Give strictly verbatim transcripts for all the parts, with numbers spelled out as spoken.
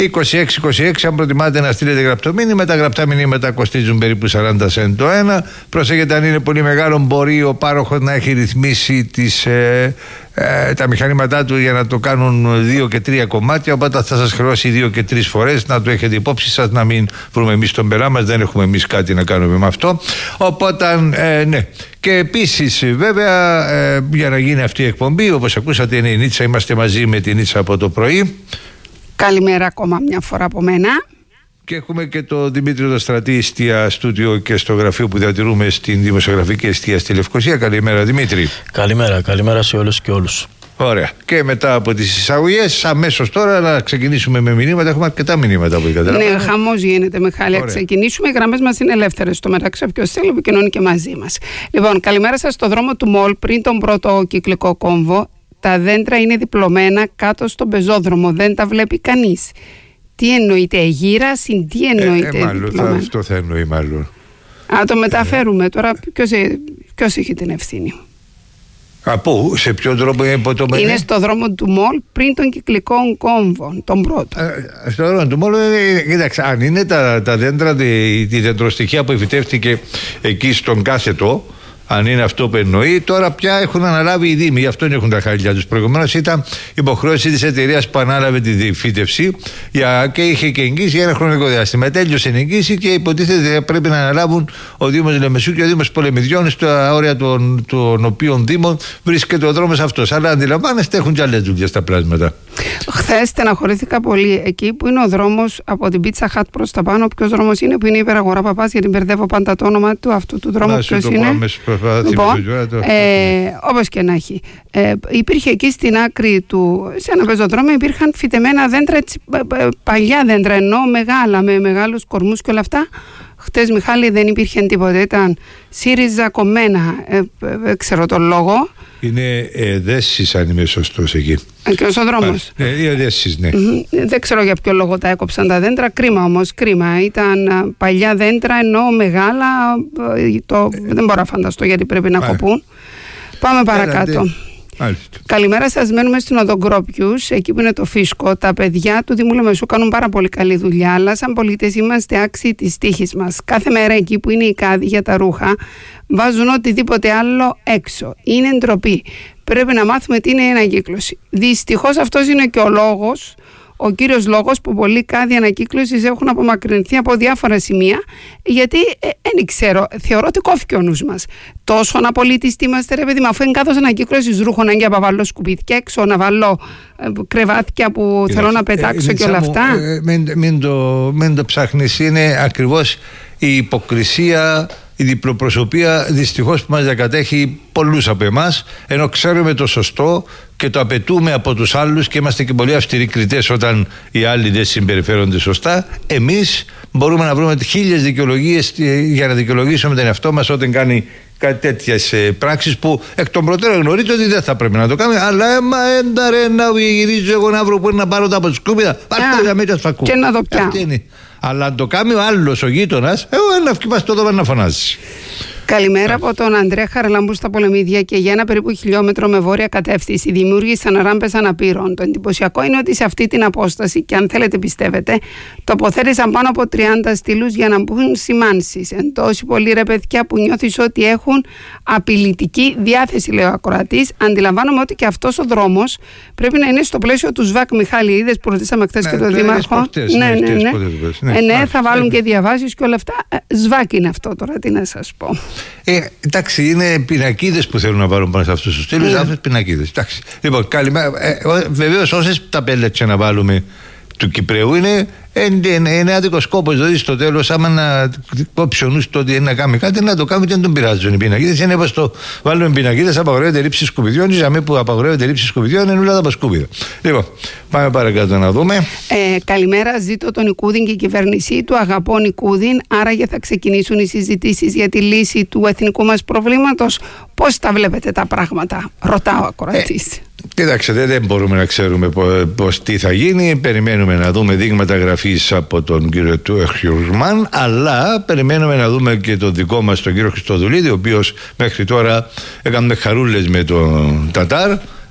είκοσι έξι είκοσι έξι, αν προτιμάτε να στείλετε γραπτό μήνυμα. Τα γραπτά μηνύματα κοστίζουν περίπου σαράντα σεντ το ένα. Προσέχετε, αν είναι πολύ μεγάλο, μπορεί ο πάροχος να έχει ρυθμίσει τις, ε, ε, τα μηχανήματά του για να το κάνουν δύο και τρία κομμάτια. Οπότε θα σας χρεώσει δύο και τρεις φορές. Να το έχετε υπόψη σας, να μην βρούμε εμείς τον πελά μας. Δεν έχουμε εμείς κάτι να κάνουμε με αυτό. Οπότε, ε, ναι. Και επίσης, βέβαια, ε, για να γίνει αυτή η εκπομπή, όπως ακούσατε, είναι η Νίτσα. Είμαστε μαζί με την Νίτσα από το πρωί. Καλημέρα ακόμα μια φορά από μένα. Και έχουμε και τον Δημήτρη Δοστρατή στα στούντιο και στο γραφείο που διατηρούμε στην Δημοσιογραφική Εστία στη Λευκοσία. Καλημέρα, Δημήτρη. Καλημέρα, καλημέρα σε όλους και όλους. Ωραία. Και μετά από τις εισαγωγές, αμέσως τώρα να ξεκινήσουμε με μηνύματα. Έχουμε αρκετά μηνύματα που καταλαβαίνετε. Ναι, χαμός γίνεται, Μιχάλη. Να ξεκινήσουμε. Οι γραμμές μας είναι ελεύθερες. Στο μεταξύ, όποιος θέλει, επικοινωνεί και μαζί μας. Λοιπόν, καλημέρα σας. Στο δρόμο του Μολ, πριν τον πρώτο κυκλικό κόμβο, τα δέντρα είναι διπλωμένα κάτω στον πεζόδρομο. Δεν τα βλέπει κανείς. Τι εννοείται, εγείρα, συν τι εννοείται. Ε, ε, μάλλον, θα, αυτό θα εννοεί, μάλλον. Α, το μεταφέρουμε. Ε. Τώρα, ποιος, ποιος έχει την ευθύνη. Από σε ποιον τρόπο είναι υποτομένα? Είναι στο δρόμο του Μολ πριν των κυκλικών κόμβων, τον πρώτο. Ε, στο δρόμο του Μολ, ε, κοίταξε, αν είναι τα, τα δέντρα, τη, τη δεντροστοιχεία που εφητεύτηκε εκεί στον κάθετο, αν είναι αυτό που εννοεί, τώρα πια έχουν αναλάβει οι Δήμοι, γι' αυτό έχουν τα χαρτιά τους. Προηγουμένως ήταν υποχρέωση της εταιρείας που ανάλαβε τη φύτευση και είχε και εγγύηση για ένα χρονικό διάστημα. Τέλειωσε η εγγύηση και υποτίθεται πρέπει να αναλάβουν ο Δήμος Λεμεσού και ο Δήμος Πολεμιδιών, στα όρια των, των οποίων Δήμων βρίσκεται ο δρόμος αυτός. Αλλά αντιλαμβάνεστε, έχουν και άλλες δουλειές στα πλάσματα. Χθες στεναχωρήθηκα πολύ εκεί που είναι ο δρόμος από την Pizza Hut προς τα πάνω. Ποιος δρόμος είναι που είναι η Υπεραγορά Παπάς, γιατί μπερδεύω πάντα το όνομα του αυτού του δρόμου. Ποιος είναι? Λοιπόν, ε, όπως και να έχει, ε, υπήρχε εκεί στην άκρη του, σε ένα πεζοδρόμιο, υπήρχαν φυτεμένα δέντρα, έτσι, παλιά δέντρα, ενώ μεγάλα, με μεγάλους κορμούς και όλα αυτά. Χτες, Μιχάλη, δεν υπήρχε τίποτα, ήταν σύριζα κομμένα, ε, ε, ξέρω τον λόγο. Είναι εδέσεις, αν είμαι σωστός εκεί. Και ο δρόμος. Ναι, οι εδέσεις, ναι. Mm-hmm. Δεν ξέρω για ποιο λόγο τα έκοψαν τα δέντρα. Κρίμα όμως, κρίμα. Ήταν παλιά δέντρα, ενώ μεγάλα. Το... Ε, δεν μπορώ να φανταστώ γιατί πρέπει να κοπούν. Πάμε παρακάτω. Μάλιστα. Καλημέρα σας. Μένουμε στην οδό Γκρόπιους, εκεί που είναι το Φίσκο. Τα παιδιά του Δήμου Λεμεσού κάνουν πάρα πολύ καλή δουλειά, αλλά σαν πολίτες είμαστε άξιοι της τύχης μας. Κάθε μέρα εκεί που είναι η κάδη για τα ρούχα, βάζουν οτιδήποτε άλλο έξω. Είναι ντροπή. Πρέπει να μάθουμε τι είναι η ανακύκλωση. Δυστυχώς αυτός είναι και ο λόγος, ο κύριος λόγος που πολλοί κάδοι ανακύκλωσης έχουν απομακρυνθεί από διάφορα σημεία, γιατί δεν ε, ξέρω, θεωρώ ότι κόφηκε ο νους μας. Τόσο αναπολίτιστοι είμαστε, ρε παιδί μου, αφού είναι κάθος ανακύκλωσης ρούχων, αν και να βάλω σκουπίδια έξω, να βάλω ε, κρεβάτια που Κύριε, θέλω να πετάξω ε, και όλα αυτά. Ε, μην, μην, το, μην το ψάχνεις, είναι ακριβώς η υποκρισία, η διπλοπροσωπία δυστυχώς που μας διακατέχει πολλούς από εμάς, ενώ ξέρουμε το σωστό και το απαιτούμε από τους άλλους και είμαστε και πολύ αυστηροί κριτές όταν οι άλλοι δεν συμπεριφέρονται σωστά. Εμείς μπορούμε να βρούμε χίλιες δικαιολογίες για να δικαιολογήσουμε τον εαυτό μας όταν κάνει κάτι τέτοιες πράξεις που εκ των προτέρων γνωρίζετε ότι δεν θα πρέπει να το κάνουμε. Αλλά έμα ένταρε να γυρίζω εγώ να βρω που είναι να πάρω τα από τη σκούπιδα. Πάρτε τα μέτια φακού. Και να το πιάνω. Αλλά αν το κάνει ο άλλος, ο γείτονας, εγώ να βγει το δώμα να φωνάζει. Καλημέρα από τον Ανδρέα Χαραλάμπου στα Πολεμίδια και για ένα περίπου χιλιόμετρο με βόρεια κατεύθυνση δημιούργησαν ράμπες αναπήρων. Το εντυπωσιακό είναι ότι σε αυτή την απόσταση, και αν θέλετε πιστεύετε, τοποθέτησαν πάνω από τριάντα στήλους για να μπουν σημάνσεις. Εν τόση πολλοί ρε παιδιά που νιώθεις ότι έχουν απειλητική διάθεση, λέει ο ακροατής. Αντιλαμβάνομαι ότι και αυτός ο δρόμος πρέπει να είναι στο πλαίσιο του ΣΒΑΚ. Μιχάλη, είδες που ρωτήσαμε χθες και τον Δήμαρχο. Ναι, ναι, ναι. Ναι, ναι, θα βάλουν και διαβάσεις και όλα αυτά. ΣΒΑΚ είναι αυτό τώρα, τι να σας πω. Ε, εντάξει, είναι πινακίδες που θέλουν να βάλουν πάνω σε αυτούς τους στήλους, αυτές πινακίδες. Εντάξει. Λοιπόν, καλημέρα. Ε, βεβαίως, όσες τα πέλετσε να βάλουμε του Κυπραίου είναι, είναι, είναι άδικος κόπος. Δηλαδή, στο τέλος, άμα να κόψει ο νους το ότι είναι να κάνει κάτι, να το κάνουμε και να τον πειράζουν οι πινακίδες. Είναι όπως το βάλουμε πινακίδες, απαγορεύεται λήψη σκουπιδιών. Η ζαμή που απαγορεύεται λήψη σκουπιδιών είναι όλα τα πασκούπιδα. Λοιπόν, πάμε παρακάτω να δούμε. Ε, καλημέρα, ζήτω τον Νικούδιν και η κυβέρνησή του. Αγαπώ Νικούδιν. Άραγε θα ξεκινήσουν οι συζητήσεις για τη λύση του εθνικού μας προβλήματος. Πώς τα βλέπετε τα πράγματα, ρωτάω ακροατής. Ε, Κοιτάξτε, δεν μπορούμε να ξέρουμε πώς τι θα γίνει. Περιμένουμε να δούμε δείγματα γραφής από τον κύριο του Εχιουρμάν, αλλά περιμένουμε να δούμε και τον δικό μας τον κύριο Χριστοδουλίδη, ο οποίος μέχρι τώρα έκανε χαρούλες με τον Τατάρ.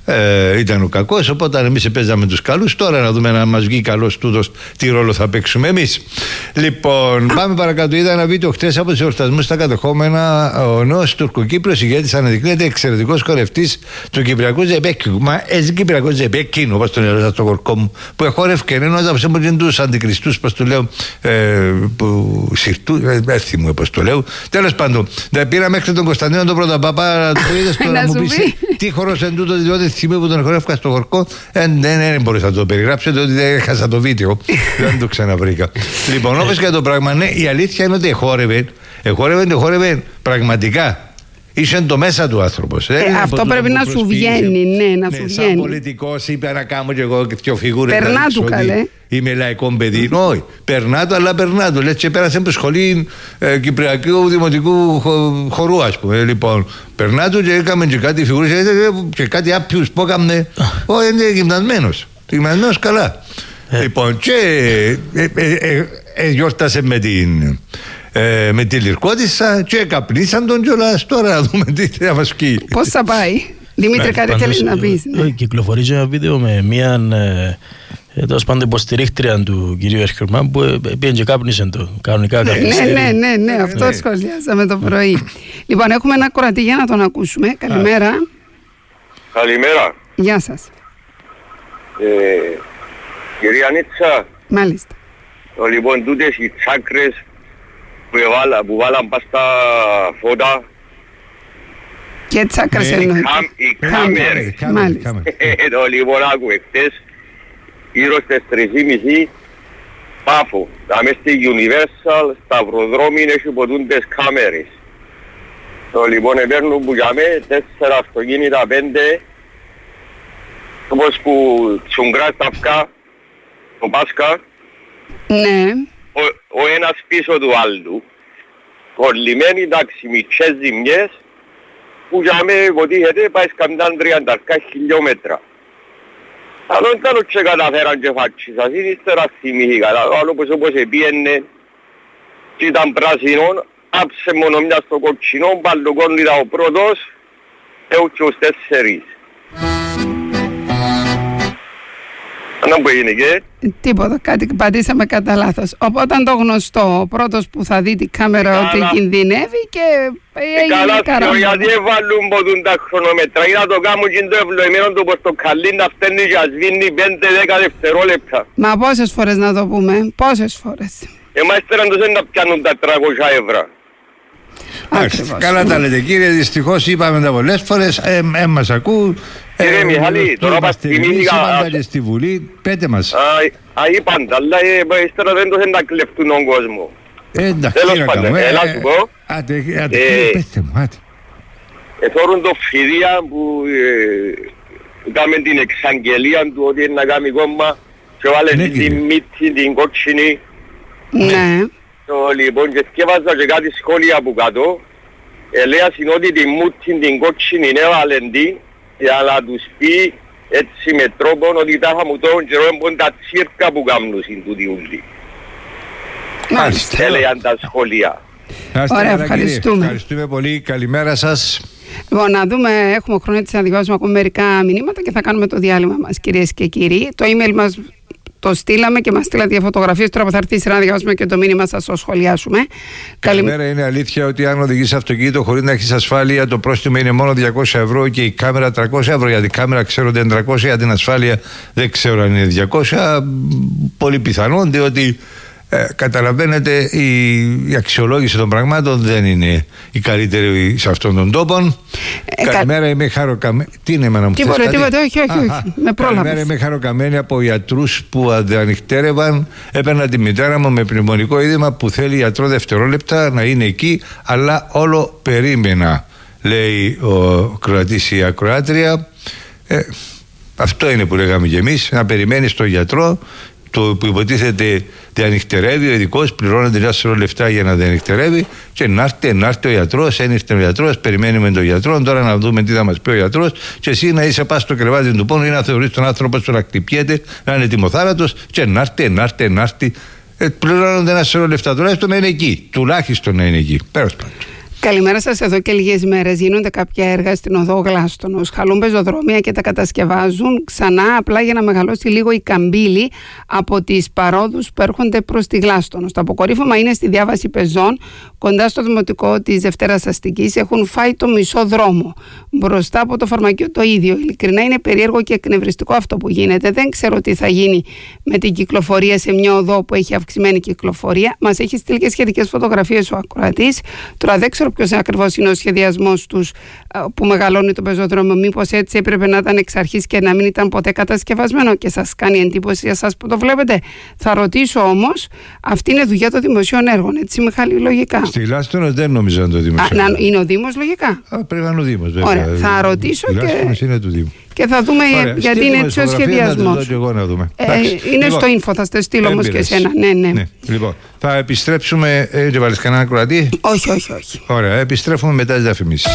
Ε, ήταν ο κακός, οπότε εμείς παίζαμε τους καλούς. Τώρα να δούμε να μας βγει καλός τούτος, τι ρόλο θα παίξουμε εμείς. Λοιπόν, πάμε παρακάτω. Είδα ένα βίντεο χτες από τους εορτασμούς στα κατεχόμενα. Ο νέος Τουρκοκύπριος ηγέτης αναδεικνύεται εξαιρετικός χορευτής του Κυπριακού Ζεμπέκιου. Μα έτσι Κυπριακό Ζεμπέκινο, όπως τον έλεγα στο κορκό μου, που εχόρευκε ενός από τους τους αντικριστούς, πώς του λέω, ε, που συρτού, ε, έρθει μου, πώς το λέω. Τέλος πάντων, τα πήρα μέχρι τον Κωνσταντίνο τον Πρωταπαπά, το είδες τώρα να μου πεις τι χορός εν τούτο, διότι στιγμή που τον χορεύκα στο χορκό, ε, δεν, δεν μπορούσα να το περιγράψω, διότι δεν έχασα το βίντεο. Δεν το ξαναβρήκα. Λοιπόν, όπως και το πράγμα, ναι, η αλήθεια είναι ότι εχόρευε, εχόρευε, εχόρευε πραγματικά. Είσαι το μέσα του άνθρωπος. Ε, ε, αυτό πρέπει να σου βγαίνει, ναι, να ναι, σου βγαίνει. Σαν πολιτικός είπε να κάνω και εγώ και δύο φιγούρες. Περνά του καλέ. Είμαι λαϊκό παιδί. Όχι, περνά του, αλλά περνά του. Λες και πέρασε από σχολή ε, Κυπριακού Δημοτικού χω, χορού, ας πούμε. Λοιπόν, περνά του και έκαμε και κάτι φιγούρες και κάτι άπιους που έκαμε. Όχι, είναι γυμνασμένος. Γυμνασμένος καλά. Λοιπόν, και ε, ε, ε, ε, γιόρτασε με την. Ε, με τη Λυρκώτισσα και καπνίσαν τον κιόλας. Τώρα να δούμε τι θα μας πει. Πώς θα πάει, Δημήτρη, κάτι θέλεις να πεις? Ναι. Κυκλοφορεί ένα βίντεο με μια ε, τέλος πάντων υποστηρίχτρια του κυρίου Ερχερμάν που πήγαινε και κάπνισε το κανονικά. Ναι, ναι, ναι, ναι, αυτό ναι. Σχολιάσαμε το πρωί. Λοιπόν, έχουμε ένα κορατή για να τον ακούσουμε. Καλημέρα. Καλημέρα. Γεια σας. Ε, κυρία Νίτσα. Μάλιστα. Λοιπόν, τούτες οι τσάκρες που, έβαλα, που βάλαν πας στα φώτα. Και τσάκρες εννοεί. Οι κάμερες. Μάλιστα. Το λοιπόν άκουε χτες, γύρω στις τρεις και μισή, Πάφο. Να μες στη Universal, σταυροδρόμοι είναι υποτούντες κάμερες. Το λοιπόν παίρνουν που για με τέσσερα αυτοκίνητα, πέντε, όπως που τσουγκράς τα αυκά, το Πάσκα. Ναι. Ο, ο ένας πίσω του άλλου, κολλημένοι εντάξει μικρές ζημιές, που για με υποτίθεται πάει σκαντάν τριάντα χιλιόμετρα. Αλλά δεν και καταφέραν και φάτσισαν, ύστερα θυμήθηκα, άλλο πως όπως επίενε και ήταν πράσινον, άψε μόνο μια στο κοτσινό, παλαιοκόλλητα ο πρώτος, έως και ως τέσσερις. Να που έγινε και... Τίποτα, κάτι πατήσαμε κατά λάθος. Οπότε το γνωστό, ο πρώτος που θα δει την κάμερα ότι κινδυνεύει και έγινε η καράμπα. Γιατί έβαλουν ποτούν τα χρονομέτρα, ή να το κάνουν και το ευλογημένο του πορτοκαλί να φταίνει και σβήνει πέντε δέκα δευτερόλεπτα. Μα πόσες φορές να το πούμε, πόσες φορές. Εμάς ύστερα δεν να πιάνουν τα τριακόσια ευρώ. Άξι, καλά τα λέτε κύριε, δυστυχώς είπαμε τα πολλές φορές, ε, ε, μας ακούν. Κύριε Μιχάλη, τώρα πας θυμήθηκα... Είπαν στη Βουλή, πέτε μας. Α, είπαν τα, αλλά ύστερα δεν το θέλουν να κλεφτούν τον κόσμο. Εντάξει, τέλος πάντων, έλα σου πω. Άτε, άτε, πέστε μου, άτε. Εθώρουν το φιδία που κάνουμε την εξαγγελία του ότι είναι να κάνει κόμμα και βάλε την μύτη, την κότσινη. Ναι. Λοιπόν, και σκέφαζα και κάτι σχόλια από κάτω. Ελέα είναι ότι την μούτη, την κότσινη έβαλε τι, για να τους πει έτσι με τρόπο ότι τα είχα μου τον καιρό έμπον τα τσίρκα που κάνουν στην τούτη ούλη. Μάλιστα. Έλεγαν τα σχόλια. Ωραία, ευχαριστούμε. Ευχαριστούμε πολύ, καλημέρα σας. Λοιπόν, να δούμε, έχουμε χρόνο έτσι να διαβάσουμε ακόμα μερικά μηνύματα και θα κάνουμε το διάλειμμα μας, κυρίες και κύριοι. Το email μας το στείλαμε και μας στείλατε για φωτογραφίες. Τώρα που θα έρθει η σειρά να διαβάσουμε και το μήνυμα σας, το σχολιάσουμε. Καλημέρα. Είναι αλήθεια ότι αν οδηγείς αυτοκίνητο χωρίς να έχεις ασφάλεια, το πρόστιμο είναι μόνο διακόσια ευρώ και η κάμερα τριακόσια ευρώ. Γιατί η κάμερα ξέρω ότι είναι τριακόσια, για την ασφάλεια δεν ξέρω αν είναι διακόσια. Πολύ πιθανόν, διότι ε, καταλαβαίνετε η, η αξιολόγηση των πραγμάτων δεν είναι η καλύτερη σε αυτόν τον τόπο. Ε, Καλημέρα, κα... είμαι χαροκαμένη. Τι είναι, εμένα μου θες κάτι? Τίποτα, όχι, όχι, όχι. Αχα. Με πρόλαβες. Καλημέρα, είμαι χαροκαμένη από ιατρούς που ανοιχτέρευαν. Έπαιρνα τη μητέρα μου με πνευμονικό είδημα που θέλει ιατρό δευτερόλεπτα να είναι εκεί, αλλά όλο περίμενα, λέει ο Κροατής η ακροάτρια. Ε, αυτό είναι που λέγαμε κι εμείς, να περιμένεις τον γιατρό. Το που υποτίθεται διανυχτερεύει, ο ειδικός πληρώνεται ένα σωρό λεφτά για να διανυχτερεύει και να έρθει, να έρθει ο γιατρός, ένιχτε ο γιατρός, περιμένουμε τον γιατρό, τώρα να δούμε τι θα μας πει ο γιατρός και εσύ να είσαι πας στο κρεβάτι του πόνου ή να θεωρείς τον άνθρωπο σου να χτυπιέται, να είναι τιμοθάρατος και να έρθει, να έρθει, να έρθει. Ε, πληρώνονται ένα σωρό λεφτά, τουλάχιστον να είναι εκεί, τουλάχιστον να είναι εκεί. Πέρας πάντων. Καλημέρα σας. Εδώ και λίγες μέρες γίνονται κάποια έργα στην οδό Γλάστονος. Χαλούν πεζοδρόμια και τα κατασκευάζουν ξανά, απλά για να μεγαλώσει λίγο η καμπύλη από τις παρόδους που έρχονται προς τη Γλάστονος. Το αποκορύφωμα είναι στη διάβαση πεζών, κοντά στο δημοτικό της Δευτέρας Αστικής. Έχουν φάει το μισό δρόμο. Μπροστά από το φαρμακείο το ίδιο. Ειλικρινά είναι περίεργο και εκνευριστικό αυτό που γίνεται. Δεν ξέρω τι θα γίνει με την κυκλοφορία σε μια οδό που έχει αυξημένη κυκλοφορία. Μας έχει στείλει και σχετικές φωτογραφίες ο ακροατής. Τώρα δεν ξέρω ποιος ακριβώς είναι ο σχεδιασμός τους που μεγαλώνει το πεζόδρομο. Μήπως έτσι έπρεπε να ήταν εξ αρχής και να μην ήταν ποτέ κατασκευασμένο και σας κάνει εντύπωση για εσάς που το βλέπετε? Θα ρωτήσω όμως, αυτή είναι δουλειά των δημοσίων έργων, έτσι Μιχάλη, λογικά? Στη Γλάστονο δεν νομίζω να το δημοσίων. Α, να, είναι ο Δήμος λογικά. Α, πρέπει να είναι ο Δήμος, βέβαια. Ωραία, θα ρωτήσω και... είναι του Δήμου. Και θα δούμε. Ωραία, γιατί είναι έτσι ο σχεδιασμός. Ε, είναι λοιπόν, στο info, θα στο στείλω όμως και εσένα. Ναι, ναι. ναι. Λοιπόν, θα επιστρέψουμε. Δεν βάλεις κανένα κρατή? Όχι, όχι, όχι. Ωραία, επιστρέφουμε μετά τις διαφημίσεις.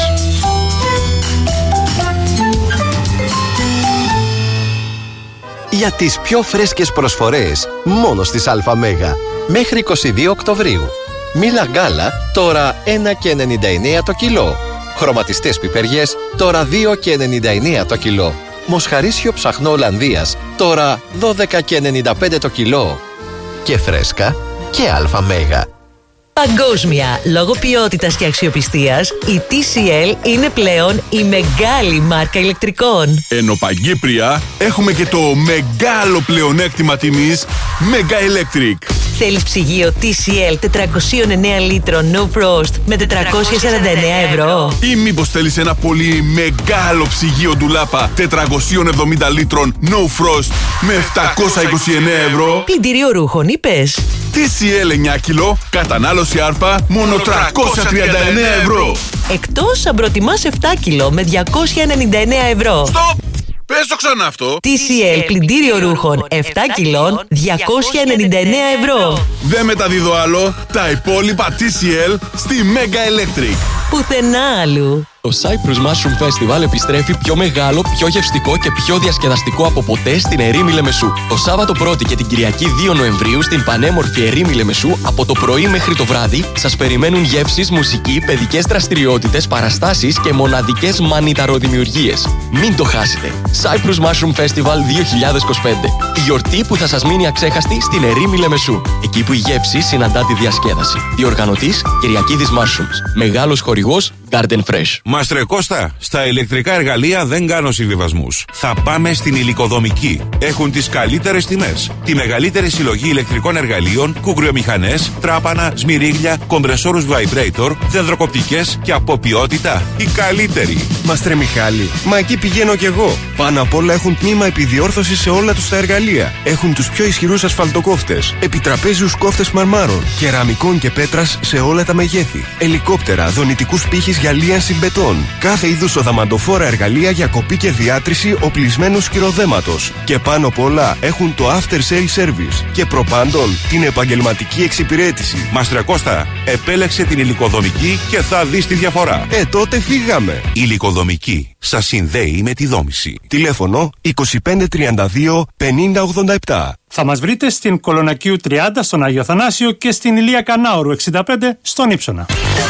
Για τις πιο φρέσκες προσφορές, μόνο στις ΑΜΕΓΑ. Μέχρι είκοσι δύο Οκτωβρίου. Μήλα γκάλα, τώρα ένα και ενενήντα εννέα το κιλό. Χρωματιστές πιπεριές, τώρα δύο και ενενήντα εννέα το κιλό. Μοσχαρίσιο ψαχνό Ολλανδίας, τώρα δώδεκα και ενενήντα πέντε το κιλό. Και φρέσκα και ΑΜΕΓΑ. Παγκόσμια, λόγω ποιότητας και αξιοπιστίας, η τι σι ελ είναι πλέον η μεγάλη μάρκα ηλεκτρικών. Ενώ Παγκύπρια έχουμε και το μεγάλο πλεονέκτημα τιμής Mega Electric. Θέλεις ψυγείο τι σι ελ τετρακόσια εννέα λίτρων No Frost με τετρακόσια σαράντα εννέα ευρώ? Ή μήπως θέλεις ένα πολύ μεγάλο ψυγείο ντουλάπα τετρακόσια εβδομήντα λίτρων No Frost με επτακόσια είκοσι εννέα ευρώ? Πλυντήριο ρούχων είπες? τι σι ελ εννιά κιλό, κατανάλωση άρπα, μόνο τριακόσια τριάντα εννέα ευρώ. Εκτός αν προτιμάς επτά κιλό με διακόσια ενενήντα εννέα ευρώ. Στοπ! Πες το ξανά αυτό. τι σι ελ πλυντήριο ρούχων επτά κιλών, διακόσια ενενήντα εννέα ευρώ. Δεν μεταδίδω άλλο. Τα υπόλοιπα τι σι ελ στη Mega Electric. Πουθενά αλλού. Το Cyprus Mushroom Festival επιστρέφει πιο μεγάλο, πιο γευστικό και πιο διασκεδαστικό από ποτέ στην Ερήμη Λεμεσού. Το Σάββατο πρώτη και την Κυριακή δύο Νοεμβρίου στην πανέμορφη Ερήμη Λεμεσού, από το πρωί μέχρι το βράδυ, σας περιμένουν γεύσεις, μουσική, παιδικές δραστηριότητες, παραστάσεις και μοναδικές μανιταροδημιουργίες. Μην το χάσετε! Cyprus Mushroom Festival δύο χιλιάδες είκοσι πέντε. Η γιορτή που θα σας μείνει αξέχαστη στην Ερήμη Λεμεσού. Εκεί που η γεύση συναντά τη διασκέδαση. Διοργανωτής Κυριακίδης Mushrooms. Μεγάλος χορηγός Garden Fresh. Μάστρε Κώστα, στα ηλεκτρικά εργαλεία δεν κάνω συμβιβασμούς. Θα πάμε στην Υλικοδομική. Έχουν τις καλύτερες τιμές. Τη μεγαλύτερη συλλογή ηλεκτρικών εργαλείων, κουγκριομηχανές, τράπανα, σμυρίγλια, κομπρεσόρους vibrator, δεντροκοπτικές και από ποιότητα η καλύτερη. Μάστρε Μιχάλη, μα εκεί πηγαίνω κι εγώ. Πάνω απ' όλα έχουν τμήμα επιδιόρθωση σε όλα τους τα εργαλεία. Έχουν τους πιο ισχυρούς ασφαλτοκόφτες, επιτραπέζιους κόφτες μαρμάρων, κεραμικών και πέτρας σε όλα τα μεγέθη, ελικόπτερα, δονητικούς πύχης για λίανση μπετών, κάθε είδους οδαμαντοφόρα εργαλεία για κοπή και διάτρηση οπλισμένου σκυροδέματος. Και πάνω απ' όλα έχουν το after sale service και προπάντων την επαγγελματική εξυπηρέτηση. Μάστρε Κώστα, επέλεξε την Υλικοδομική και θα δεις τη διαφορά. Ε, τότε φύγαμε. Υλικοδομική σας συνδέει με τη δόμηση. Τηλέφωνο είκοσι πέντε τριάντα δύο πενήντα ογδόντα επτά. Θα μας βρείτε στην Κολονακίου τριάντα στον Άγιο Θανάσιο και στην Ηλία Κανάωρου εξήντα πέντε στον Ύψωνα.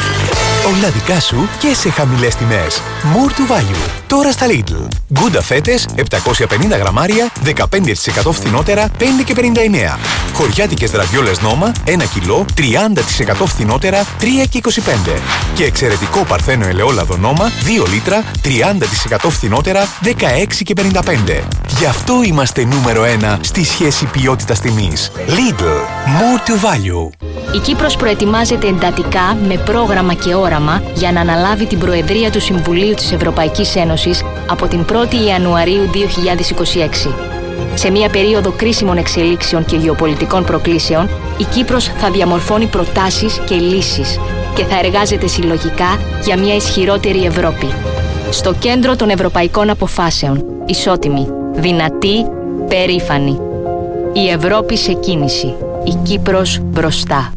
Όλα δικά σου και σε χαμηλές τιμές. More to value. Τώρα στα Lidl. Γκούντα φέτες επτακόσια πενήντα γραμμάρια, δεκαπέντε τοις εκατό φθηνότερα, πέντε και πενήντα εννέα. Χωριάτικες ραβιόλες Νόμα, ένα κιλό, τριάντα τοις εκατό φθηνότερα, τρία και είκοσι πέντε. Και εξαιρετικό παρθένο ελαιόλαδο Νόμα, δύο λίτρα, τριάντα τοις εκατό φθηνότερα, δεκαέξι και πενήντα πέντε. Γι' αυτό είμαστε νούμερο ένα στη σχέση ποιότητας τιμής. Lidl. More to value. Η Κύπρος προετοιμάζεται εντατικά με πρόγραμμα και όραμα για να αναλάβει την Προεδρία του Συμβουλίου της Ευρωπαϊκής Ένωσης από την πρώτη Ιανουαρίου δύο χιλιάδες είκοσι έξι. Σε μια περίοδο κρίσιμων εξελίξεων και γεωπολιτικών προκλήσεων, η Κύπρος θα διαμορφώνει προτάσεις και λύσεις και θα εργάζεται συλλογικά για μια ισχυρότερη Ευρώπη. Στο κέντρο των ευρωπαϊκών αποφάσεων, ισότιμη, δυνατή, περήφανη. Η Ευρώπη σε κίνηση. Η Κύπρος μπροστά.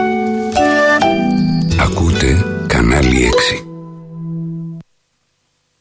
Ακούτε κανάλι έξι.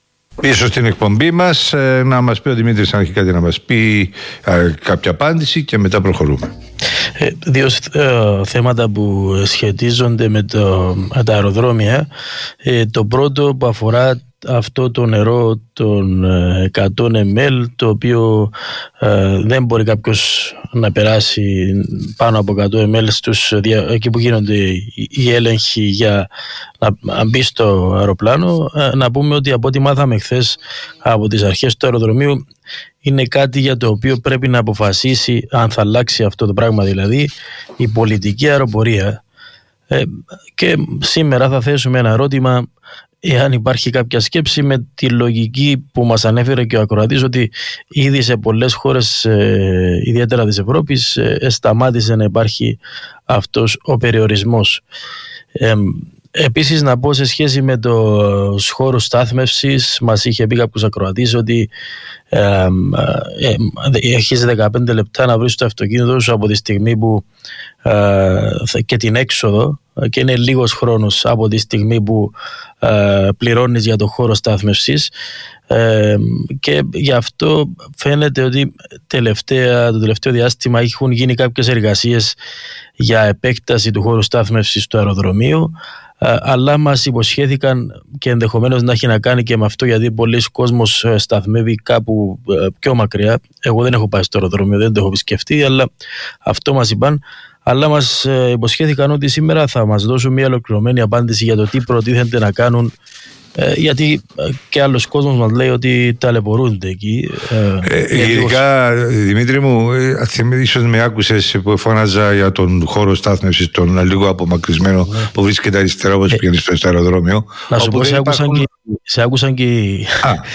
πίσω στην εκπομπή μας, να μας πει ο Δημήτρης αν έχει κάτι να μας πει, κάποια απάντηση, και μετά προχωρούμε. Ε, δύο ε, θέματα που σχετίζονται με, το, με τα αεροδρόμια. Ε, το πρώτο που αφορά αυτό το νερό των εκατό μιλιλίτρων, το οποίο ε, δεν μπορεί κάποιος να περάσει πάνω από εκατό μιλιλίτρων στους, εκεί που γίνονται οι έλεγχοι για να μπει στο αεροπλάνο. Ε, να πούμε ότι από ό,τι μάθαμε χθες από τις αρχές του αεροδρομίου, είναι κάτι για το οποίο πρέπει να αποφασίσει αν θα αλλάξει αυτό το πράγμα, δηλαδή η πολιτική αεροπορία. Ε, και σήμερα θα θέσουμε ένα ερώτημα, εάν υπάρχει κάποια σκέψη με τη λογική που μας ανέφερε και ο ακροατής, ότι ήδη σε πολλές χώρες, ε, ιδιαίτερα της Ευρώπης, ε, σταμάτησε να υπάρχει αυτός ο περιορισμός. Ε, Επίσης, να πω σε σχέση με τους χώρους στάθμευσης, μας είχε πει κάποιος ακροατής ότι ε, ε, ε, έχεις δεκαπέντε λεπτά να βρεις το αυτοκίνητο σου από τη στιγμή που ε, και την έξοδο, και είναι λίγος χρόνος από τη στιγμή που ε, πληρώνεις για το χώρο στάθμευσης, ε, και γι' αυτό φαίνεται ότι τελευταία, το τελευταίο διάστημα έχουν γίνει κάποιες εργασίες για επέκταση του χώρου στάθμευσης στο αεροδρομίο, αλλά μας υποσχέθηκαν, και ενδεχομένως να έχει να κάνει και με αυτό, γιατί πολλοί κόσμος σταθμεύει κάπου πιο μακριά. Εγώ δεν έχω πάει στο αεροδρόμιο, δεν το έχω επισκεφτεί, αλλά αυτό μας είπαν. Αλλά μας υποσχέθηκαν ότι σήμερα θα μας δώσουν μια ολοκληρωμένη απάντηση για το τι προτίθενται να κάνουν, γιατί και άλλος κόσμος μας λέει ότι ταλαιπωρούνται εκεί. Ε, ειδικά, Δημήτρη μου, ίσως με άκουσες που φώναζα για τον χώρο στάθμευσης, τον λίγο απομακρυσμένο, ναι, που βρίσκεται αριστερά όπως ε, πήγαινε στο αεροδρόμιο. Να σου πω, σε άκουσαν, υπάρχουν... και, σε άκουσαν και οι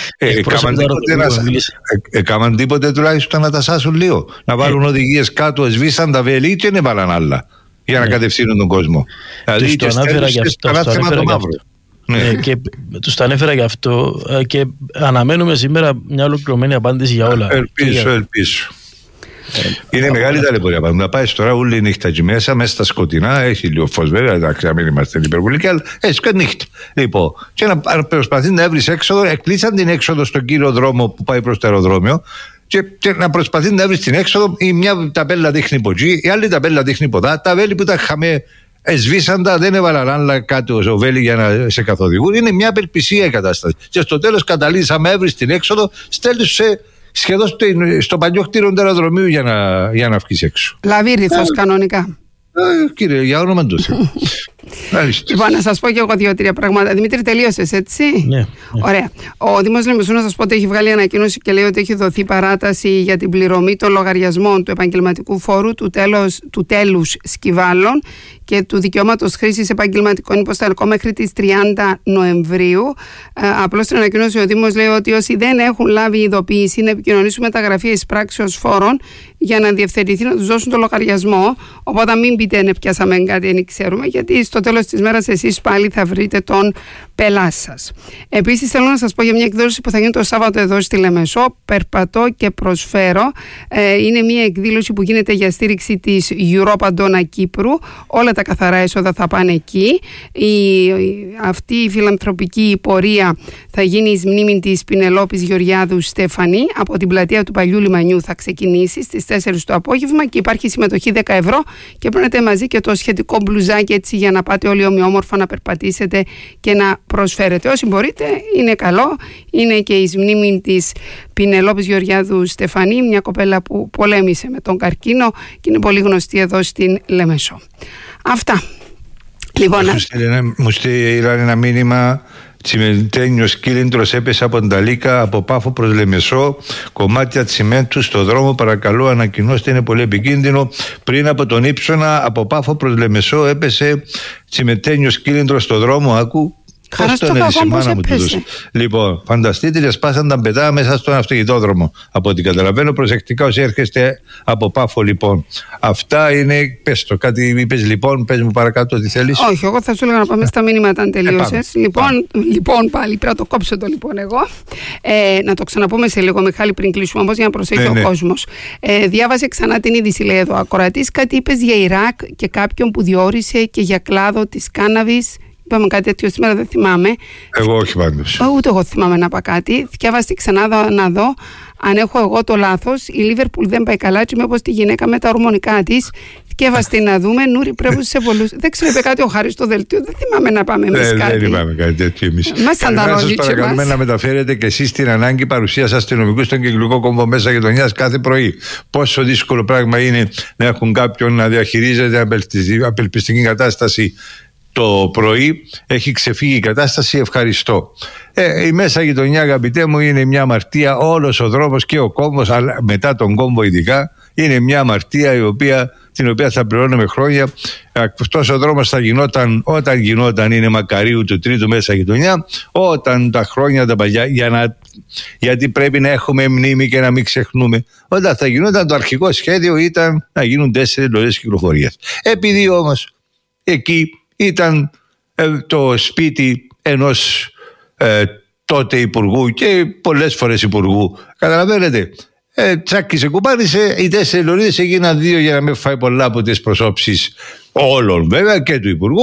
έκαναν τίποτε τουλάχιστον να τα σάσουν λίγο, να βάλουν ε, οδηγίες κάτω, σβήσαν τα βελή και δεν βάλαν άλλα για να ε, κατευθύνουν τον κόσμο. Δηλαδή το ανάφερα γι' αυτό. Ναι. Και τους τα ανέφερα γι' αυτό, και αναμένουμε σήμερα μια ολοκληρωμένη απάντηση για όλα. Ελπίζω, για... ελπίζω. Ε, είναι ε, μεγάλη ε, ταλαιπωρία. Να πάει τώρα όλη νύχτα εκεί μέσα, μέσα στα σκοτεινά, έχει λίγο φως βέβαια, εντάξει, να μην είμαστε υπερβολικοί, αλλά έχει και νύχτα. Λοιπόν, και να προσπαθεί να βρει έξοδο, εκλείσαν την έξοδο στον κύριο δρόμο που πάει προς το αεροδρόμιο. Και, και να προσπαθεί να βρει την έξοδο, η μια ταπέλα δείχνει από εκεί, η άλλη ταπέλα δείχνει από εδώ. Τα βέλη που τα είχαμε εσβήσαν τα, δεν έβαλαν άλλα κάτω στο βέλη για να σε καθοδηγούν. Είναι μια απελπισία η κατάσταση. Και στο τέλος καταλήξαμε, έβρι την έξοδο, στέλνει σε σχεδόν στο, στο παλιό κτίριο του αεροδρομίου για να, για να βγει έξω. Λαβύρινθος ε, κανονικά. Ε, κύριε, για όνομα του Θεού. Λοιπόν, να σας πω και εγώ δύο-τρία πράγματα. Δημήτρη, τελείωσες, έτσι? Ναι, ναι. Ωραία. Ο Δήμος Λεμεσού, να σας πω ότι έχει βγάλει ανακοίνωση και λέει ότι έχει δοθεί παράταση για την πληρωμή των λογαριασμών του επαγγελματικού φόρου, του, τέλος, του τέλους σκυβάλων και του δικαιώματος χρήσης επαγγελματικών υποσταλικών μέχρι τις τριάντα Νοεμβρίου. Ε, απλώς στην ανακοίνωση ο Δήμος λέει ότι όσοι δεν έχουν λάβει ειδοποίηση να επικοινωνήσουν με τα γραφεία εισπράξεως φόρων για να διευθετηθεί να τους δώσουν το λογαριασμό. Οπότε μην πείτε ναι, πιάσαμε κάτι, δεν ξέρουμε, γιατί στο τέλος της μέρας εσείς πάλι θα βρείτε τον πελάτη σας. Επίσης θέλω να σας πω για μια εκδήλωση που θα γίνει το Σάββατο εδώ στη Λεμεσό, Περπατώ και προσφέρω. Ε, είναι μια εκδήλωση που γίνεται για στήριξη της Europa Donna Κύπρου. Όλα τα καθαρά έσοδα θα πάνε εκεί. Η, αυτή η φιλανθρωπική πορεία θα γίνει εις μνήμη της Πινελόπης Γεωργιάδου Στέφανη. Από την πλατεία του Παλιού Λιμανιού θα ξεκινήσει στις τέσσερις το απόγευμα και υπάρχει συμμετοχή δέκα ευρώ και παίρνετε μαζί και το σχετικό μπλουζάκι, έτσι, για να πάτε όλοι ομοιόμορφα να περπατήσετε και να προσφέρετε. Όσοι μπορείτε, είναι καλό. Είναι και εις μνήμη της Πινελόπης Γεωργιάδου Στεφανή, μια κοπέλα που πολέμησε με τον καρκίνο και είναι πολύ γνωστή εδώ στην Λεμεσό. Αυτά. Λοιπόν, μου στείλανε ένα μήνυμα. Τσιμεντένιος κύλινδρος έπεσε από Νταλίκα από Πάφο προς Λεμεσό, κομμάτια τσιμέντου στο δρόμο, παρακαλώ ανακοινώστε, είναι πολύ επικίνδυνο. Πριν από τον Ήψονα από Πάφο προς Λεμεσό έπεσε τσιμεντένιος κύλινδρος στο δρόμο, άκου. Πώς τον έδειξε η μάνα μου τούτος. Λοιπόν, φανταστείτε, διασπάσαν τα πετά μέσα στον αυτοκινητόδρομο. Από ό,τι καταλαβαίνω, προσεκτικά όσοι έρχεστε από Πάφο, λοιπόν. Αυτά είναι. Πες το, κάτι είπες, λοιπόν, πες μου παρακάτω τι θέλεις. Όχι, εγώ θα σου έλεγα να πάμε στα μήνυματα αν τελείωσες. Ε, λοιπόν, λοιπόν, πάλι πρέπει να το κόψω το λοιπόν εγώ. Ε, να το ξαναπούμε σε λίγο, Μιχάλη, πριν κλείσουμε όμως για να προσέχει ναι, ο ναι. κόσμος. Ε, διάβασε ξανά την είδηση, λέει εδώ ακροατής, κάτι είπες για Ιράκ και κάποιον που διόρισε και για κλάδο της κάναβης είπαμε κάτι τέτοιο σήμερα, δεν θυμάμαι. Εγώ όχι πάντως. Ούτε εγώ θυμάμαι να είπα κάτι. Θυκεύαστη ξανά δω, να δω αν έχω εγώ το λάθος. Η Λίβερπουλ δεν πάει καλά, και μήπως τη γυναίκα με τα ορμονικά της. Θυκεύαστη να δούμε. Νούρι πρέπει σε πολλούς. Δεν ξέρω, είπε κάτι ο Χάρης στο δελτίο. Δεν θυμάμαι να πάμε εμείς κάτι. Δεν είπαμε κάτι τέτοιο εμείς. Μας αντανώνει. Σας παρακαλούμε να μεταφέρετε και εσείς την ανάγκη παρουσίας αστυνομικού στον κυκλικό κόμβο μέσα γειτονιάς κάθε πρωί. Πόσο δύσκολο πράγμα είναι να έχουν κάποιον να διαχειρίζεται απελπιστική κατάσταση το πρωί. Έχει ξεφύγει η κατάσταση, ευχαριστώ. Ε, η μέσα γειτονιά, αγαπητέ μου, είναι μια αμαρτία. Όλος ο δρόμος και ο κόμβος, αλλά μετά τον κόμβο ειδικά, είναι μια αμαρτία η οποία, την οποία θα πληρώνουμε χρόνια. Αυτός ο δρόμος θα γινόταν όταν γινόταν, είναι Μακαρίου του τρίτου μέσα γειτονιά, όταν τα χρόνια τα παλιά, για να, γιατί πρέπει να έχουμε μνήμη και να μην ξεχνούμε, όταν θα γινόταν, το αρχικό σχέδιο ήταν να γίνουν τέσσερις λωρές κυκλοφορίας. Επειδή όμως εκεί ήταν ε, το σπίτι ενός ε, τότε υπουργού και πολλές φορές υπουργού, καταλαβαίνετε, ε, τσάκισε, κουμπάρισε, οι τέσσερις λωρίδες έγιναν δύο για να μην φάει πολλά από τις προσώψεις όλων βέβαια και του υπουργού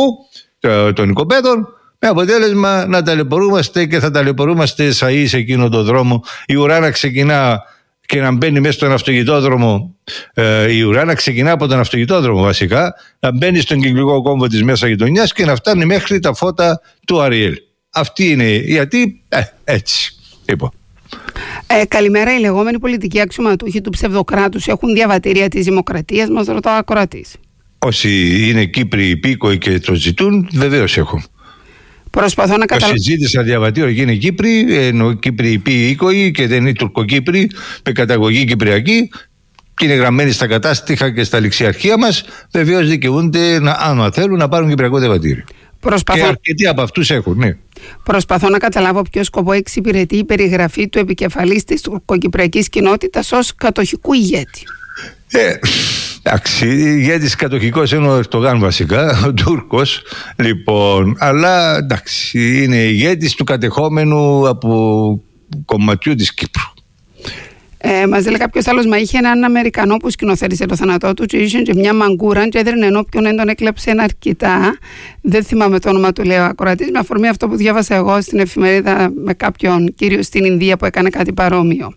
των οικοπαίδων, με αποτέλεσμα να ταλαιπωρούμαστε και θα ταλαιπωρούμαστε σαΐ σε εκείνο το δρόμο. Η ουρά να ξεκινά και να μπαίνει μέσα στον αυτοκινητόδρομο, ε, η ουρά να ξεκινά από τον αυτοκινητόδρομο βασικά, να μπαίνει στον κυκλικό κόμβο της μέσα γειτονιάς και να φτάνει μέχρι τα φώτα του Αριέλ. Αυτή είναι γιατί, ε, έτσι, λοιπόν. Ε, καλημέρα, οι λεγόμενοι πολιτικοί αξιωματούχοι του ψευδοκράτους έχουν διαβατήρια της Δημοκρατίας, μας ρωτάω ακροατής. Όσοι είναι Κύπροι υπήκοοι και το ζητούν, βεβαίως έχουν. Προσπαθώ να καταλάβω. Συζήτησα διαβατήριο και είναι Κύπροι, ενώ Κύπροι υπήκοοι και δεν είναι Τουρκοκύπροι με καταγωγή κυπριακή και είναι γραμμένοι στα κατάστοιχα και στα ληξιαρχεία μας, βεβαίως δικαιούνται, να, αν θέλουν, να πάρουν κυπριακό διαβατήριο. Προσπαθώ... Και αρκετοί από αυτούς έχουν, ναι. Προσπαθώ να καταλάβω ποιο σκοπό εξυπηρετεί η περιγραφή του επικεφαλής της τουρκοκυπριακής κοινότητας ως κατοχικού ηγέτη. Ε, εντάξει, ηγέτης κατοχικός είναι ο Ερτογάν βασικά, ο Τούρκος, λοιπόν, αλλά εντάξει, είναι ηγέτης του κατεχόμενου από κομματιού της Κύπρου. Ε, μας λέει κάποιος άλλος, μα είχε έναν Αμερικανό που σκηνοθέτησε το θάνατό του και είχε και μια μαγκούρα και έδραινε ενώπιον δεν τον έκλεψε αρκετά. Δεν θυμάμαι το όνομα του, λέει ο ακροατής, με αφορμή αυτό που διάβασα εγώ στην εφημερίδα με κάποιον κύριο στην Ινδία που έκανε κάτι παρόμοιο.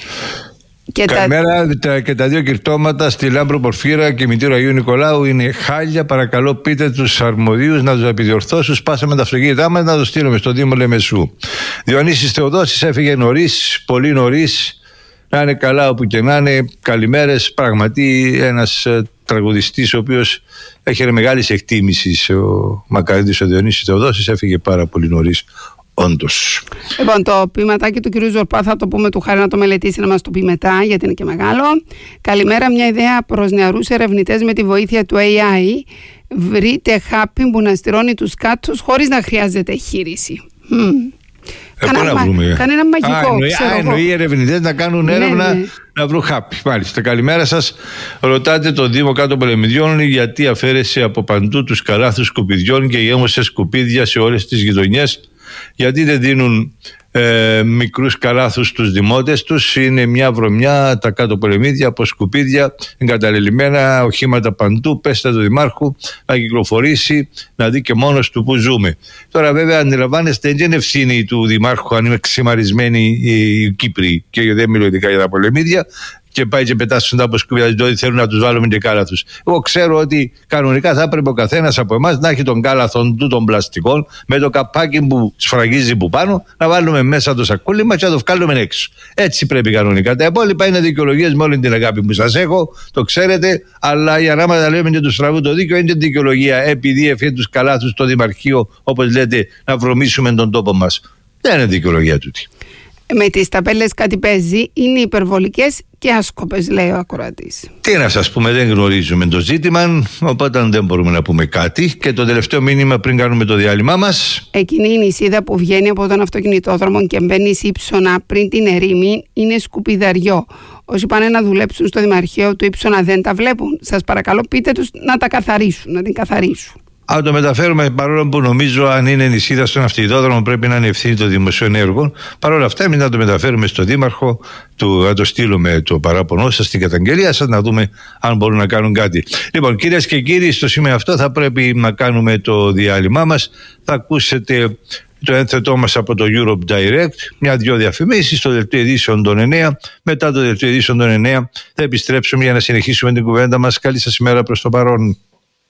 Και Καλημέρα, τα... και τα δύο κυρτώματα στη Λάμπρο Πορφύρα και Μητήρου Αγίου Νικολάου είναι χάλια. Παρακαλώ πείτε τους αρμοδίους να τους επιδιορθώσουν. Σπάσαμε τα αυτοκίνητά μας να το στείλουμε στο Δήμο Λεμεσού. Διονύσης Θεοδόσης έφυγε νωρίς, πολύ νωρίς. Να είναι καλά όπου και να είναι. Καλημέρες. Πραγματι ένας ε, τραγουδιστής ο οποίος έχει μεγάλη εκτίμηση. Ο Μακαρίτης ο Διονύσης Θεοδόσης έφυγε πάρα πολύ νωρίς. Όντως. Λοιπόν, το ποιηματάκι του κυρίου Ζορπά θα το πούμε του Χάρη να το μελετήσει, να μας το πει μετά, γιατί είναι και μεγάλο. Καλημέρα, μια ιδέα προς νεαρούς ερευνητές με τη βοήθεια του έι άι. Βρείτε χάπι που να στηρώνει τους κάτσους χωρίς να χρειάζεται χείριση. Mm. Ε, Κανένα, μα... Κανένα μαγικό. Α, εννοεί, α, εννοεί οι ερευνητές να κάνουν έρευνα, ναι, ναι. να βρουν χάπι. Μάλιστα. Καλημέρα σας. Ρωτάτε τον Δήμο Κάτω Πολεμιδιών γιατί αφαίρεσε από παντού τους καλάθους σκουπιδιών και γέμωσε σκουπίδια σε όλες τις γειτονιές. Γιατί δεν δίνουν ε, μικρούς καλάθους στους δημότες τους. Είναι μια βρωμιά τα κάτω πολεμίδια από σκουπίδια εγκαταλελειμμένα, οχήματα παντού. Πέστε του Δημάρχου να κυκλοφορήσει, να δει και μόνος του που ζούμε. Τώρα βέβαια αντιλαμβάνεστε, δεν είναι ευθύνη του Δημάρχου αν είναι ξημαρισμένοι οι Κύπροι, και δεν μιλώ ειδικά για τα πολεμίδια, και πάει και πετάσουν τα από σκουπίδια, δηλαδή θέλουν να τους βάλουμε και κάλαθους. Εγώ ξέρω ότι κανονικά θα έπρεπε ο καθένας από εμάς να έχει τον κάλαθον του των πλαστικών με το καπάκι που σφραγίζει που πάνω, να βάλουμε μέσα το σακούλι μας και να το βγάλουμε έξω. Έτσι πρέπει κανονικά. Τα υπόλοιπα είναι δικαιολογίες με όλη την αγάπη που σας έχω, το ξέρετε, αλλά για να μας τα λέμε και του στραβού το δίκαιο είναι δικαιολογία επειδή έφυγε τους καλάθους στο Δημαρχείο, όπως λέτε, να βρωμίσουμε τον τόπο μας. Δεν είναι δικαιολογία τούτη. Με τις ταπέλες κάτι παίζει, είναι υπερβολικές και άσκοπες, λέει ο ακροατής. Τι να σας πούμε, δεν γνωρίζουμε το ζήτημα, οπότε δεν μπορούμε να πούμε κάτι. Και το τελευταίο μήνυμα πριν κάνουμε το διάλειμμα μας. Εκείνη η νησίδα που βγαίνει από τον αυτοκινητόδρομο και μπαίνει ύψονα πριν την ερήμη είναι σκουπιδαριό. Όσοι πάνε να δουλέψουν στο Δημαρχείο του ύψονα δεν τα βλέπουν. Σας παρακαλώ πείτε τους να τα καθαρίσουν, να την καθαρίσουν. Αν το μεταφέρουμε, παρόλο που νομίζω αν είναι νησίδα στον αυτοκινητόδρομο πρέπει να είναι ευθύνη των δημοσίων έργων, παρόλα αυτά εμείς να το μεταφέρουμε στο Δήμαρχο, του, να το στείλουμε το παράπονό σας, την καταγγελία σας, να δούμε αν μπορούν να κάνουν κάτι. Λοιπόν, κυρίες και κύριοι, στο σημείο αυτό θα πρέπει να κάνουμε το διάλειμμά μας. Θα ακούσετε το ένθετό μας από το Europe Direct, μια-δυο διαφημίσεις στο δελτίο ειδήσεων των εννέα. Μετά το δελτίο ειδήσεων των εννέα θα επιστρέψουμε για να συνεχίσουμε την κουβέντα μας. Καλή σας ημέρα προς το παρόν.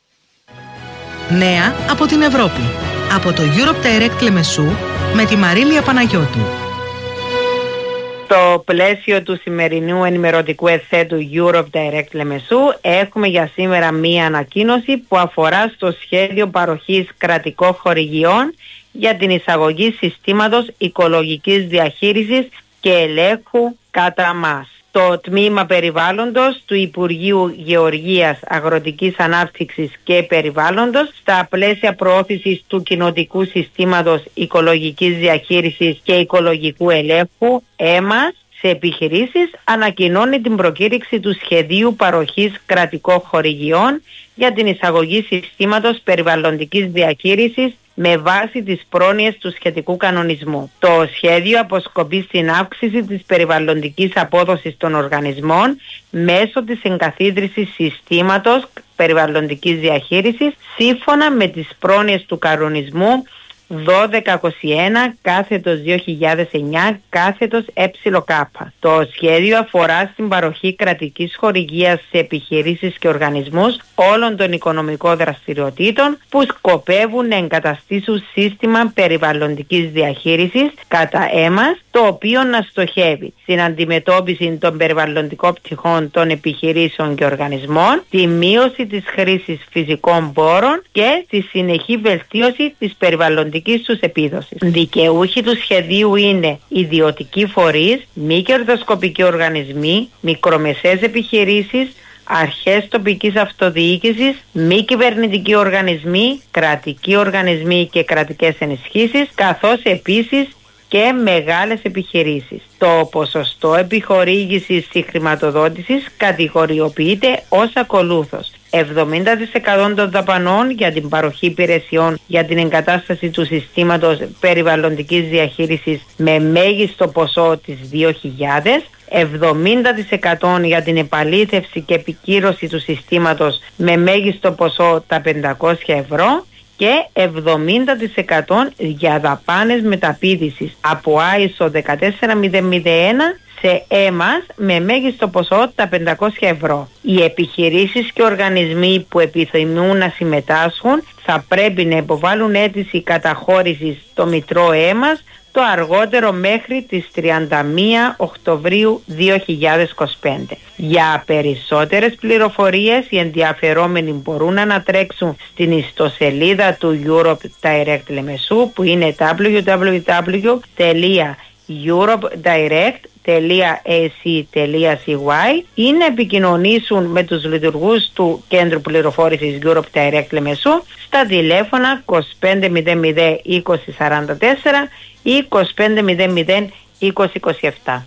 Νέα από την Ευρώπη. Από το Europe Direct Λεμεσού με τη Μαρίλια Παναγιώτου. Στο πλαίσιο του σημερινού ενημερωτικού εθέτου Europe Direct Λεμεσού έχουμε για σήμερα μία ανακοίνωση που αφορά στο σχέδιο παροχής κρατικών χορηγιών για την εισαγωγή συστήματος οικολογικής διαχείρισης και ελέγχου κατά μας. Το Τμήμα Περιβάλλοντος του Υπουργείου Γεωργίας, Αγροτικής Ανάπτυξης και Περιβάλλοντος, στα πλαίσια προώθησης του κοινοτικού συστήματος οικολογικής διαχείρισης και οικολογικού ελέγχου, ΕΜΑΣ, σε επιχειρήσεις, ανακοινώνει την προκήρυξη του σχεδίου παροχής κρατικών χορηγιών για την εισαγωγή συστήματος περιβαλλοντικής διαχείρισης με βάση τις πρόνοιες του σχετικού κανονισμού. Το σχέδιο αποσκοπεί στην αύξηση της περιβαλλοντικής απόδοσης των οργανισμών μέσω της εγκαθίδρυσης συστήματος περιβαλλοντικής διαχείρισης σύμφωνα με τις πρόνοιες του κανονισμού δώδεκα είκοσι ένα κάθετος δύο χιλιάδες εννέα κάθετος ΕΚ. Το σχέδιο αφορά στην παροχή κρατικής χορηγίας σε επιχειρήσεις και οργανισμούς όλων των οικονομικών δραστηριοτήτων που σκοπεύουν να εγκαταστήσουν σύστημα περιβαλλοντικής διαχείρισης κατά ΕΜΑΣ, το οποίο να στοχεύει στην αντιμετώπιση των περιβαλλοντικών πτυχών των επιχειρήσεων και οργανισμών, τη μείωση της χρήσης φυσικών πόρων και τη συνεχή βελτίωση της περιβαλλοντικής τους επίδοσης. Δικαιούχοι του σχεδίου είναι ιδιωτικοί φορείς, μη κερδοσκοπικοί οργανισμοί, μικρομεσαίες επιχειρήσεις, αρχές τοπικής αυτοδιοίκησης, μη κυβερνητικοί οργανισμοί, κρατικοί οργανισμοί και κρατικές ενισχύσεις, καθώς επίσης και μεγάλες επιχειρήσεις. Το ποσοστό επιχορήγησης ή χρηματοδότησης κατηγοριοποιείται ως ακολούθως: εβδομήντα τοις εκατό των δαπανών για την παροχή υπηρεσιών για την εγκατάσταση του συστήματος περιβαλλοντικής διαχείρισης με μέγιστο ποσό της δύο χιλιάδες, εβδομήντα τοις εκατό για την επαλήθευση και επικύρωση του συστήματος με μέγιστο ποσό τα πεντακόσια ευρώ και εβδομήντα τοις εκατό για δαπάνες μεταπήδησης από άισο δεκατέσσερα μηδέν μηδέν ένα σε ΕΜΑΣ με μέγιστο ποσό τα πεντακόσια ευρώ. Οι επιχειρήσεις και οργανισμοί που επιθυμούν να συμμετάσχουν θα πρέπει να υποβάλουν αίτηση καταχώρησης στο Μητρό ΕΜΑΣ το αργότερο μέχρι τις τριάντα μία Οκτωβρίου δύο χιλιάδες είκοσι πέντε. Για περισσότερες πληροφορίες οι ενδιαφερόμενοι μπορούν να ανατρέξουν στην ιστοσελίδα του Europe Direct Λεμεσού που είναι double-u double-u double-u τελεία europe direct τελεία a c τελεία c y ή να επικοινωνήσουν με τους λειτουργούς του Κέντρου Πληροφόρησης Europe Direct Λεμεσού στα τηλέφωνα είκοσι πέντε μηδέν μηδέν είκοσι σαράντα τέσσερα ή είκοσι πέντε μηδέν μηδέν είκοσι είκοσι επτά.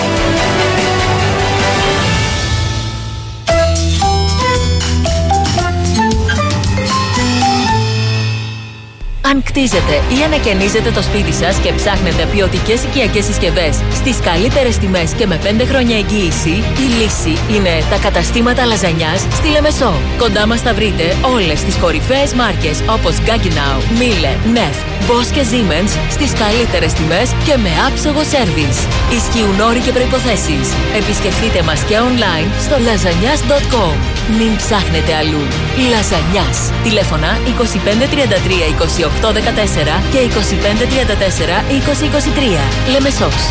Αν κτίζετε ή ανακαινίζετε το σπίτι σας και ψάχνετε ποιοτικές οικιακές συσκευές στις καλύτερες τιμές και με πέντε χρόνια εγγύηση, η λύση είναι τα καταστήματα λαζανιάς στη Λεμεσό. Κοντά μας θα βρείτε όλες τις κορυφαίες μάρκες όπως Gaggenau, Miele, Neff, Bosch και Siemens στις καλύτερες τιμές και με άψογο σέρβις. Ισχύουν όροι και προϋποθέσεις. Επισκεφτείτε μας και online στο λαζανιάς τελεία κομ. Μην ψάχνετε αλλού. Λαζανιάς. Τηλέφωνα είκοσι πέντε τριάντα τρία είκοσι οκτώ δεκατέσσερα και είκοσι πέντε τριάντα τέσσερα είκοσι είκοσι τρία. Λεμεσός.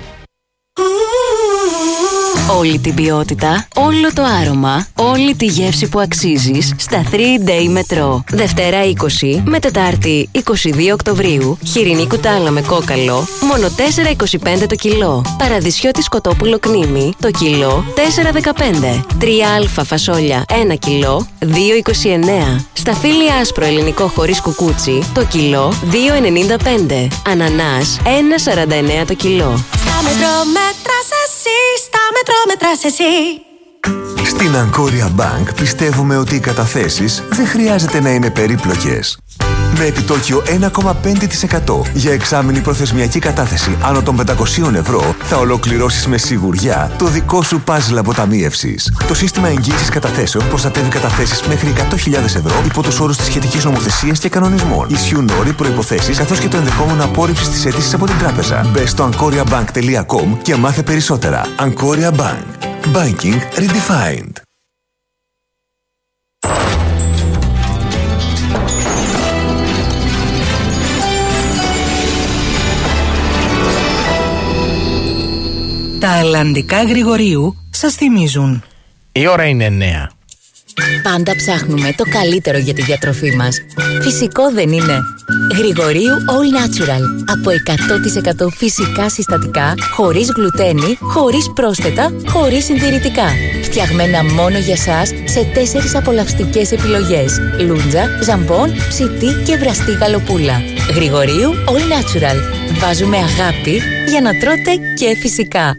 Όλη την ποιότητα, όλο το άρωμα, όλη τη γεύση που αξίζεις στα θρι Day Metro. Δευτέρα είκοσι με Τετάρτη είκοσι δύο Οκτωβρίου. Χοιρινή κουτάλα με κόκαλο, μόνο τέσσερα είκοσι πέντε το κιλό. Παραδεισιώτη σκοτόπουλο κνήμι, το κιλό τέσσερα δεκαπέντε. τρία α φασόλια, ένα κιλό, δύο είκοσι εννέα. Σταφύλι άσπρο ελληνικό χωρίς κουκούτσι, το κιλό δύο ενενήντα πέντε. Ανανάς, ένα σαράντα εννέα το κιλό. Στα Μετρό μέτρας εσύ, στα Μετρό μέτρας εσύ. Στην Ancoria Bank πιστεύουμε ότι οι καταθέσεις δεν χρειάζεται να είναι περίπλοκες. Με επιτόκιο ένα κόμμα πέντε τοις εκατό για εξάμηνη προθεσμιακή κατάθεση άνω των πεντακόσια ευρώ θα ολοκληρώσεις με σιγουριά το δικό σου παζλ αποταμίευσης. Το σύστημα εγγύησης καταθέσεων προστατεύει καταθέσεις μέχρι εκατό χιλιάδες ευρώ υπό τους όρους της σχετικής νομοθεσίας και κανονισμών. Ισχύουν όροι, προϋποθέσεις καθώς και το ενδεχόμενο απόρριψης της αίτησης από την τράπεζα. Μπες στο ancoria bank τελεία com και μάθε περισσότερα. Ancoria Bank. Banking Redefined. Τα Ελλαντικά Γρηγορίου σας θυμίζουν. Η ώρα είναι εννέα. Πάντα ψάχνουμε το καλύτερο για τη διατροφή μας. Φυσικό δεν είναι? Γρηγορίου All Natural. Από εκατό τοις εκατό φυσικά συστατικά, χωρίς γλουτένι, χωρίς πρόσθετα, χωρίς συντηρητικά. Φτιαγμένα μόνο για σας σε τέσσερις απολαυστικές επιλογές. Λούντζα, ζαμπόν, ψητή και βραστή γαλοπούλα. Γρηγορίου All Natural. Βάζουμε αγάπη για να τρώτε και φυσικά.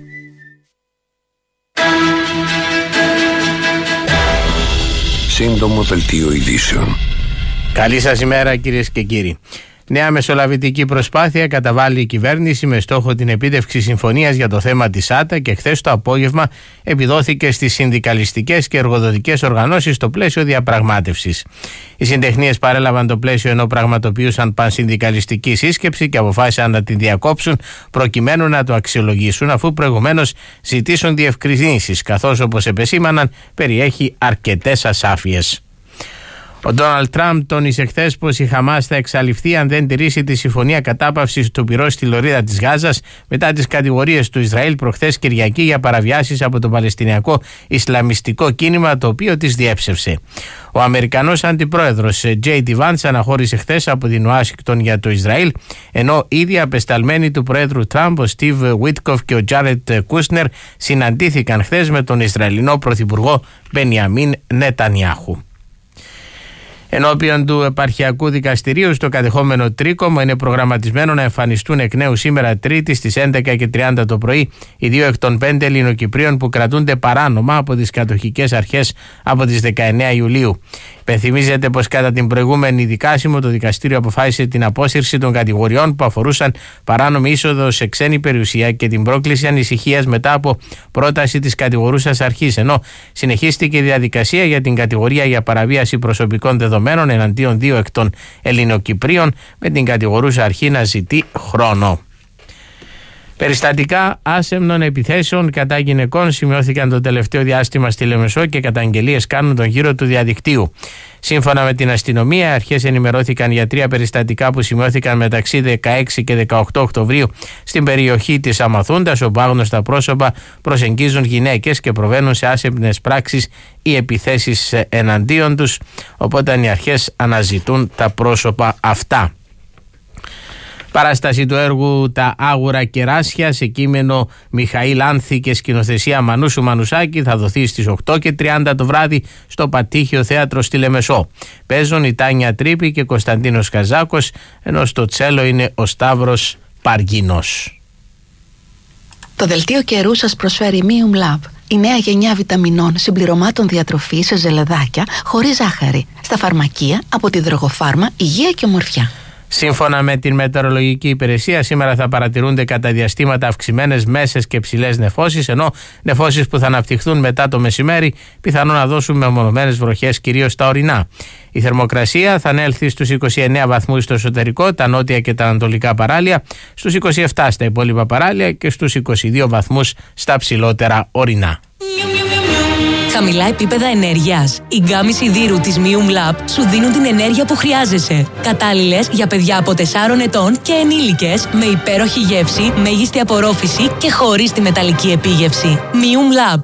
Σύντομο δελτίο ειδήσεων. Καλή σας ημέρα κυρίες και κύριοι. Νέα μεσολαβητική προσπάθεια καταβάλει η κυβέρνηση με στόχο την επίτευξη συμφωνίας για το θέμα της ΆΤΑ και χθες το απόγευμα επιδόθηκε στις συνδικαλιστικές και εργοδοτικές οργανώσεις στο πλαίσιο διαπραγμάτευσης. Οι συντεχνίες παρέλαβαν το πλαίσιο ενώ πραγματοποιούσαν πανσυνδικαλιστική σύσκεψη και αποφάσισαν να την διακόψουν προκειμένου να το αξιολογήσουν, αφού προηγουμένως ζητήσουν διευκρινήσεις, καθώς όπως επεσήμαναν περιέχει αρκετές ασάφειες. Ο Ντόναλντ Τραμπ τόνισε χθες πως η Χαμάς θα εξαλειφθεί αν δεν τηρήσει τη συμφωνία κατάπαυσης του πυρός στη λωρίδα της Γάζας μετά τις κατηγορίες του Ισραήλ προχθές Κυριακή για παραβιάσεις από το Παλαιστινιακό Ισλαμιστικό κίνημα, το οποίο τις διέψευσε. Ο Αμερικανός αντιπρόεδρος τζέι ντι Vance αναχώρησε χθες από την Ουάσιγκτον για το Ισραήλ, ενώ ήδη απεσταλμένοι του πρόεδρου Τραμπ, ο Στίβ Βίτκοφ και ο Τζάρετ Κούσνερ, συναντήθηκαν χθες με τον Ισραηλινό πρωθυπουργό Μπενιαμίν Νετανιάχου. Ενώπιον του Επαρχιακού Δικαστηρίου στο κατεχόμενο Τρίκομο είναι προγραμματισμένο να εμφανιστούν εκ νέου σήμερα Τρίτη στις έντεκα και τριάντα το πρωί οι δύο εκ των πέντε Ελληνοκυπρίων που κρατούνται παράνομα από τις κατοχικές αρχές από τις δεκαεννέα Ιουλίου. Υπενθυμίζεται πως κατά την προηγούμενη δικάσιμο το δικαστήριο αποφάσισε την απόσυρση των κατηγοριών που αφορούσαν παράνομη είσοδο σε ξένη περιουσία και την πρόκληση ανησυχίας μετά από πρόταση της κατηγορούσας αρχής, ενώ συνεχίστηκε η διαδικασία για την κατηγορία για παραβίαση προσωπικών δεδομένων εναντίον δύο εκ των Ελληνοκυπρίων, με την κατηγορούσα αρχή να ζητεί χρόνο. Περιστατικά άσεμνων επιθέσεων κατά γυναικών σημειώθηκαν το τελευταίο διάστημα στη Λεμεσό και καταγγελίες κάνουν τον γύρο του διαδικτύου. Σύμφωνα με την αστυνομία, οι αρχές ενημερώθηκαν για τρία περιστατικά που σημειώθηκαν μεταξύ δεκαέξι και δεκαοκτώ Οκτωβρίου στην περιοχή της Αμαθούντας, όπου άγνωστα πρόσωπα προσεγγίζουν γυναίκες και προβαίνουν σε άσεμνες πράξεις ή επιθέσεις εναντίον τους, οπότε οι αρχές αναζητούν τα πρόσωπα αυτά. Παράσταση του έργου «Τα Άγουρα Κεράσια» σε κείμενο Μιχαήλ Άνθη και σκηνοθεσία Μανούσου Μανουσάκη θα δοθεί στις οκτώ και τριάντα το βράδυ στο Πατήχιο Θέατρο στη Λεμεσό. Παίζουν η Τάνια Τρίπη και Κωνσταντίνος Καζάκος, ενώ στο τσέλο είναι ο Σταύρος Παργίνος. Το δελτίο καιρού σας προσφέρει Mium Lab, η νέα γενιά βιταμινών συμπληρωμάτων διατροφής σε ζελεδάκια χωρίς ζάχαρη. Στα φαρμακεία από τη Δρογοφάρμα Υγεία και Ομορφιά. Σύμφωνα με την μετεωρολογική υπηρεσία, σήμερα θα παρατηρούνται κατά διαστήματα αυξημένες μέσες και ψηλές νεφώσεις, ενώ νεφώσεις που θα αναπτυχθούν μετά το μεσημέρι πιθανόν να δώσουν μεμονωμένες βροχές κυρίως στα ορεινά. Η θερμοκρασία θα ανέλθει στους είκοσι εννέα βαθμούς στο εσωτερικό, τα νότια και τα ανατολικά παράλια, στους είκοσι επτά στα υπόλοιπα παράλια και στους είκοσι δύο βαθμούς στα ψηλότερα ορεινά. Χαμηλά επίπεδα ενέργειας. Οι γκάμοι σιδήρου της Mium Lab σου δίνουν την ενέργεια που χρειάζεσαι. Κατάλληλες για παιδιά από τεσσάρων ετών και ενήλικες, με υπέροχη γεύση, μέγιστη απορρόφηση και χωρίς τη μεταλλική επίγευση. Mium Lab.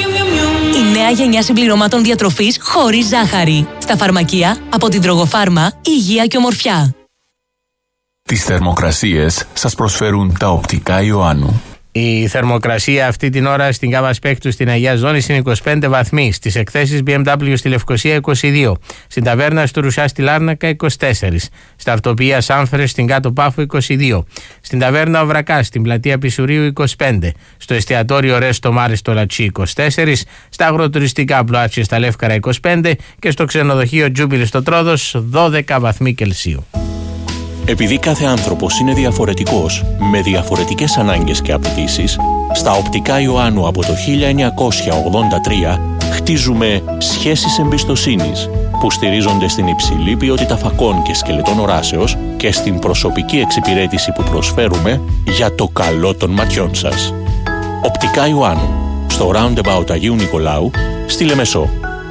Η νέα γενιά συμπληρωμάτων διατροφής χωρίς ζάχαρη. Στα φαρμακεία από την Δρογοφάρμα Υγεία και Ομορφιά. Τις θερμοκρασίες σας προσφέρουν τα οπτικά Ιωάννου. Η θερμοκρασία αυτή την ώρα στην Κάβα Σπέκτου στην Αγία Ζώνη είναι είκοσι πέντε βαθμοί. Στις εκθέσεις μπι εμ ντάμπλιου στη Λευκοσία είκοσι δύο. Στην ταβέρνα του Ρουσά στη Λάρνακα είκοσι τέσσερα. Στα Αρτοπία Σάμφρες στην Κάτω Πάφο είκοσι δύο. Στην ταβέρνα Οβρακά στην πλατεία Πισουρίου είκοσι πέντε. Στο εστιατόριο Ρέστο Μάρι στο Λατσί είκοσι τέσσερα. Στα αγροτουριστικά Πλοάτσια στα Λεύκαρα είκοσι πέντε. Και στο ξενοδοχείο Τζούμπιλη στο Τρόδος δώδεκα βαθμοί Κελσίου. Επειδή κάθε άνθρωπος είναι διαφορετικός, με διαφορετικές ανάγκες και απαιτήσεις, στα Οπτικά Ιωάννου από το χίλια εννιακόσια ογδόντα τρία χτίζουμε σχέσεις εμπιστοσύνης που στηρίζονται στην υψηλή ποιότητα φακών και σκελετών οράσεως και στην προσωπική εξυπηρέτηση που προσφέρουμε για το καλό των ματιών σας. Οπτικά Ιωάννου, στο Roundabout Αγίου Νικολάου, στη Λεμεσό.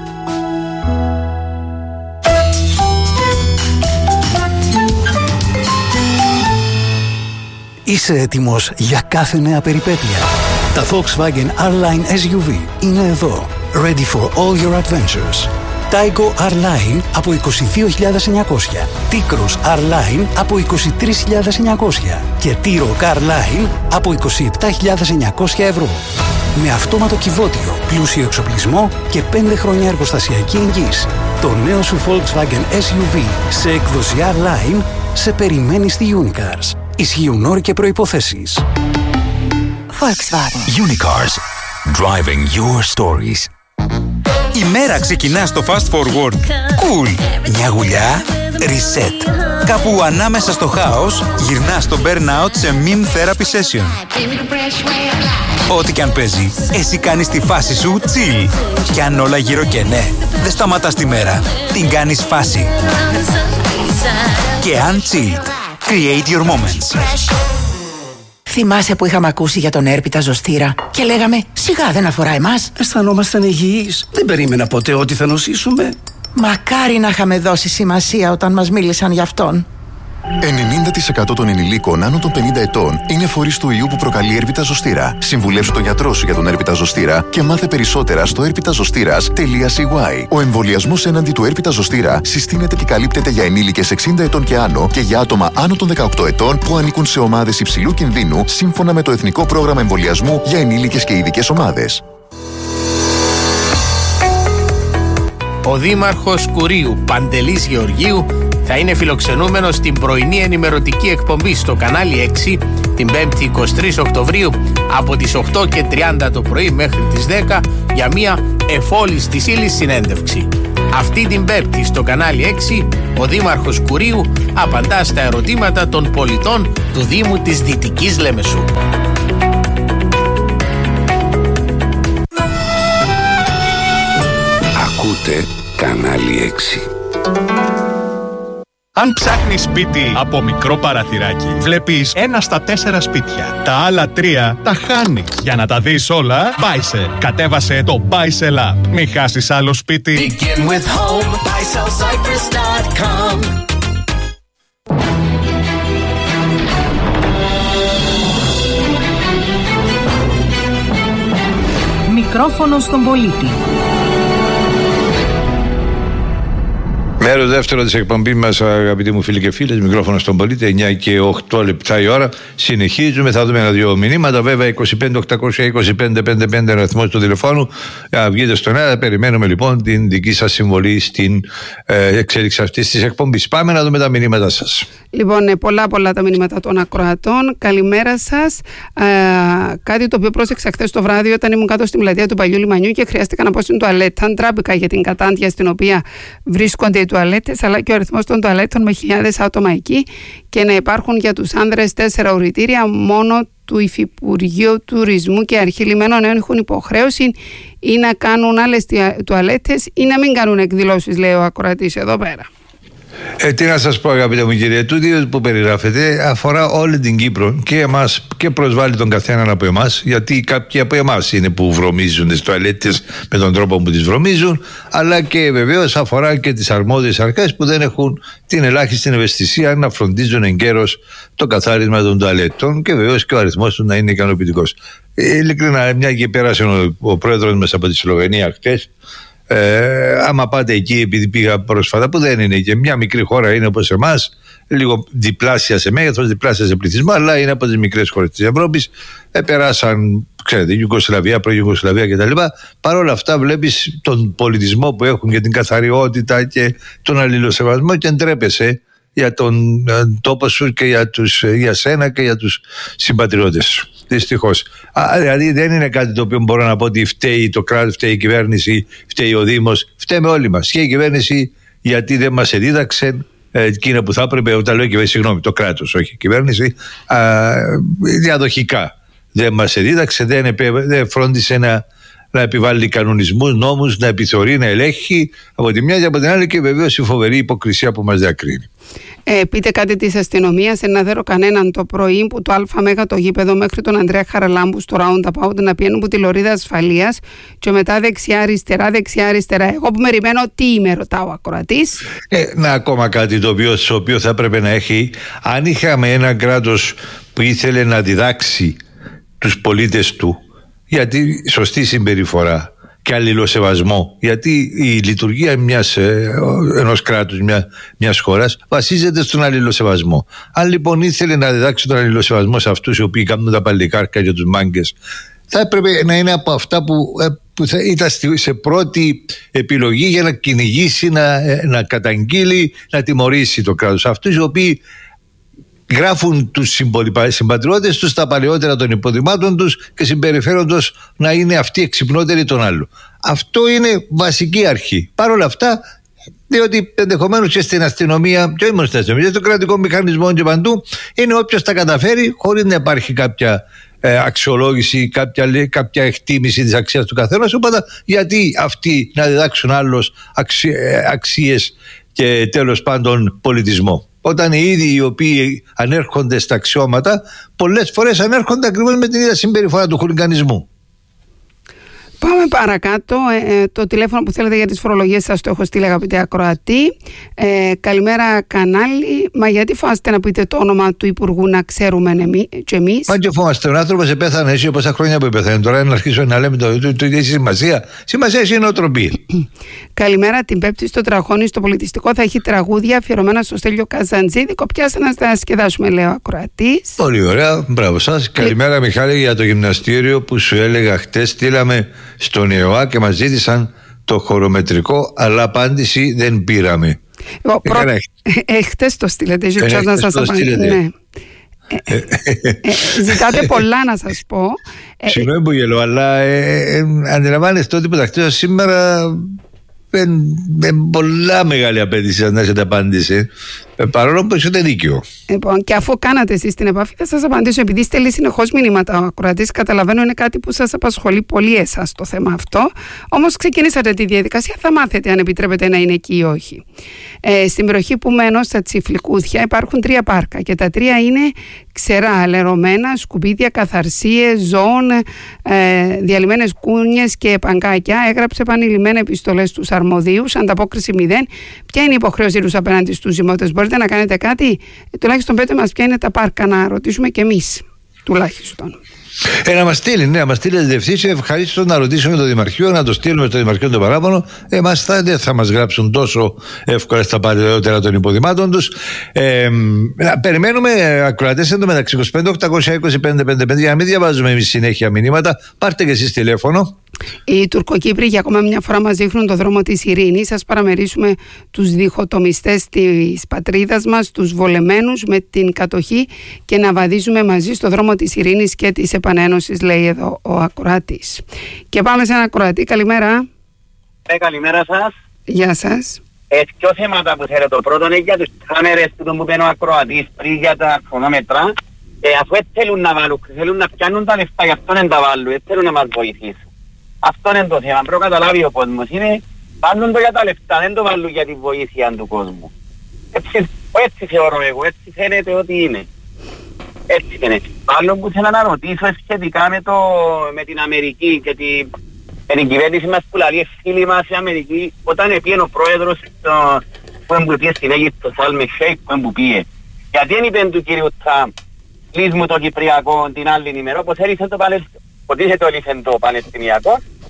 Είσαι έτοιμος για κάθε νέα περιπέτεια? Τα Volkswagen R-Line ες γιου βι είναι εδώ. Ready for all your adventures. Taigo R-Line από είκοσι δύο χιλιάδες εννιακόσια. T-Cross R-Line από είκοσι τρεις χιλιάδες εννιακόσια. Και T-Roc R-Line από είκοσι επτά χιλιάδες εννιακόσια ευρώ. Με αυτόματο κυβότιο, πλούσιο εξοπλισμό και πέντε χρόνια εργοστασιακή εγγύηση. Το νέο σου Volkswagen ες γιου βι σε έκδοση R-Line σε περιμένει στη Unicars. Ισχύουν όροι και προϋποθέσεις. Volkswagen. Unicars. Driving your stories. Η μέρα ξεκινά στο Fast Forward. Cool. Μια γουλιά. Reset. Κάπου ανάμεσα στο χάος γυρνά στο burnout σε meme therapy session. Ό,τι και αν παίζει, εσύ κάνεις τη φάση σου chill. Κι αν όλα γύρω και ναι, δεν σταματάς τη μέρα. Την κάνεις φάση. Και αν chilled. Create your moments. Θυμάσαι που είχαμε ακούσει για τον έρπιτα ζωστήρα και λέγαμε σιγά δεν αφορά εμάς? Αισθανόμασταν υγιείς. Δεν περίμενα ποτέ ότι θα νοσήσουμε. Μακάρι να είχαμε δώσει σημασία όταν μας μίλησαν γι' αυτόν. ενενήντα τοις εκατό των ενηλίκων άνω των πενήντα ετών είναι φορείς του ιού που προκαλεί έρπιτα ζωστήρα. Συμβουλεύσου τον γιατρό σου για τον έρπιτα ζωστήρα και μάθε περισσότερα στο έρπιτα ζωστήρας τελεία σι γουάι. Ο εμβολιασμός έναντι του έρπιτα ζωστήρα συστήνεται και καλύπτεται για ενήλικες εξήντα ετών και άνω και για άτομα άνω των δεκαοκτώ ετών που ανήκουν σε ομάδες υψηλού κινδύνου σύμφωνα με το Εθνικό Πρόγραμμα Εμβολιασμού για ενήλικες και ειδικές ομάδες. Ο Δήμαρχος Κουρίου, Παντελής Γεωργίου, θα είναι φιλοξενούμενος στην πρωινή ενημερωτική εκπομπή στο κανάλι έξι την πέμπτη εικοστή τρίτη Οκτωβρίου από τις οκτώ και τριάντα το πρωί μέχρι τις δέκα για μια εφόλης της ύλης συνέντευξη. Αυτή την πέμπτη στο κανάλι έξι ο Δήμαρχος Κουρίου απαντά στα ερωτήματα των πολιτών του Δήμου της Δυτικής Λεμεσού. Ακούτε κανάλι έξι. Αν ψάχνεις σπίτι από μικρό παραθυράκι, βλέπεις ένα στα τέσσερα σπίτια. Τα άλλα τρία τα χάνεις. Για να τα δεις όλα, Buysell. Κατέβασε το Buysell app. Μην χάσεις άλλο σπίτι. Begin with home, buy sell cypress dot com. Μικρόφωνο στον πολίτη. Μέρος δεύτερο της εκπομπής μας, αγαπητοί μου φίλοι και φίλες, μικρόφωνο στον πολίτη, εννιά και οκτώ λεπτά η ώρα. Συνεχίζουμε, θα δούμε ένα-δύο μηνύματα. Βέβαια, είκοσι πέντε οκτακόσια είκοσι πέντε πενήντα πέντε είναι ο αριθμός του τηλεφώνου. Να βγείτε στον αέρα. Περιμένουμε λοιπόν την δική σας συμβολή στην ε, εξέλιξη αυτής της εκπομπής. Πάμε να δούμε τα μηνύματα σας. Λοιπόν, πολλά πολλά τα μηνύματα των ακροατών. Καλημέρα σας. Ε, κάτι το οποίο πρόσεξα χθες το βράδυ όταν ήμουν κάτω στην πλατεία του Παλιού Λιμανιού και χρειάστηκα να πω στην τουαλέτα. Τράπηκα για την κατάντια στην οποία βρίσκονται οι τουαλέτες, αλλά και ο αριθμός των τουαλέτων με χιλιάδες άτομα εκεί, και να υπάρχουν για τους άνδρες τέσσερα ουρητήρια μόνο του Υφυπουργείου Τουρισμού και Αρχή Λιμένων έχουν υποχρέωση ή να κάνουν άλλες τουαλέτες ή να μην κάνουν εκδηλώσεις, λέει ο ακροατής εδώ πέρα. Ε, τι να σας πω, αγαπητέ μου κύριε, τούτο που περιγράφεται αφορά όλη την Κύπρο και εμάς και προσβάλλει τον καθέναν από εμάς, γιατί κάποιοι από εμάς είναι που βρωμίζουν τις τουαλέτες με τον τρόπο που τις βρωμίζουν, αλλά και βεβαίως αφορά και τις αρμόδιες αρχές που δεν έχουν την ελάχιστη ευαισθησία να φροντίζουν εγκαίρως το καθάρισμα των τουαλέτων και βεβαίως και ο αριθμός του να είναι ικανοποιητικός. Ε, ειλικρινά, μια και πέρασε ο, ο πρόεδρος μας από τη Σλοβενία χτες, Ε, άμα πάτε εκεί, επειδή πήγα πρόσφατα, που δεν είναι και μια μικρή χώρα, είναι όπως εμάς, λίγο διπλάσια σε μέγεθος, διπλάσια σε πληθυσμό, αλλά είναι από τις μικρές χώρες της Ευρώπης. Ε, περάσαν, ξέρετε, Ιουγκοσλαβία, προ-Ιουγκοσλαβία κτλ. Παρ' όλα αυτά, βλέπεις τον πολιτισμό που έχουν και την καθαριότητα και τον αλληλοσεβασμό και ντρέπεσαι για τον ε, τόπο σου και για, τους, για σένα και για τους συμπατριώτες σου. Δυστυχώς. Δηλαδή δεν είναι κάτι το οποίο μπορώ να πω ότι φταίει το κράτος, φταίει η κυβέρνηση, φταίει ο Δήμος. Φταίμε όλοι μας. Και η κυβέρνηση γιατί δεν μας εδίδαξε ε, εκείνα που θα έπρεπε, όταν λέω κυβέρνηση, συγγνώμη, το κράτος, όχι η κυβέρνηση, α, διαδοχικά δεν μας εδίδαξε, δεν, επέ, δεν φρόντισε να, να επιβάλλει κανονισμούς, νόμους, να επιθεωρεί, να ελέγχει από τη μια και από την άλλη, και βεβαίως η φοβερή υποκρισία που μας διακρίνει. Ε, πείτε κάτι της αστυνομίας. Δεν έδερω κανέναν το πρωί που το ΑΜΕΓΑ το γήπεδο μέχρι τον Ανδρέα Χαραλάμπου στο Roundabout να πιένουν που τη λωρίδα ασφαλείας και μετά δεξιά-αριστερά, δεξιά-αριστερά. Εγώ που μεριμένω, τι είμαι, ρωτάω ο ακροατής. Ε, να ακόμα κάτι το οποίο, το οποίο θα έπρεπε να έχει. Αν είχαμε ένα κράτος που ήθελε να διδάξει τους πολίτες του για τη σωστή συμπεριφορά και αλληλοσεβασμό, γιατί η λειτουργία μιας, ενός κράτους, μια, μιας χώρας βασίζεται στον αλληλοσεβασμό. Αν λοιπόν ήθελε να διδάξει τον αλληλοσεβασμό σε αυτούς οι οποίοι κάνουν τα παλικάρκα και τους μάγκες, θα έπρεπε να είναι από αυτά που, που θα ήταν σε πρώτη επιλογή για να κυνηγήσει, να, να καταγγείλει, να τιμωρήσει το κράτος. Αυτούς οι οποίοι γράφουν τους συμπατριώτες τους τα παλαιότερα των υποδημάτων τους και συμπεριφέροντος να είναι αυτοί εξυπνότεροι τον άλλο. Αυτό είναι βασική αρχή. Παρ' όλα αυτά, διότι ενδεχομένως και στην αστυνομία, και όχι μόνο στην αστυνομία, και στο κρατικό μηχανισμό και παντού, είναι όποιος τα καταφέρει χωρίς να υπάρχει κάποια ε, αξιολόγηση, κάποια, κάποια εκτίμηση της αξίας του καθένας. Οπότε, γιατί αυτοί να διδάξουν άλλους αξι, ε, αξίες και τέλος πάντων πολιτισμό, όταν οι ίδιοι οι οποίοι ανέρχονται στα αξιώματα πολλές φορές ανέρχονται ακριβώς με την ίδια συμπεριφορά του χουλιγανισμού. Πάμε παρακάτω. Ε, το τηλέφωνο που θέλετε για τις φορολογίες σας το έχω στείλει, αγαπητέ ακροατή. Ε, καλημέρα κανάλι. Μα γιατί φοβάστε να πείτε το όνομα του Υπουργού να ξέρουμε και εμείς? Μα και φοβάστε. Ο άνθρωπος επέθανε έτσι πόσα χρόνια που επέθανε. Τώρα να αρχίσω να λέμε το, το, το, το σημασία. Σημασία έχει νοοτροπία. Καλημέρα. Την Πέμπτη στο Τραχώνι στο Πολιτιστικό θα έχει τραγούδια αφιερωμένα στο Στέλιο Καζαντζίδικο. Πιάστε να τα σκεδάσουμε, λέει ο ακροατής. Πολύ ωραία. Μπράβο σας. Καλημέρα, ε... Μιχάλη, για το γυμναστήριο που σου έλεγα χτες. Στείλαμε στον ΕΟΑ και μας ζήτησαν το χωρομετρικό, αλλά απάντηση δεν πήραμε. Εγώ, προ... ε, χτες το στείλετε, ε, ε, να σας απαντήσω. Ναι. Ε, ε, ε, ζητάτε πολλά να σας πω. Συγγνώμη που γελώ, αλλά ε, ε, αντιλαμβάνεστε ότι που τα χτίζω σήμερα με πολλά μεγάλη απέτηση να έχετε απάντηση, ε, παρόλο που έχετε δίκιο. Λοιπόν, και αφού κάνατε εσείς την επαφή, θα σας απαντήσω. Επειδή στέλνει συνεχώς μηνύματα ο ακροατής, καταλαβαίνω είναι κάτι που σας απασχολεί πολύ εσάς το θέμα αυτό. Όμως ξεκινήσατε τη διαδικασία, θα μάθετε αν επιτρέπετε να είναι εκεί ή όχι. Ε, στην περιοχή που μένω, στα Τσιφλικούδια, υπάρχουν τρία πάρκα και τα τρία είναι ξερά, λερωμένα, σκουπίδια, καθαρσίες, ζώων, ε, διαλυμένες κούνιες και παγκάκια. Έγραψε επανειλημμένα επιστολές στους αρμοδίους, ανταπόκριση μηδέν. Ποια είναι η υποχρέωσή τους απέναντι στους ζυμώτες? Μπορείτε να κάνετε κάτι? Ε, τουλάχιστον πέτε μας ποια είναι τα πάρκα, να ρωτήσουμε κι εμείς τουλάχιστον. Ε, να μας στείλει, ναι, να μας στείλει διευθύνση. Ευχαρίστω να ρωτήσουμε το Δημαρχείο, να το στείλουμε στο Δημαρχείο το παράπονο. Εμάς θα, δεν θα μας γράψουν τόσο εύκολα στα παλαιότερα των υποδημάτων τους. Ε, να περιμένουμε ακροατές εντωμεταξύ είκοσι πέντε οκτακόσια είκοσι πέντε πενήντα πέντε, για να μην διαβάζουμε εμείς συνέχεια μηνύματα. Πάρτε και εσείς τηλέφωνο. Οι Τουρκοκύπροι για ακόμα μια φορά μας δείχνουν το δρόμο της ειρήνης. Σας παραμερίσουμε τους διχοτομιστές της πατρίδας μας, τους βολεμένους με την κατοχή, και να βαδίζουμε μαζί στο δρόμο της ειρήνης και της επανένωσης, λέει εδώ ο ακροατής. Και πάμε σε ένα ακροατή. Καλημέρα. Ε, καλημέρα σας. Γεια σας. Ε, ποιο θέματα που θέλετε? Το πρώτο είναι για τους κάμερες που μου πένω ο ακροατής πριν για τα χρονόμετρα. Ε, αφού θέλουν να βάλουν, θέλουν να πιάνουν τα λεφτά, γι' αυτό δεν τα βάλουν, θέλουν να μας βοηθήσουν. Αυτό είναι το θέμα. Πρέπει να καταλάβει ο κόσμος. Είναι, βάλουν το για τα λεφτά, δεν το βάλουν για τη βοήθεια του κόσμου. Έτσι, έτσι θεωρώ εγώ, έτσι φαίνεται ότι είναι. Έτσι φαίνεται. Άλλο που θέλω να ρωτήσω σχετικά με, το, με την Αμερική και την, με την κυβέρνηση μας που λέει φίλοι μας η Αμερική, όταν επήγαινε ο πρόεδρος το, που εμπλουτίε στην Αίγυπτο, Σάλμε Σέικ, που εμπλουτίε. Γιατί δεν είπε του κύριου Τραμπ, λύσ' μου το Κυπριακό την άλλη ημέρα, όπως έλυσε το Παλαιστινιακό. Ότι είσαι το λύσεν το Παλαιστινιακό,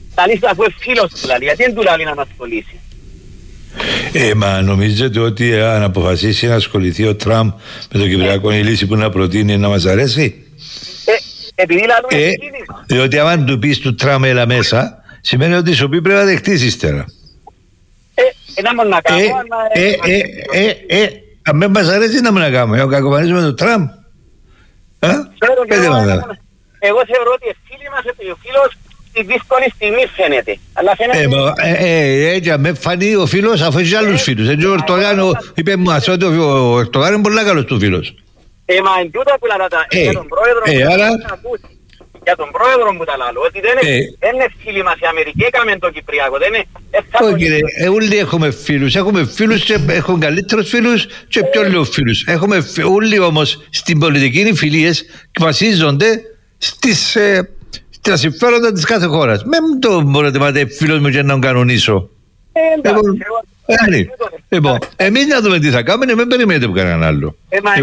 Τα λίστα αφού είναι φίλος του λαλή, γιατί δεν του λαλή να μας ασχολήσει. Ε, μα νομίζετε ότι αν αποφασίσει να ασχοληθεί ο Τραμπ με το Κυπριακό, η λύση που να προτείνει να μας αρέσει? Ε, επειδή λαλούμε ε, διότι αν του πεις του Τραμπ έλα μέσα, σημαίνει ότι σου πει πρέπει να δεχτείς ύστερα. Ε, ένα μόνο να κάνω, ε, ε, ε, ε, ε, ε, αν δεν μας αρέσει να μην να κάνουμε, εγώ κακομανίζουμε τον Τραμπ. Εγώ θεωρώ ότι φίλοι μας, ο φίλος στη δύσκολη στιγμή φαίνεται. Αλλά φαίνεται... Έτσι, με φανεί ο φίλος αφού έχει άλλους φίλους. Έτσι ο Ερτογάν είπε μας ότι ο Ερτογάν είναι πολύ καλός του φίλος. Ε, μα εν τούτα που λαλάτα, για τον πρόεδρο που τα ακούσει. Για τον πρόεδρο που τα λαλώ, ότι δεν είναι φίλοι μας οι Αμερικοί, έκαμε τον Κυπριακό, δεν είναι... Όχι κύριε, όλοι έχουμε φίλους, έχουμε φίλους και έχουμε καλύτερους φίλους και πιο λίγους φίλους. Έχουμε όλοι όμως στην πολιτική οι φιλίες βασίζονται στις... τα συμφέροντα της κάθε χώρας. Μην το μπορείτε να πάτε φίλος μου και να τον κανονίσω. Λοιπόν, εμείς να δούμε τι θα κάνουμε, μην περιμένετε που κανέναν άλλο.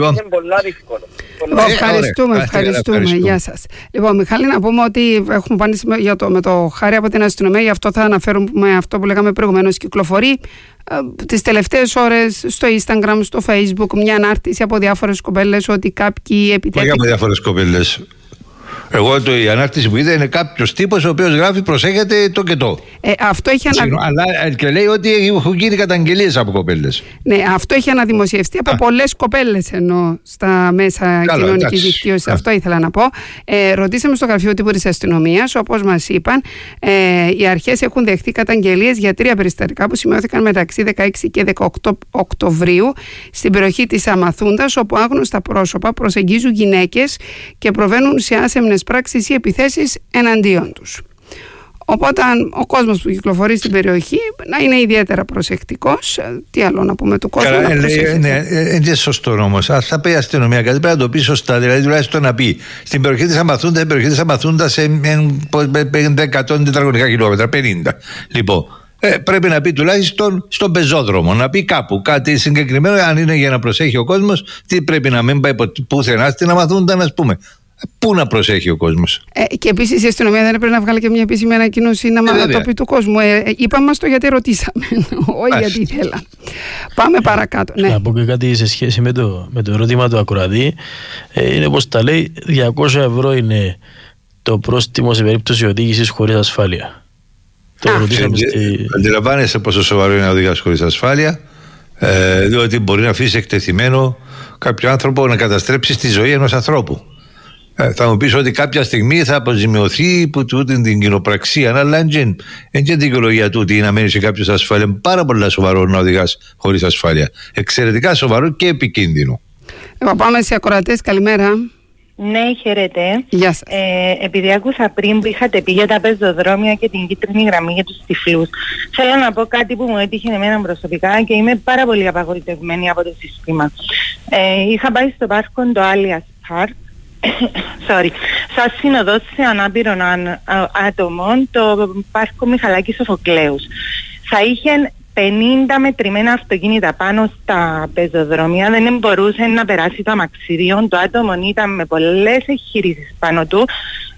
Ευχαριστούμε, ευχαριστούμε. Γεια σας. Λοιπόν, Μιχάλη, να πούμε ότι έχουμε πάνει με το Χάρη από την αστυνομία, γι' αυτό θα αναφέρουμε αυτό που λέγαμε προηγουμένως. Κυκλοφορεί τις τελευταίες ώρες στο Instagram, στο Facebook, μια ανάρτηση από διάφορες κοπέλες ότι κάποιοι επιτέθηκαν. Όχι από διάφορες κοπέλες. Εγώ το, η ανάρτηση που είδα είναι κάποιος τύπος ο οποίος γράφει προσέχετε το και το. Ε, αυτό έχει ανα... Αλλά και λέει ότι έχουν γίνει καταγγελίες από κοπέλες. Ναι, αυτό έχει αναδημοσιευτεί από πολλές κοπέλες ενώ στα μέσα κοινωνικής δικτύωσης. Αυτό ήθελα να πω. Ε, ρωτήσαμε στο γραφείο τύπου της αστυνομίας, όπως μας είπαν, ε, οι αρχές έχουν δεχτεί καταγγελίες για τρία περιστατικά που σημειώθηκαν μεταξύ δεκαέξι και δεκαοκτώ Οκτωβρίου στην περιοχή της Αμαθούντας, όπου άγνωστα πρόσωπα προσεγγίζουν γυναίκες και προβαίνουν σε άσεμνες πράξεις ή επιθέσεις εναντίον τους. Οπότε ο κόσμος που κυκλοφορεί στην περιοχή να είναι ιδιαίτερα προσεκτικός. Τι άλλο να πούμε του κόσμου? Καλά, είναι σωστό όμως. Αν θα πει η αστυνομία κάτι πρέπει να το πει σωστά. Δηλαδή τουλάχιστον να πει στην περιοχή της Αμαθούντας, στην περιοχή της Αμαθούντας σε εκατό τετραγωνικά χιλιόμετρα, πενήντα. Λοιπόν, ε, πρέπει να πει τουλάχιστον στον πεζόδρομο, να πει κάπου κάτι συγκεκριμένο, αν είναι για να προσέχει ο κόσμος, τι πρέπει να μην πάει πουθενά στην Αμαθούντα, να πούμε. Πού να προσέχει ο κόσμος. Ε, και επίσης η αστυνομία δεν έπρεπε να βγάλει και μια επίσημη ανακοίνωση να ε, το πει του κόσμου. Ε, ε, είπαμε μας το γιατί ρωτήσαμε. Όχι γιατί ήθελα. Πάμε παρακάτω. Ναι. Να πω και κάτι σε σχέση με το, με το ερώτημα του ακροατή. Ε, είναι πως τα λέει, διακόσια ευρώ είναι το πρόστιμο σε περίπτωση οδήγησης χωρίς ασφάλεια. Το ρωτήσαμε στη... Αντιλαμβάνεσαι πόσο σοβαρό είναι να οδηγάς χωρίς ασφάλεια, ε, διότι μπορεί να αφήσει εκτεθειμένο κάποιο άνθρωπο να καταστρέψει τη ζωή ενός ανθρώπου. Ε, θα μου πεις ότι κάποια στιγμή θα αποζημιωθεί που τούτη την κοινοπραξία, αλλά δεν είναι δικαιολογία τούτη να μένει σε κάποιος ασφάλεια. Είναι πάρα πολύ σοβαρό να οδηγάς χωρίς ασφάλεια. Εξαιρετικά σοβαρό και επικίνδυνο. Εγώ πάμε σε ακροατές. Καλημέρα. Ναι, χαίρετε. Γεια σας. Ε, επειδή άκουσα πριν που είχατε πει για τα πεζοδρόμια και την κίτρινη γραμμή για τους τυφλούς, θέλω να πω κάτι που μου έτυχε εμένα προσωπικά και είμαι πάρα πολύ απαγοητευμένη από το σύστημα. Ε, είχα πάει στο πάρκο το Allianz Park, sorry, σαν συνοδός σε ανάπηρων άτομων το πάρκο Μιχαλάκη Σοφοκλέους. Θα είχε πενήντα μετρημένα αυτοκίνητα πάνω στα πεζοδρόμια, δεν μπορούσε να περάσει το αμαξίδιο, το άτομο ήταν με πολλές εγχειρήσεις πάνω του.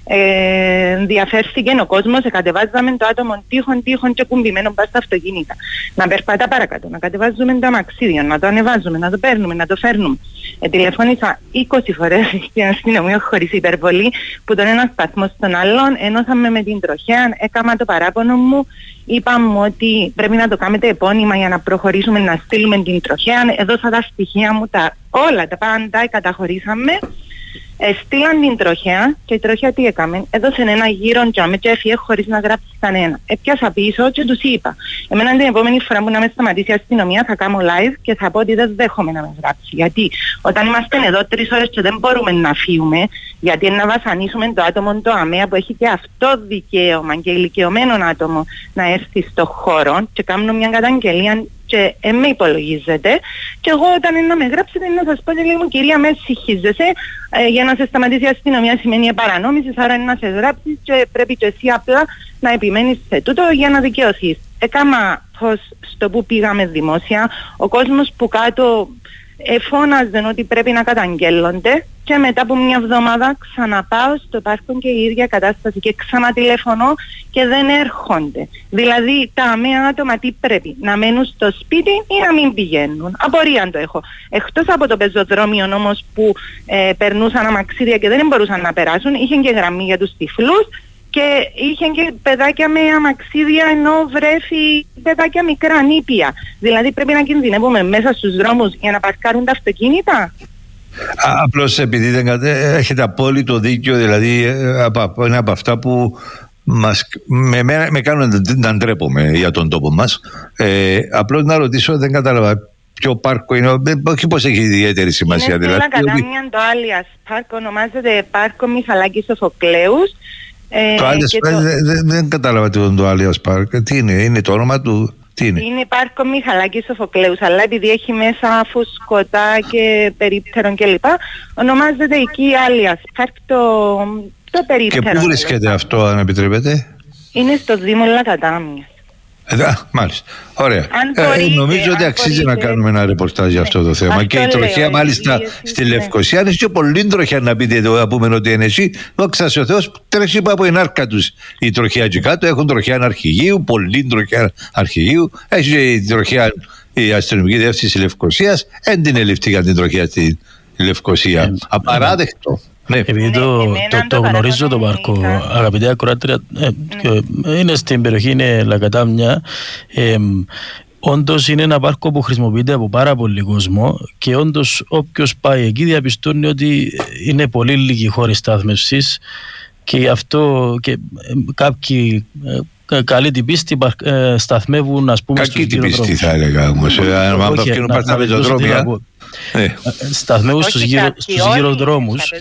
Ε, ενδιαφέρθηκε ο κόσμος, κατεβάζαμε το άτομο τείχον τείχον και κουμπιμένο πάνω στα αυτοκίνητα. Να περπατά παρακάτω, να κατεβάζουμε το αμαξίδιο, να το ανεβάζουμε, να το παίρνουμε, να το φέρνουμε. Ε, τηλεφώνησα είκοσι φορές στην αστυνομία χωρίς υπερβολή, που τον ένα σταθμό στον άλλον, ενώσαμε με την τροχέα, έκανα το παράπονο μου, είπαμε ότι πρέπει να το κάνετε επώνυμα για να προχωρήσουμε, να στείλουμε την τροχέα, έδωσα τα στοιχεία μου, τα, όλα τα πάντα καταχωρήσαμε. Ε, στείλαν την τροχέα και η τροχέα τι έκαμε? Έδωσε ένα γύρο τζάμε και έφυγε χωρίς να γράψει κανένα. Έπιασα πίσω και τους είπα, εμένα την επόμενη φορά που να με σταματήσει η αστυνομία θα κάνω live και θα πω ότι δεν δέχομαι να με γράψει. Γιατί όταν είμαστε εδώ τρεις ώρες και δεν μπορούμε να φύγουμε, γιατί να βασανίσουμε το άτομο το αμαία που έχει και αυτό δικαίωμα και ηλικιωμένο άτομο να έρθει στο χώρο και κάνουμε μια καταγγελία και ε, με υπολογίζετε, και εγώ όταν να με γράψετε να σας πω και λίγο, κυρία, με συγχύζεσαι, ε, για να σε σταματήσει η αστυνομία σημαίνει παρανόμηση, άρα είναι να σε γράψεις και πρέπει και εσύ απλά να επιμένεις σε τούτο για να δικαιωθείς. Έκανα πως στο που πήγαμε δημόσια, ο κόσμος που κάτω ε, φώναζαν ότι πρέπει να καταγγέλλονται και μετά από μια εβδομάδα ξαναπάω στο πάρκο και η ίδια κατάσταση και ξανατηλεφωνώ και δεν έρχονται. Δηλαδή τα αμαία άτομα τι πρέπει, να μένουν στο σπίτι ή να μην πηγαίνουν? Απορία το έχω. Εκτός από το πεζοδρόμιο όμως που ε, περνούσαν αμαξίδια και δεν μπορούσαν να περάσουν, είχε και γραμμή για τους τυφλούς και είχε και παιδάκια με αμαξίδια ενώ βρέφει παιδάκια μικρά νήπια. Δηλαδή πρέπει να κινδυνεύουμε μέσα στους δρόμους για να παρκάρουν τα αυτοκίνητα. Απλώς επειδή δεν κατε... έχετε απόλυτο δίκιο, δηλαδή από, είναι από αυτά που μας, με, με, με κάνουν να ντρέπομαι για τον τόπο μας. Ε, απλώς να ρωτήσω, δεν κατάλαβα ποιο πάρκο είναι, όχι πως έχει ιδιαίτερη σημασία. Είναι δηλαδή, στην Λακαδάμια το Άλιας πάρκο, ονομάζεται Πάρκο Μιχαλάκη Σοφοκλέους. Ε, το Άλιας το... δεν, δεν, δεν κατάλαβα τι είναι το Άλιας πάρκο, τι είναι, είναι το όνομα του? Είναι. είναι πάρκο Μιχαλάκη Σοφοκλέους, αλλά επειδή έχει μέσα φουσκωτά και περίπτερον κλπ. Ονομάζεται εκεί Άλιας Πάρκ το, το περίπτερον. Και πού βρίσκεται αυτό, αν επιτρέπετε? Είναι στο Δήμο Λακαδάμιας. Α, μάλιστα. Ωραία. Μπορείτε, ε, νομίζω ότι αξίζει μπορείτε. να κάνουμε ένα ρεπορτάζ για αυτό το θέμα. Αυτό και η τροχιά, λέω, μάλιστα, στη Λευκοσία είναι και πολύ τροχιά να πείτε εδώ, να πούμε ότι είναι εσύ. Δόξα σε ο Θεός, τρέχει από την άρκα τους η τροχιά εκεί κάτω. Έχουν τροχιά αρχηγείου, πολύ τροχιά αρχηγείου. Έχει και η τροχιά η αστυνομική διεύθυνση της Λευκοσίας. Δεν την ελειφθεί για την τροχιά στη Λευκοσία. Ε, Απαράδεκτο. Ναι. Επειδή το, ναι, το, το, το γνωρίζω το πάρκο, αγαπητή ακροάτρια, ε, ναι. είναι στην περιοχή, είναι Λακατάμια. Ε, όντως είναι ένα πάρκο που χρησιμοποιείται από πάρα πολύ κόσμο και όντως όποιος πάει εκεί διαπιστώνει ότι είναι πολύ λίγοι χώροι στάθμευσης και αυτό και κάποιοι ε, καλή την πίστη ε, σταθμεύουν, ας πούμε, κακή την πίστη θα έλεγα όμως, αν αυτήν πας στα πεζοδρόμια. Ε. Σταθμεύουν στους γύρω, γυροδρόμους.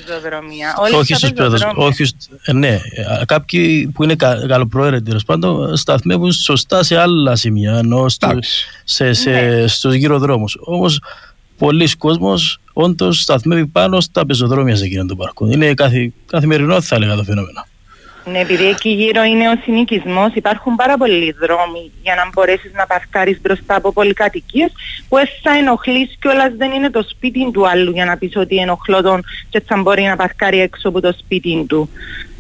Όχι στους πεζοδρόμους. Ναι, κάποιοι που είναι κα, καλοπροαίρετοι τέλος πάντων σταθμεύουν σωστά σε άλλα σημεία, ενώ στο, σε, σε, ναι. στους γυροδρόμους. Όμως πολλοί κόσμος όντως σταθμεύει πάνω στα πεζοδρόμια σε εκείνον τον πάρκο. Είναι καθη, καθημερινό, θα έλεγα, το φαινόμενο. Ναι, επειδή εκεί γύρω είναι ο συνοικισμός, υπάρχουν πάρα πολλοί δρόμοι για να μπορέσεις να παρκάρεις μπροστά από πολυκατοικίες που έτσι θα ενοχλείς κιόλας, δεν είναι το σπίτι του άλλου για να πεις ότι ενοχλώ τον και θα μπορεί να παρκάρει έξω από το σπίτι του.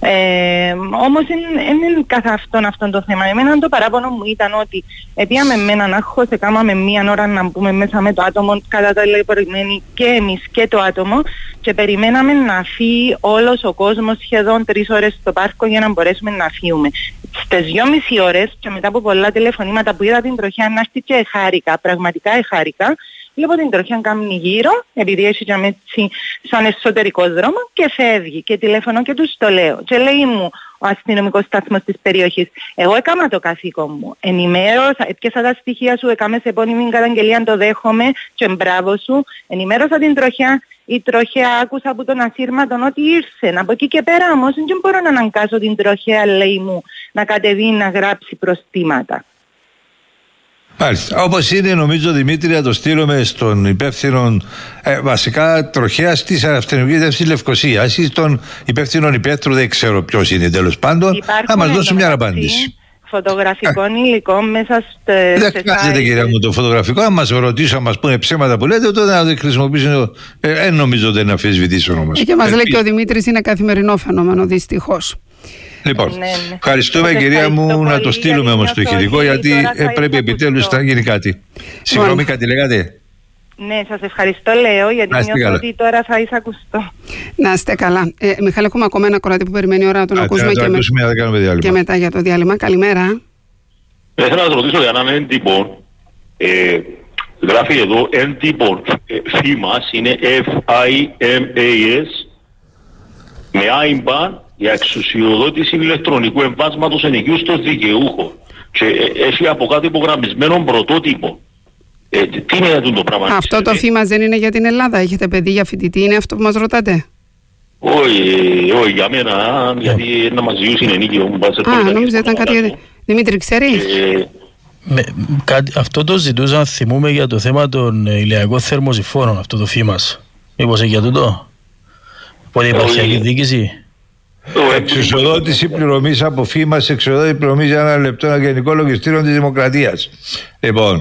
Ε, όμως δεν είναι καθ' αυτόν αυτό το θέμα. Εμένα το παράπονο μου ήταν ότι επίαμε με έναν άγχος, έκαναμε μία ώρα να μπούμε μέσα με το άτομο κατά τα λεπτομέρειες και εμείς και το άτομο και περιμέναμε να φύγει όλος ο κόσμος σχεδόν τρεις ώρες στο πάρκο για να μπορέσουμε να φύγουμε. Στις δυόμιση ώρες και μετά από πολλά τηλεφωνήματα που είδα την τροχιά να έρθει και εχάρηκα, πραγματικά εχάρηκα. Βλέπω την τροχιά κάνει γύρω, επειδή έχει και έτσι σαν εσωτερικό δρόμο και φεύγει και τηλεφωνώ και τους το λέω. Και λέει μου ο αστυνομικός σταθμός της περιοχής, εγώ έκανα το καθήκον μου, ενημέρωσα, έπιασα τα στοιχεία σου, έκαμε σε επώνυμη καταγγελία, το δέχομαι και μπράβο σου, ενημέρωσα την τροχιά, η τροχιά άκουσα από τον ασύρματον ότι ήρθε. Από εκεί και πέρα όμως δεν μπορώ να αναγκάσω την τροχιά, λέει μου, να κατεβεί να γράψει προστήματα. Μάλιστα. Όπως είναι, νομίζω, Δημήτρη, να το στείλουμε στον υπεύθυνο ε, βασικά τροχέας της αστυνομικής διεύθυνσης Λευκοσίας ή στον υπεύθυνο υπεύθυνο, δεν ξέρω ποιος είναι τέλος πάντων, να μας δώσουν μια απάντηση. Φωτογραφικών υλικών μέσα στο. Δεν χρειάζεται, κυρία μου, το φωτογραφικό. Αν μας ρωτήσουν, αν μας πούνε ψέματα που λέτε, τότε να χρησιμοποιήσουν. Δεν ε, νομίζω ότι είναι αμφισβητήσεων όμως. Και μας λέει και ο Δημήτρης είναι καθημερινό φαινόμενο, δυστυχώς. Λοιπόν, ναι, ναι. ευχαριστούμε, κυρία μου, πολύ, να το στείλουμε όμως το ηχητικό, γιατί ε, πρέπει επιτέλους να γίνει κάτι. Συγγνώμη, κάτι λέγατε? Ναι, σας ευχαριστώ, λέω, γιατί νιώθω ότι τώρα θα εισακουστώ. Να είστε καλά. Ε, Μιχάλη, έχουμε ακόμα ένα κοράτι που περιμένει ώρα να τον ακούσουμε και, με... και μετά για το διάλειμμα. Καλημέρα. Ε, θέλω να σας ρωτήσω για έναν έντυπο. Ε, γράφει εδώ έντυπο φήμας, είναι F I M A S, με άιμπα για εξουσιοδότηση ηλεκτρονικού εμβάσματος ενοικίου στο δικαιούχο. Και έχει από κάτι υπογραμμισμένο πρωτότυπο. Ε, τι είναι αυτό το πράγμα? Αυτό το φήμα δεν είναι για την Ελλάδα? Έχετε παιδί για φοιτητή, είναι αυτό που μας ρωτάτε? Όχι, όχι για μένα, γιατί να μας ζητήσει είναι ενίκιο. Α, νόμιζα ήταν κάτι για... Δημήτρη, ξέρεις? Ε, με, κάτι, αυτό το ζητούσα, θυμούμε, για το θέμα των ηλιακών θερμοσυφώνων, αυτό το φήμας. Μήπως έχει για τούτο? Πότε υπάρχει άλλη διοίκηση? Εξουσιοδότηση πληρωμής από φήμας, εξουσιοδότηση πληρωμής για ένα λεπτό, ένα γενικό λογιστήριο της Δημοκρατίας. Λοιπόν,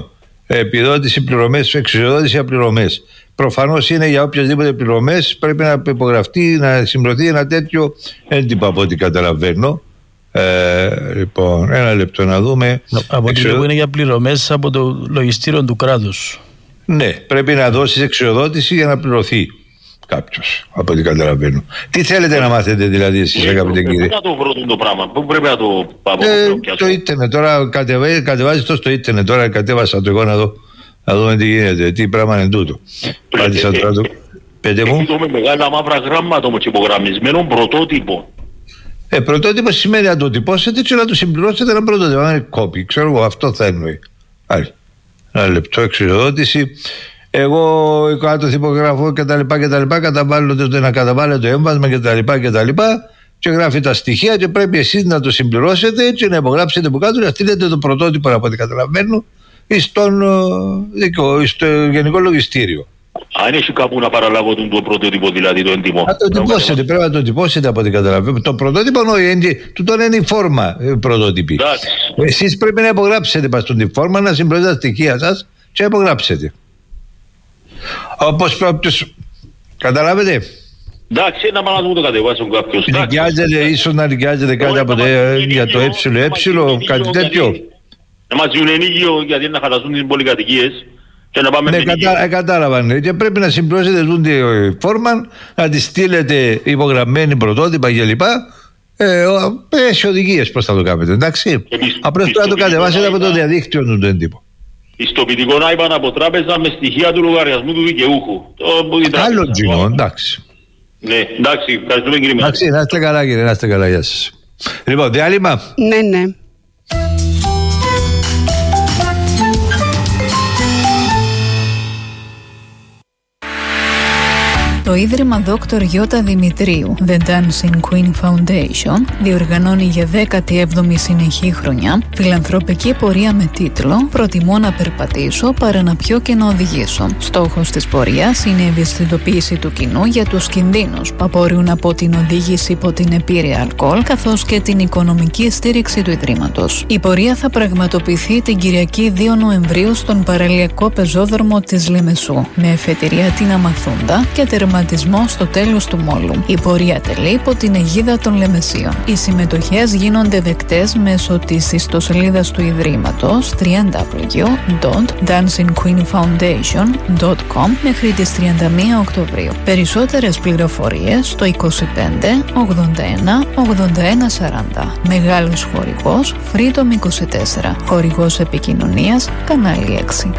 επιδότηση πληρωμές, εξουσιοδότηση για πληρωμές. Προφανώς είναι για οποιασδήποτε πληρωμές πρέπει να υπογραφτεί, να συμπληρωθεί ένα τέτοιο έντυπο από ό,τι καταλαβαίνω. Ε, λοιπόν, ένα λεπτό να δούμε. Από ό,τι Εξοδο... είναι για πληρωμές από το λογιστήριο του κράτους. Ναι, πρέπει να δώσεις εξουσιοδότηση για να πληρωθεί κάποιος, από ό,τι καταλαβαίνω. Τι θέλετε να μάθετε δηλαδή εσείς, αγαπητέ κύριε? Πού να το βρω το πράγμα, πού πρέπει να το πάμε? Ε, το ίντερνετ, τώρα κατεβάζει, κατεβάζει το στο ίντερνετ, τώρα κατέβασα το εγώ να δω. Να δούμε τι γίνεται, τι πράγμα είναι τούτο. Πάτησα τώρα το... Πέντε μου. Έχει με μεγάλα μαύρα γράμματα όμως υπογραμμισμένο πρωτότυπο. Ε, πρωτότυπο σημαίνει να το τυπώσετε και να το συμπληρώσετε ένα πρωτότυπο. Αν είναι κόπη, ξέρω εγώ, αυτό θα εννοεί. Άρα, ένα λεπτό εξουσιοδότηση. Εγώ κάτω υπογραφώ και τα λοιπά και τα λοιπά, καταβάλλω να καταβάλλω το έμβασμα και τα λοιπά και τα λοιπά και γράφει τα στοιχεία και πρέπει εσείς να το συμπληρώσετε και να υπογράψετε από κάτω, να στείλετε το πρωτότυπο από ό,τι καταλαβαίνω στον δικο, στο Γενικό Λογιστήριο. Αν έχει κάπου να παραλάβω το πρωτότυπο, δηλαδή το έντυπο. Να το τυπώσετε, πρέπει να το τυπώσετε από ό,τι καταλαβαίνω. Το πρωτότυπο τούτο είναι η φόρμα πρωτότυπη. Εσείς πρέπει να υπογράψετε πας στον τη φόρμα, να συμπληρώσετε τα στοιχεία σας και να υπογράψετε. Όπως πρέπει. Καταλάβετε. Εντάξει, να πάμε να το κατεβάσουν κάποιος. Νοικιάζεται, ίσως να νοικιάζεται κάτι από το για το ε, κάτι τέτοιο. Να μας δίνουν ενίκιο γιατί να χαλασούν τις πολυκατοικίες και να πάμε. Ναι, κατα, κατάλαβα. Ναι. Και πρέπει να συμπληρώσετε τη φόρμα, να τη στείλετε υπογραμμένη πρωτότυπα κλπ. Ε, έχει οδηγίες πώς θα το κάνετε, εντάξει. Απλώς πρέπει να το κατεβάσετε από το διαδίκτυο του το έντυπο. Πιστοποιητικό να είπαν από τράπεζα με στοιχεία του λογαριασμού του δικαιούχου. Άλλο τζινό, εντάξει. Ναι, εντάξει, ευχαριστούμε κύριε Μιχάλη. Εντάξει, να είστε καλά κύριε, να είστε καλά, γεια σας. Λοιπόν, διάλειμμα. Ναι, ναι. Το Ίδρυμα Δόκτωρ Γιώτα Δημητρίου, The Dancing Queen Foundation, διοργανώνει για δέκατη έβδομη συνεχή χρονιά φιλανθρωπική πορεία με τίτλο «Προτιμώ να περπατήσω παρά να πιω και να οδηγήσω». Στόχος της πορείας είναι η ευαισθητοποίηση του κοινού για τους κινδύνους που απορρέουν από την οδήγηση υπό την επίρρεια αλκοόλ, καθώς και την οικονομική στήριξη του Ιδρύματος. Η πορεία θα πραγματοποιηθεί την Κυριακή δύο Νοεμβρίου στον παραλιακό πεζόδρομο της Λεμεσού, με εφετηρία την Αμαθούντα και τερματισμό στο τέλος του μόλου. Η πορεία τελεί υπό την αιγίδα των Λεμεσίων. Οι συμμετοχές γίνονται δεκτές μέσω της ιστοσελίδας του Ιδρύματος double-u double-u double-u τελεία dancing queen foundation τελεία com μέχρι τις τριάντα μία Οκτωβρίου. Περισσότερες πληροφορίες στο είκοσι πέντε ογδόντα ένα ογδόντα ένα σαράντα. Μεγάλος χορηγός Freedom είκοσι τέσσερα. Χορηγός επικοινωνίας Κανάλι έξι.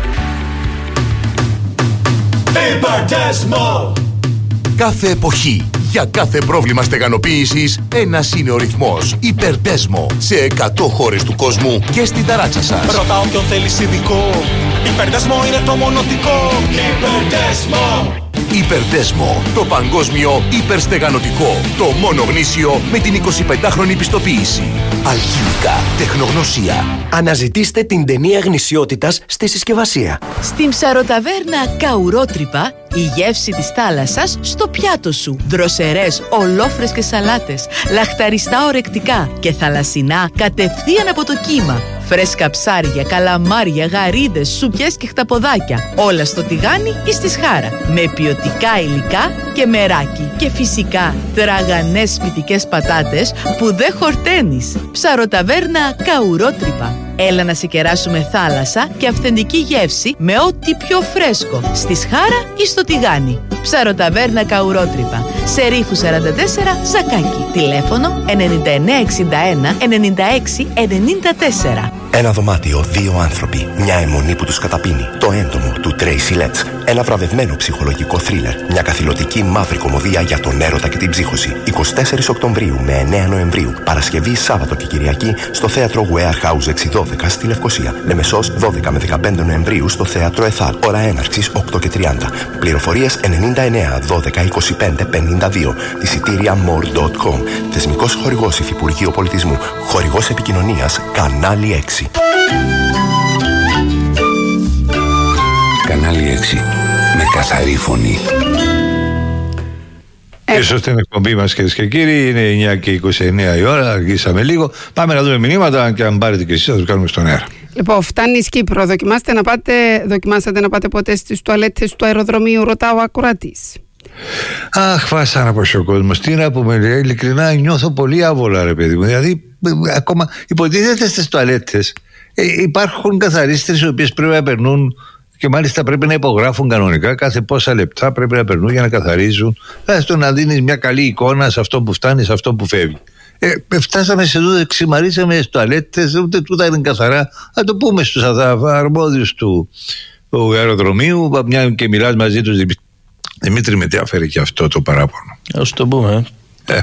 Κάθε εποχή, για κάθε πρόβλημα στεγανοποίησης, ένας είναι ο ρυθμός. Υπερτέσμο, σε εκατό χώρες του κόσμου και στην ταράτσα σας. Ρωτά όποιον θέλεις ειδικό, Υπερτέσμο είναι το μονοτικό. Υπερτέσμο. Υπερτέσμο, το παγκόσμιο υπερστεγανωτικό. Το μόνο γνήσιο με την εικοσιπεντάχρονη πιστοποίηση. Αλχημικά, τεχνογνωσία. Αναζητήστε την ταινία γνησιότητας στη συσκευασία. Στην ψαροταβέρνα Καουρότρυπα, η γεύση της θάλασσας στο πιάτο σου. Δροσερές, ολόφρεσκες σαλάτες, λαχταριστά ορεκτικά και θαλασσινά κατευθείαν από το κύμα. Φρέσκα ψάρια, καλαμάρια, γαρίδες, σουπιές και χταποδάκια. Όλα στο τηγάνι ή στη σχάρα. Με ποιοτικά υλικά και μεράκι. Και φυσικά τραγανές σπιτικές πατάτες που δεν χορταίνεις. Ψαροταβέρνα Καουρότρυπα. Έλα να σε κεράσουμε θάλασσα και αυθεντική γεύση με ό,τι πιο φρέσκο. Στη σχάρα ή στο τηγάνι. Ψαροταβέρνα Καουρότρυπα. Σε Ρήφου σαράντα τέσσερα, Ζακάκι. Τηλέφωνο ενενήντα εννέα εξήντα ένα ενενήντα έξι ενενήντα τέσσερα. Ένα δωμάτιο, δύο άνθρωποι. Μια αιμονή που τους καταπίνει. Το έντομο του Tracy Letts. Ένα βραβευμένο ψυχολογικό θρίλερ. Μια καθηλωτική μαύρη κωμωδία για τον έρωτα και την ψύχωση. εικοστή τέταρτη Οκτωβρίου με εννέα Νοεμβρίου. Παρασκευή, Σάββατο και Κυριακή στο θέατρο Warehouse έξι δώδεκα στη Λευκοσία. Λεμεσός δώδεκα με δεκαπέντε Νοεμβρίου στο θέατρο Εθάλ. Ώρα έναρξης οκτώ και τριάντα. Πληροφορίες ενενήντα εννέα δώδεκα είκοσι πέντε πενήντα δύο. Εισιτήρια more τελεία com. Θεσμικός χορηγός Υφυπουργείο Πολιτισμού. Χορηγός επικοινωνίας Κανάλι έξι. Κανάλι έξι. Με καθαρή φωνή. Ίσως στην εκπομπή μας, κυρίες και κύριοι, είναι εννιά και είκοσι εννέα η ώρα, αργήσαμε λίγο. Πάμε να δούμε μηνύματα και αν πάρετε και εσείς θα τους κάνουμε στον αέρα. Λοιπόν, φτάνει Κύπρο. Δοκιμάστε να πάτε, δοκιμάσατε να πάτε ποτέ στις τουαλέτες του αεροδρομίου, ρωτάω ακροατής. Αχ, βάσα να πω ο κόσμο. Τι να πούμε, ειλικρινά νιώθω πολύ άβολα, ρε παιδί μου. Δηλαδή, ακόμα υποτίθεται στις τουαλέτες ε, υπάρχουν καθαρίστρες οι οποίες πρέπει να περνούν και μάλιστα πρέπει να υπογράφουν κανονικά κάθε πόσα λεπτά πρέπει να περνούν για να καθαρίζουν. Δηλαδή, να δίνεις μια καλή εικόνα σε αυτό που φτάνει, σε αυτό που φεύγει. Ε, φτάσαμε σε εδώ, ξημαρίσαμε στις τουαλέτες, ούτε τούτα είναι καθαρά. Να το πούμε στους αρμόδιους του, του αεροδρομίου, μια και μιλάς μαζί τους. Δημήτρη, με τι αφαίρει και αυτό το παράπονο. Ας το πούμε. Ε.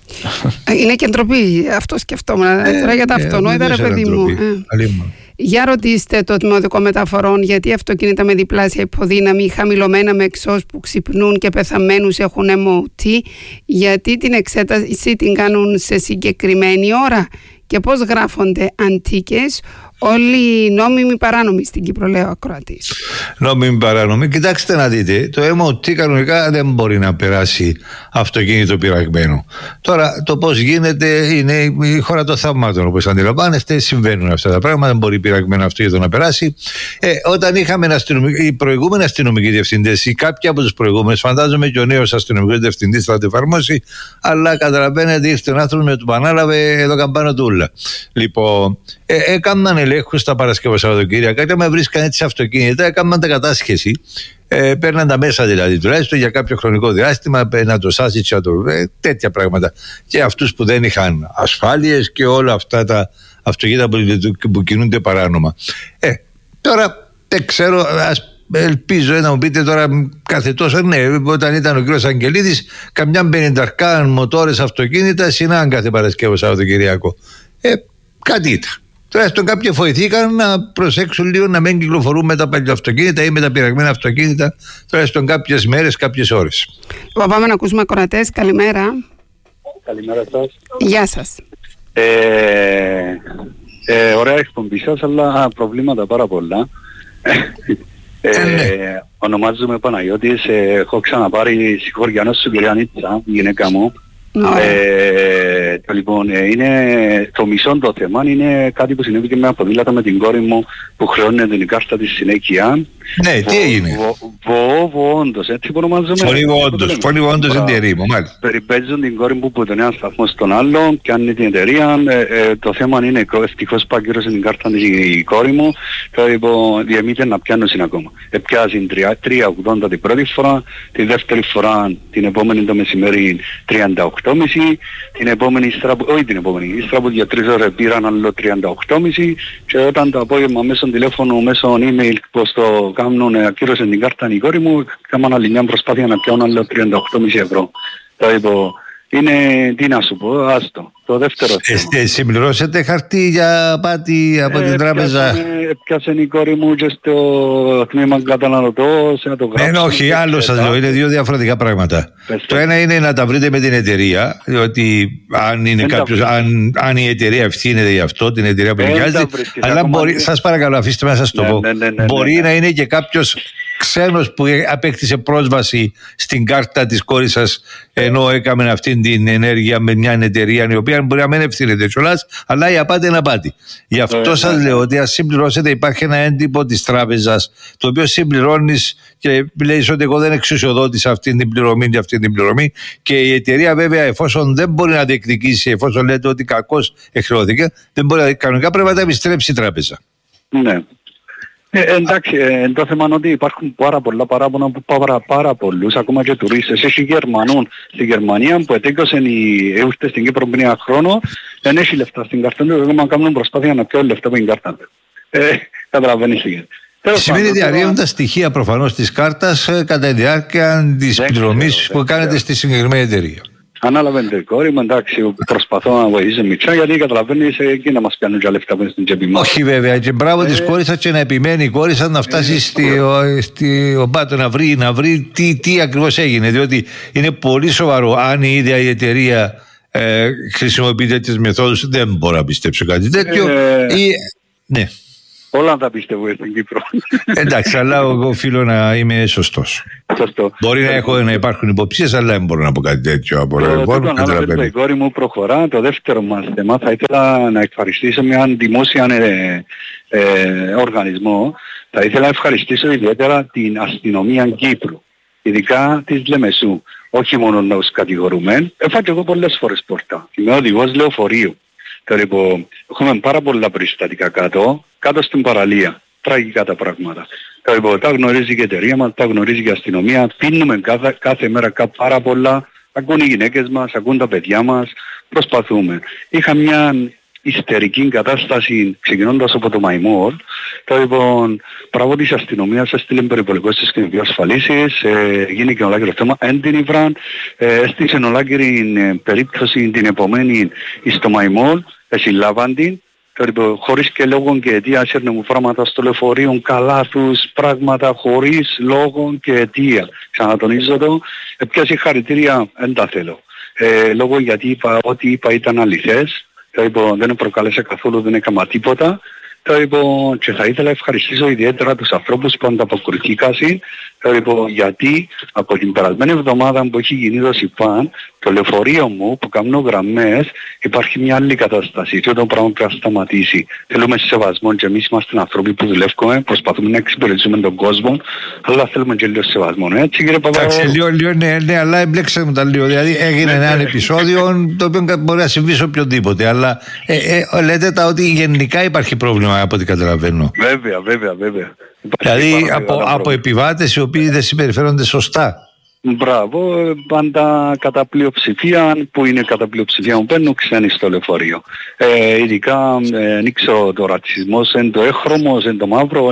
Είναι και ντροπή, αυτό σκεφτόμουν. Ε, τώρα για τα ε, αυτονόητα, ρε παιδί μου. Ε. Για ρωτήστε το Δημοτικό Μεταφορών γιατί οι αυτοκίνητα με διπλάσια υποδύναμη, χαμηλωμένα με εξώς που ξυπνούν και πεθαμένους έχουν εμ ο τι, γιατί την εξέταση την κάνουν σε συγκεκριμένη ώρα και πώς γράφονται αντίκες. Όλοι νόμιμοι παράνομοι στην Κύπρο, λέει ο ακροατής. Νόμιμοι παράνομοι. Κοιτάξτε να δείτε, το εμ ο τι κανονικά δεν μπορεί να περάσει αυτοκίνητο πειραγμένο. Τώρα, το πώς γίνεται είναι η χώρα των θαυμάτων, όπως αντιλαμβάνεστε. Συμβαίνουν αυτά τα πράγματα. Δεν μπορεί πειραγμένο αυτοκίνητο να περάσει. Ε, όταν είχαμε οι προηγούμενοι αστυνομικοί διευθυντές ή κάποιοι από τους προηγούμενους, φαντάζομαι και ο νέος αστυνομικός διευθυντής θα το εφαρμόσει, αλλά καταλαβαίνετε, ήρθε ο άνθρωπος με το που ανάλαβε εδώ καμπάνω τούλα. Λοιπόν, ε, έκαναν ελέγχους τα Παρασκευά Σαββατοκύριακα και με βρίσκαν έτσι αυτοκίνητα, έκαναν τα κατάσχεση. Ε, παίρναν τα μέσα δηλαδή τουλάχιστον για κάποιο χρονικό διάστημα, παίρναν το σάσιτς, ε, τέτοια πράγματα. Και αυτούς που δεν είχαν ασφάλειες και όλα αυτά τα αυτοκίνητα που, που κινούνται παράνομα. Ε, τώρα δεν ξέρω, ας ελπίζω να μου πείτε τώρα κάθε τόσο, ναι, όταν ήταν ο κύριος Αγγελίδης, καμιά πενηνταρκά μοτόρες αυτοκίνητα συνάν κάθε Παρασκευό Σαββατοκυριακό. Ε, κάτι ήταν. Τουλάχιστον κάποιοι βοηθήκαν να προσέξουν λίγο να μην κυκλοφορούν με τα παλιά αυτοκίνητα ή με τα πειραγμένα αυτοκίνητα, τουλάχιστον κάποιες μέρες, κάποιες ώρες. Λοιπόν, πάμε να ακούσουμε ακροατές. Καλημέρα. Καλημέρα σας. Γεια σας. Ε, ε, ωραία εκπομπή σας, αλλά προβλήματα πάρα πολλά. Ε, ναι. Ονομάζομαι Παναγιώτης, ε, έχω ξαναπάρει συγχωριανός σου κυρία Νίτσα, η γυναίκα μου. Ε, το, λοιπόν, ε, είναι, το μισό το θέμα είναι κάτι που συνέβη και με ποδήλατα με την κόρη μου που χρεώνει την κάρτα της συνέχεια. Ναι, τι έγινε? Βο όντως, έτσι που ονομάζομαι. Φωνή όντως είναι εταιρεία, μάλιστα. Περιπέζουν την κόρη μου που τον ένα σταθμό στον άλλο, πιάνει την εταιρεία. Ε, ε, το θέμα είναι ευτυχώς παγκύρωσε την κάρτα της η κόρη μου. Το λοιπόν, διεμείται να πιάνουν ακόμα. Επιάζει τρία ογδόντα την πρώτη φορά, τη δεύτερη φορά την επόμενη το μεσημέρι τριάντα οκτώ κόμμα πέντε, την επόμενη ύστερα, όχι την επόμενη, ύστερα από για τρεις ώρες πήραν άλλο τριάντα οκτώ κόμμα πέντε και όταν το απόγευμα μέσω τηλέφωνο, μέσω email πως το κάνουν, ακύρωσε την κάρτα η κόρη μου, έκαναν άλλη μια προσπάθεια να πιάνουν άλλο τριάντα οκτώ κόμμα πέντε ευρώ. Το είπα, είναι, τι να σου πω, άστο. Το δεύτερο θέμα. Συμπληρώσετε χαρτί για πάτη από ε, την τράπεζα. Πιάσε η κόρη μου και στο τμήμα καταναλωτό, σε να το γράψω. Ναι, όχι, άλλο σας λέω, είναι δύο διαφορετικά πράγματα. Πες, το ένα είναι να τα βρείτε με την εταιρεία, διότι αν, είναι κάποιος, αν, αν η εταιρεία ευθύνεται γι' αυτό, την εταιρεία που νοικιάζει, αλλά μπορεί, σας παρακαλώ αφήστε με να σας το ναι, πω, ναι, ναι, ναι, μπορεί ναι, ναι. να είναι και κάποιος ξένος που απέκτησε πρόσβαση στην κάρτα της κόρης σας ενώ έκαμε αυτή την ενέργεια με μια εταιρεία η οποία μπορεί να μην ευθύνεται κιόλας, αλλά η απάτη είναι απάτη. Γι' αυτό ε, σας ε, λέω ότι αν συμπληρώσετε υπάρχει ένα έντυπο της τράπεζας το οποίο συμπληρώνεις και λέει ότι εγώ δεν εξουσιοδότησα αυτή την πληρωμή και αυτή την πληρωμή και η εταιρεία βέβαια εφόσον δεν μπορεί να διεκδικήσει, εφόσον λέτε ότι κακώς εχρεώθηκε, δεν μπορεί, κανονικά πρέπει να τα επιστρέψει η τράπεζα. Ναι. Ε, εντάξει, ε, το θέμα είναι ότι υπάρχουν πάρα πολλά παράπονα από πάρα, πάρα πολλούς, ακόμα και τουρίστες. Έχει Γερμανούν στη Γερμανία που ετέκωσαν οι ήρθες στην Κύπρο πριν ένα χρόνο, δεν έχει λεφτά στην κάρτα του, ακόμα κάνουν προσπάθεια να πιάνουν λεφτά από την κάρτα του. Ε, καταλαβαίνεις τι γίνεται. Σημαίνει διαρρέουν τα στοιχεία προφανώς της κάρτας ε, κατά τη διάρκεια της πληρωμής που κάνετε στη συγκεκριμένη εταιρεία. Ανάλαβε την κόρη μου, εντάξει, προσπαθώ να βοηθήσω μικρά γιατί καταλαβαίνεις εκεί να μας πιάνουν και λεφτά που είναι στην τσέπη μας. Όχι βέβαια, και μπράβο ε... της κόρης σας και να επιμένει η κόρη σας να φτάσει ε... στη, ο, στη Ομπάτο να βρει, να βρει τι, τι ακριβώς έγινε, διότι είναι πολύ σοβαρό αν η ίδια η εταιρεία ε, χρησιμοποιεί τέτοιες μεθόδους, δεν μπορώ να πιστέψω κάτι τέτοιο. Ε... Ή... Ναι. Όλα τα πιστεύω στην Κύπρο. Εντάξει, αλλά εγώ οφείλω να είμαι σωστός. Σωστό. Μπορεί να, έχω, να υπάρχουν υποψίες, αλλά δεν μπορώ να πω κάτι τέτοιο από το, το, το, η κόρη μου προχωρά. Το δεύτερο μας θέμα, θα ήθελα να ευχαριστήσω μια δημόσια ε, ε, οργανισμό. Θα ήθελα να ευχαριστήσω ιδιαίτερα την αστυνομία Κύπρου, ειδικά της Λεμεσού. Όχι μόνο να τους κατηγορούμε. Έφαγε εγώ πολλές φορές πόρτα. Είμαι οδηγός λεωφορείου. Λοιπόν, έχουμε πάρα πολλά περιστατικά κάτω, κάτω στην παραλία. Τραγικά τα πράγματα. Λοιπόν, τα γνωρίζει και η εταιρεία μας, τα γνωρίζει και η αστυνομία. Πίνουμε κάθε, κάθε μέρα πάρα πολλά. Ακούν οι γυναίκες μας, ακούν τα παιδιά μας. Προσπαθούμε. Είχα μια ιστερική κατάσταση ξεκινώντας από το Μαϊμόρ. Λοιπόν, πράγμα της αστυνομίας έστειλε περιπολικός στις κοινωνικές ασφαλίσεις, ε, γίνει και ολάκυρο θέμα, εν την Ιβραν, ε, έστειξε ολάκυρη ε, περίπτωση την επομένη στο Μαϊμόρ, εσυλλάβαν την, λοιπόν, χωρίς και λόγο και αιτία, έσαιρνε μου πράγματα στο λεωφορείο, καλάθους, πράγματα χωρίς λόγο και αιτία. Ξανατονίζω το, έπιασε χαρητήρια, δεν τα θέλω. Ε, λόγω γιατί είπα, ό,τι είπα ήταν αληθές. Λοιπόν, δεν προκάλεσε καθόλου, δεν έκανα τίποτα. Λοιπόν, και θα ήθελα να ευχαριστήσω ιδιαίτερα τους ανθρώπους που ανταποκριθήκαν, λοιπόν, γιατί από την περασμένη εβδομάδα που έχει γίνει το ΣΥΠΑΝ, το λεωφορείο μου που κάνω γραμμές, υπάρχει μια άλλη κατάσταση και το πράγμα πρέπει να σταματήσει. Θέλουμε σεβασμό και εμείς είμαστε άνθρωποι που δουλεύουμε, προσπαθούμε να εξυπηρετήσουμε τον κόσμο, αλλά θέλουμε και λίγο σεβασμό. Έτσι κύριε Παπαδόπουλο. Εντάξει, λίγο, λίγο, ναι, ναι, αλλά εμπλέξαμε τα λίγο. Δηλαδή έγινε ένα επεισόδιο το οποίο μπορεί να συμβεί σε οποιοδήποτε, αλλά ε, ε, λέτε τα ότι γενικά υπάρχει πρόβλημα από ό,τι καταλαβαίνω. Βέβαια, βέβαια, βέβαια. Δηλαδή από, από επιβάτες οι οποίοι δεν συμπεριφέρονται σωστά. Μπράβο, πάντα κατά πλειοψηφία, που είναι κατά πλειοψηφία μου παίρνουν ξένοι στο λεωφορείο. Ε, ειδικά δεν ε, ξέρω το ρατσισμός, είναι το έχρωμος, είναι το μαύρο,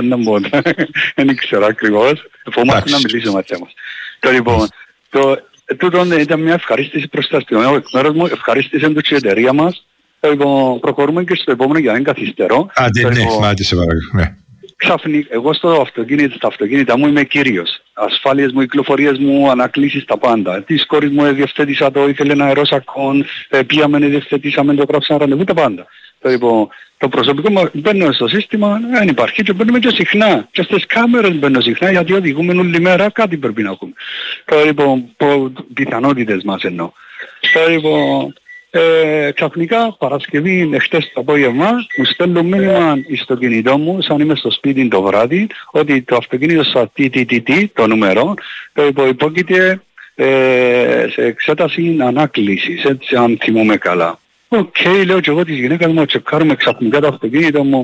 δεν ξέρω ακριβώς. Φοβάμαι να μιλήσω μαζί μας. Το λοιπόν, το, τούτο ήταν μια ευχαρίστηση προς τα αστυνομία. Εκ μέρους μου ευχαρίστησε το και η εταιρεία μας. Λοιπόν, προχωρούμε και στο επόμενο για να μην καθυστερώ. Άντε, ναι, μάτι σε παρακαλώ. Ξαφνικά, εγώ στο αυτοκίνητο, στα αυτοκίνητα μου είμαι κύριος. Ασφάλειες μου, κυκλοφορίες μου, ανακλήσεις τα πάντα. Της κόρης μου διευθέτησα το, ήθελε ένα αερόσακον, πήγαμε, διευθετήσαμε το, γράψαμε ραντεβού, τα πάντα. Το, λοιπόν, το προσωπικό μου μπαίνω στο σύστημα, δεν υπάρχει και μπαίνουμε και συχνά. Και στις κάμερες μπαίνω συχνά γιατί οδηγούμε όλη μέρα, κάτι πρέπει να έχουμε. Το, λοιπόν, πιθανότητες μας εννοώ. Το, λοιπόν, Ε, ξαφνικά Παρασκευή εχθές το απόγευμα μου στέλνουν μήνυμα στο κινητό μου σαν είμαι στο σπίτι το βράδυ ότι το αυτοκίνητο στα τι τι τι τι το νούμερο το υπόκειται ε, σε εξέταση ανάκλησης, έτσι αν θυμούμαι καλά. Οκ, okay, λέω και εγώ της γυναίκας μου τσεκάρουμε ξαφνικά το αυτοκίνητο μου.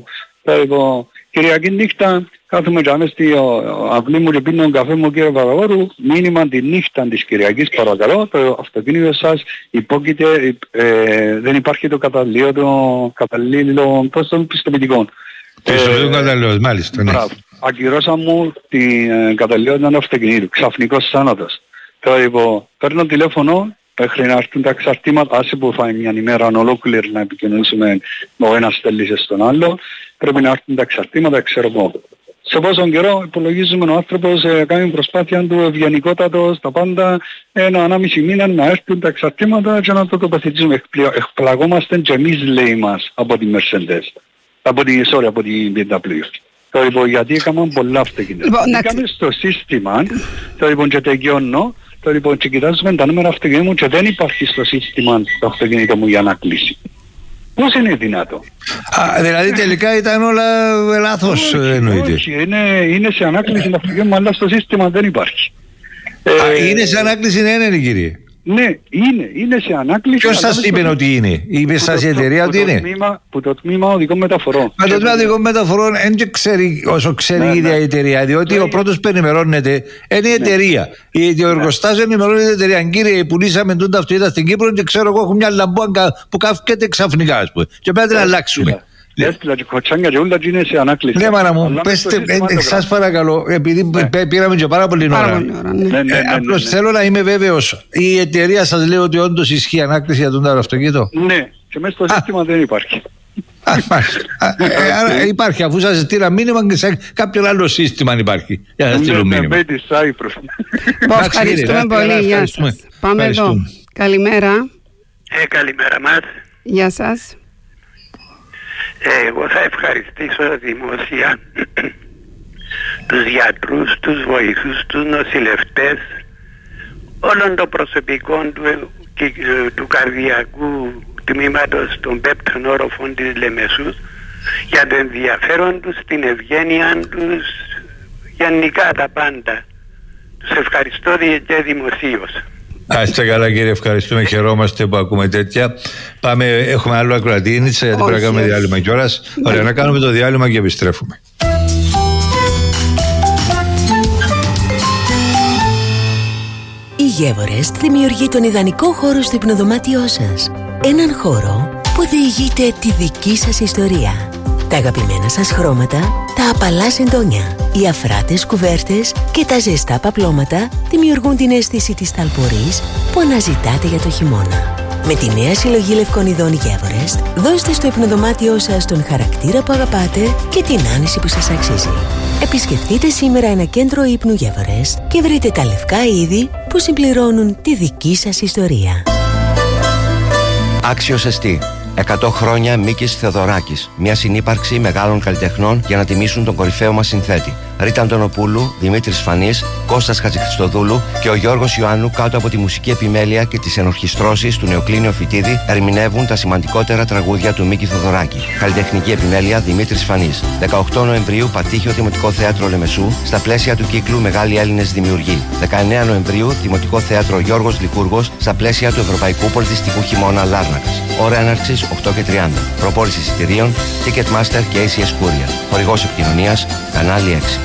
Το Κυριακή νύχτα κάθομαι και άμεστη ο αυλή μου και πίνω τον καφέ μου κύριε Παπαγόρου, μήνυμα τη νύχτα της Κυριακής παρακαλώ, το αυτοκίνητο σας υπόκειται, ε, δεν υπάρχει το καταλληλίο των καταλλήλων πιστοποιητικών. Πιστοποιητικών καταλληλών, μάλιστα. Ναι. Ακυρώσα μου την ε, καταλληλότητα του αυτοκινήτου, ξαφνικός θάνατος. Τώρα λοιπόν, παίρνω τηλέφωνο, μέχρι να έρθουν τα εξαρτήματα, άσε που θα είναι μια ημέρα ολόκληρη να επικοινωνήσουμε ο ένας στέλνει στον άλλο, πρέπει να έρθουν τα εξαρτήματα, ξέρω εγώ. Σε πόσο καιρό υπολογίζουμε ο άνθρωπος ε, κάνει προσπάθεια του ευγενικότατος, τα πάντα, ένα ανάμιση μήνα να έρθουν τα εξαρτήματα και να το τοποθετήσουμε. Εκπλαγόμαστε και εμείς λέει μας από τη Mercedes, από τη, sorry, από την μπι εμ ντάμπλιου. Το λοιπόν γιατί έκαναν πολλά αυτοκίνητα. Λοιπόν, Είχαμε στο σύστημα, το λοιπόν και τελειώνω, το λοιπόν και κοιτάζουμε τα νούμερα αυτοκίνητου μου και δεν υπάρχει στο σύστημα το αυτοκίνητο μου για να κλείσει. Πώς είναι δυνατό? Α, δηλαδή τελικά ήταν όλα λάθος εννοείται. Όχι, είναι, είναι σε ανάκληση το αυτοκίνητο μου αλλά στο σύστημα δεν υπάρχει. Α, ε, είναι σε ανάκληση ναι, ναι, κύριε. Ναι, είναι, είναι σε ανάκληση. Ποιος σας είπε στο... ότι είναι? Είπε σας η εταιρεία ότι είναι? Τμήμα, που το τμήμα οδικών μεταφορών. Μα το τμήμα οδικών μεταφορών δεν ξέρει όσο ξέρει ναι, η ίδια ναι. η εταιρεία. Διότι ναι, ο πρώτος που ενημερώνεται είναι η εταιρεία. Ναι. Η εργοστάσιο ενημερώνεται η εταιρεία. Κύριε, πουλήσαμε τούτα αυτοκίνητα στην Κύπρο και ξέρω εγώ έχω μια λαμπούα που καύκεται ξαφνικά ας πούμε. Και πρέπει να την αλλάξουμε. Έστειλα και κοτσάνια και όλα είναι σε ανάκληση. Ναι μάνα μου, πέστε, σας παρακαλώ, επειδή πήραμε και πάρα πολύ ώρα. Απλώς θέλω να είμαι βέβαιος, η εταιρεία σας λέει ότι όντως ισχύει ανάκληση για τον άλλο αυτοκίνητο? Ναι, και μέσα στο σύστημα δεν υπάρχει. Υπάρχει, αφού σας στείλα μήνυμα και σε κάποιο άλλο σύστημα αν υπάρχει. Για να στείλω μήνυμα. Ευχαριστούμε πολύ, γεια σας. Πάμε εδώ. Καλημέρα. Ε, καλημέρα μας. Γεια σας. Εγώ θα ευχαριστήσω δημόσια τους γιατρούς, τους βοηθούς, τους νοσηλευτές, όλων των προσωπικών του, του καρδιακού τμήματος των πέπτων όροφων της Λεμεσού για το ενδιαφέρον τους, την ευγένεια τους, γενικά τα πάντα. Τους ευχαριστώ και δημοσίως. Άστε καλά κύριε, ευχαριστούμε, χαιρόμαστε που ακούμε τέτοια. Πάμε, έχουμε άλλο ακροατήνιτσα γιατί πρέπει να κάνουμε διάλειμμα κιόλας. Ωραία, να κάνουμε το διάλειμμα και επιστρέφουμε. Η Γεύορεστ δημιουργεί τον ιδανικό χώρο στο υπνοδωμάτιό σας. Έναν χώρο που διηγείται τη δική σας ιστορία. Τα αγαπημένα σας χρώματα, τα απαλά σεντόνια, οι αφράτες κουβέρτες και τα ζεστά παπλώματα δημιουργούν την αίσθηση της ταλπορής που αναζητάτε για το χειμώνα. Με τη νέα συλλογή λευκών ειδών Γεύορεστ, δώστε στο υπνοδωμάτιό σας τον χαρακτήρα που αγαπάτε και την άνεση που σας αξίζει. Επισκεφτείτε σήμερα ένα κέντρο ύπνου Γεύορεστ και βρείτε τα λευκά είδη που συμπληρώνουν τη δική σας ιστορία. Άξιος εστί. εκατό χρόνια Μίκης Θεοδωράκης. Μια συνύπαρξη μεγάλων καλλιτεχνών για να τιμήσουν τον κορυφαίο μας συνθέτη. Ρίτα Αντωνοπούλου, Δημήτρης Φανής, Κώστας Χατζηχριστοδούλου και ο Γιώργος Ιωάννου κάτω από τη μουσική επιμέλεια και τις ενορχιστρώσεις του Νεοκλήνιο Φοιτίδη ερμηνεύουν τα σημαντικότερα τραγούδια του Μίκη Θεοδωράκη. Καλλιτεχνική επιμέλεια Δημήτρης Φανής. δεκαοκτώ Νοεμβρίου Πατήχιο Δημοτικό Θέατρο Λεμεσού στα πλαίσια του κύκλου Μεγάλοι Έλληνες Δημιουργοί. δεκαεννέα Νοεμβρίου Δημοτικό Θέατρο Γιώργος Λικούργος στα πλαίσια του Ευρωπαϊκού Πολιτιστικού Χειμώνα Λάρνακας. Ώρα έναρξης οκτώ και τριάντα. Προπόληση εισιτηρίων Ticketmaster και έι σι ες Courier. Χορηγός επικοινωνίας Κανάλι έξι.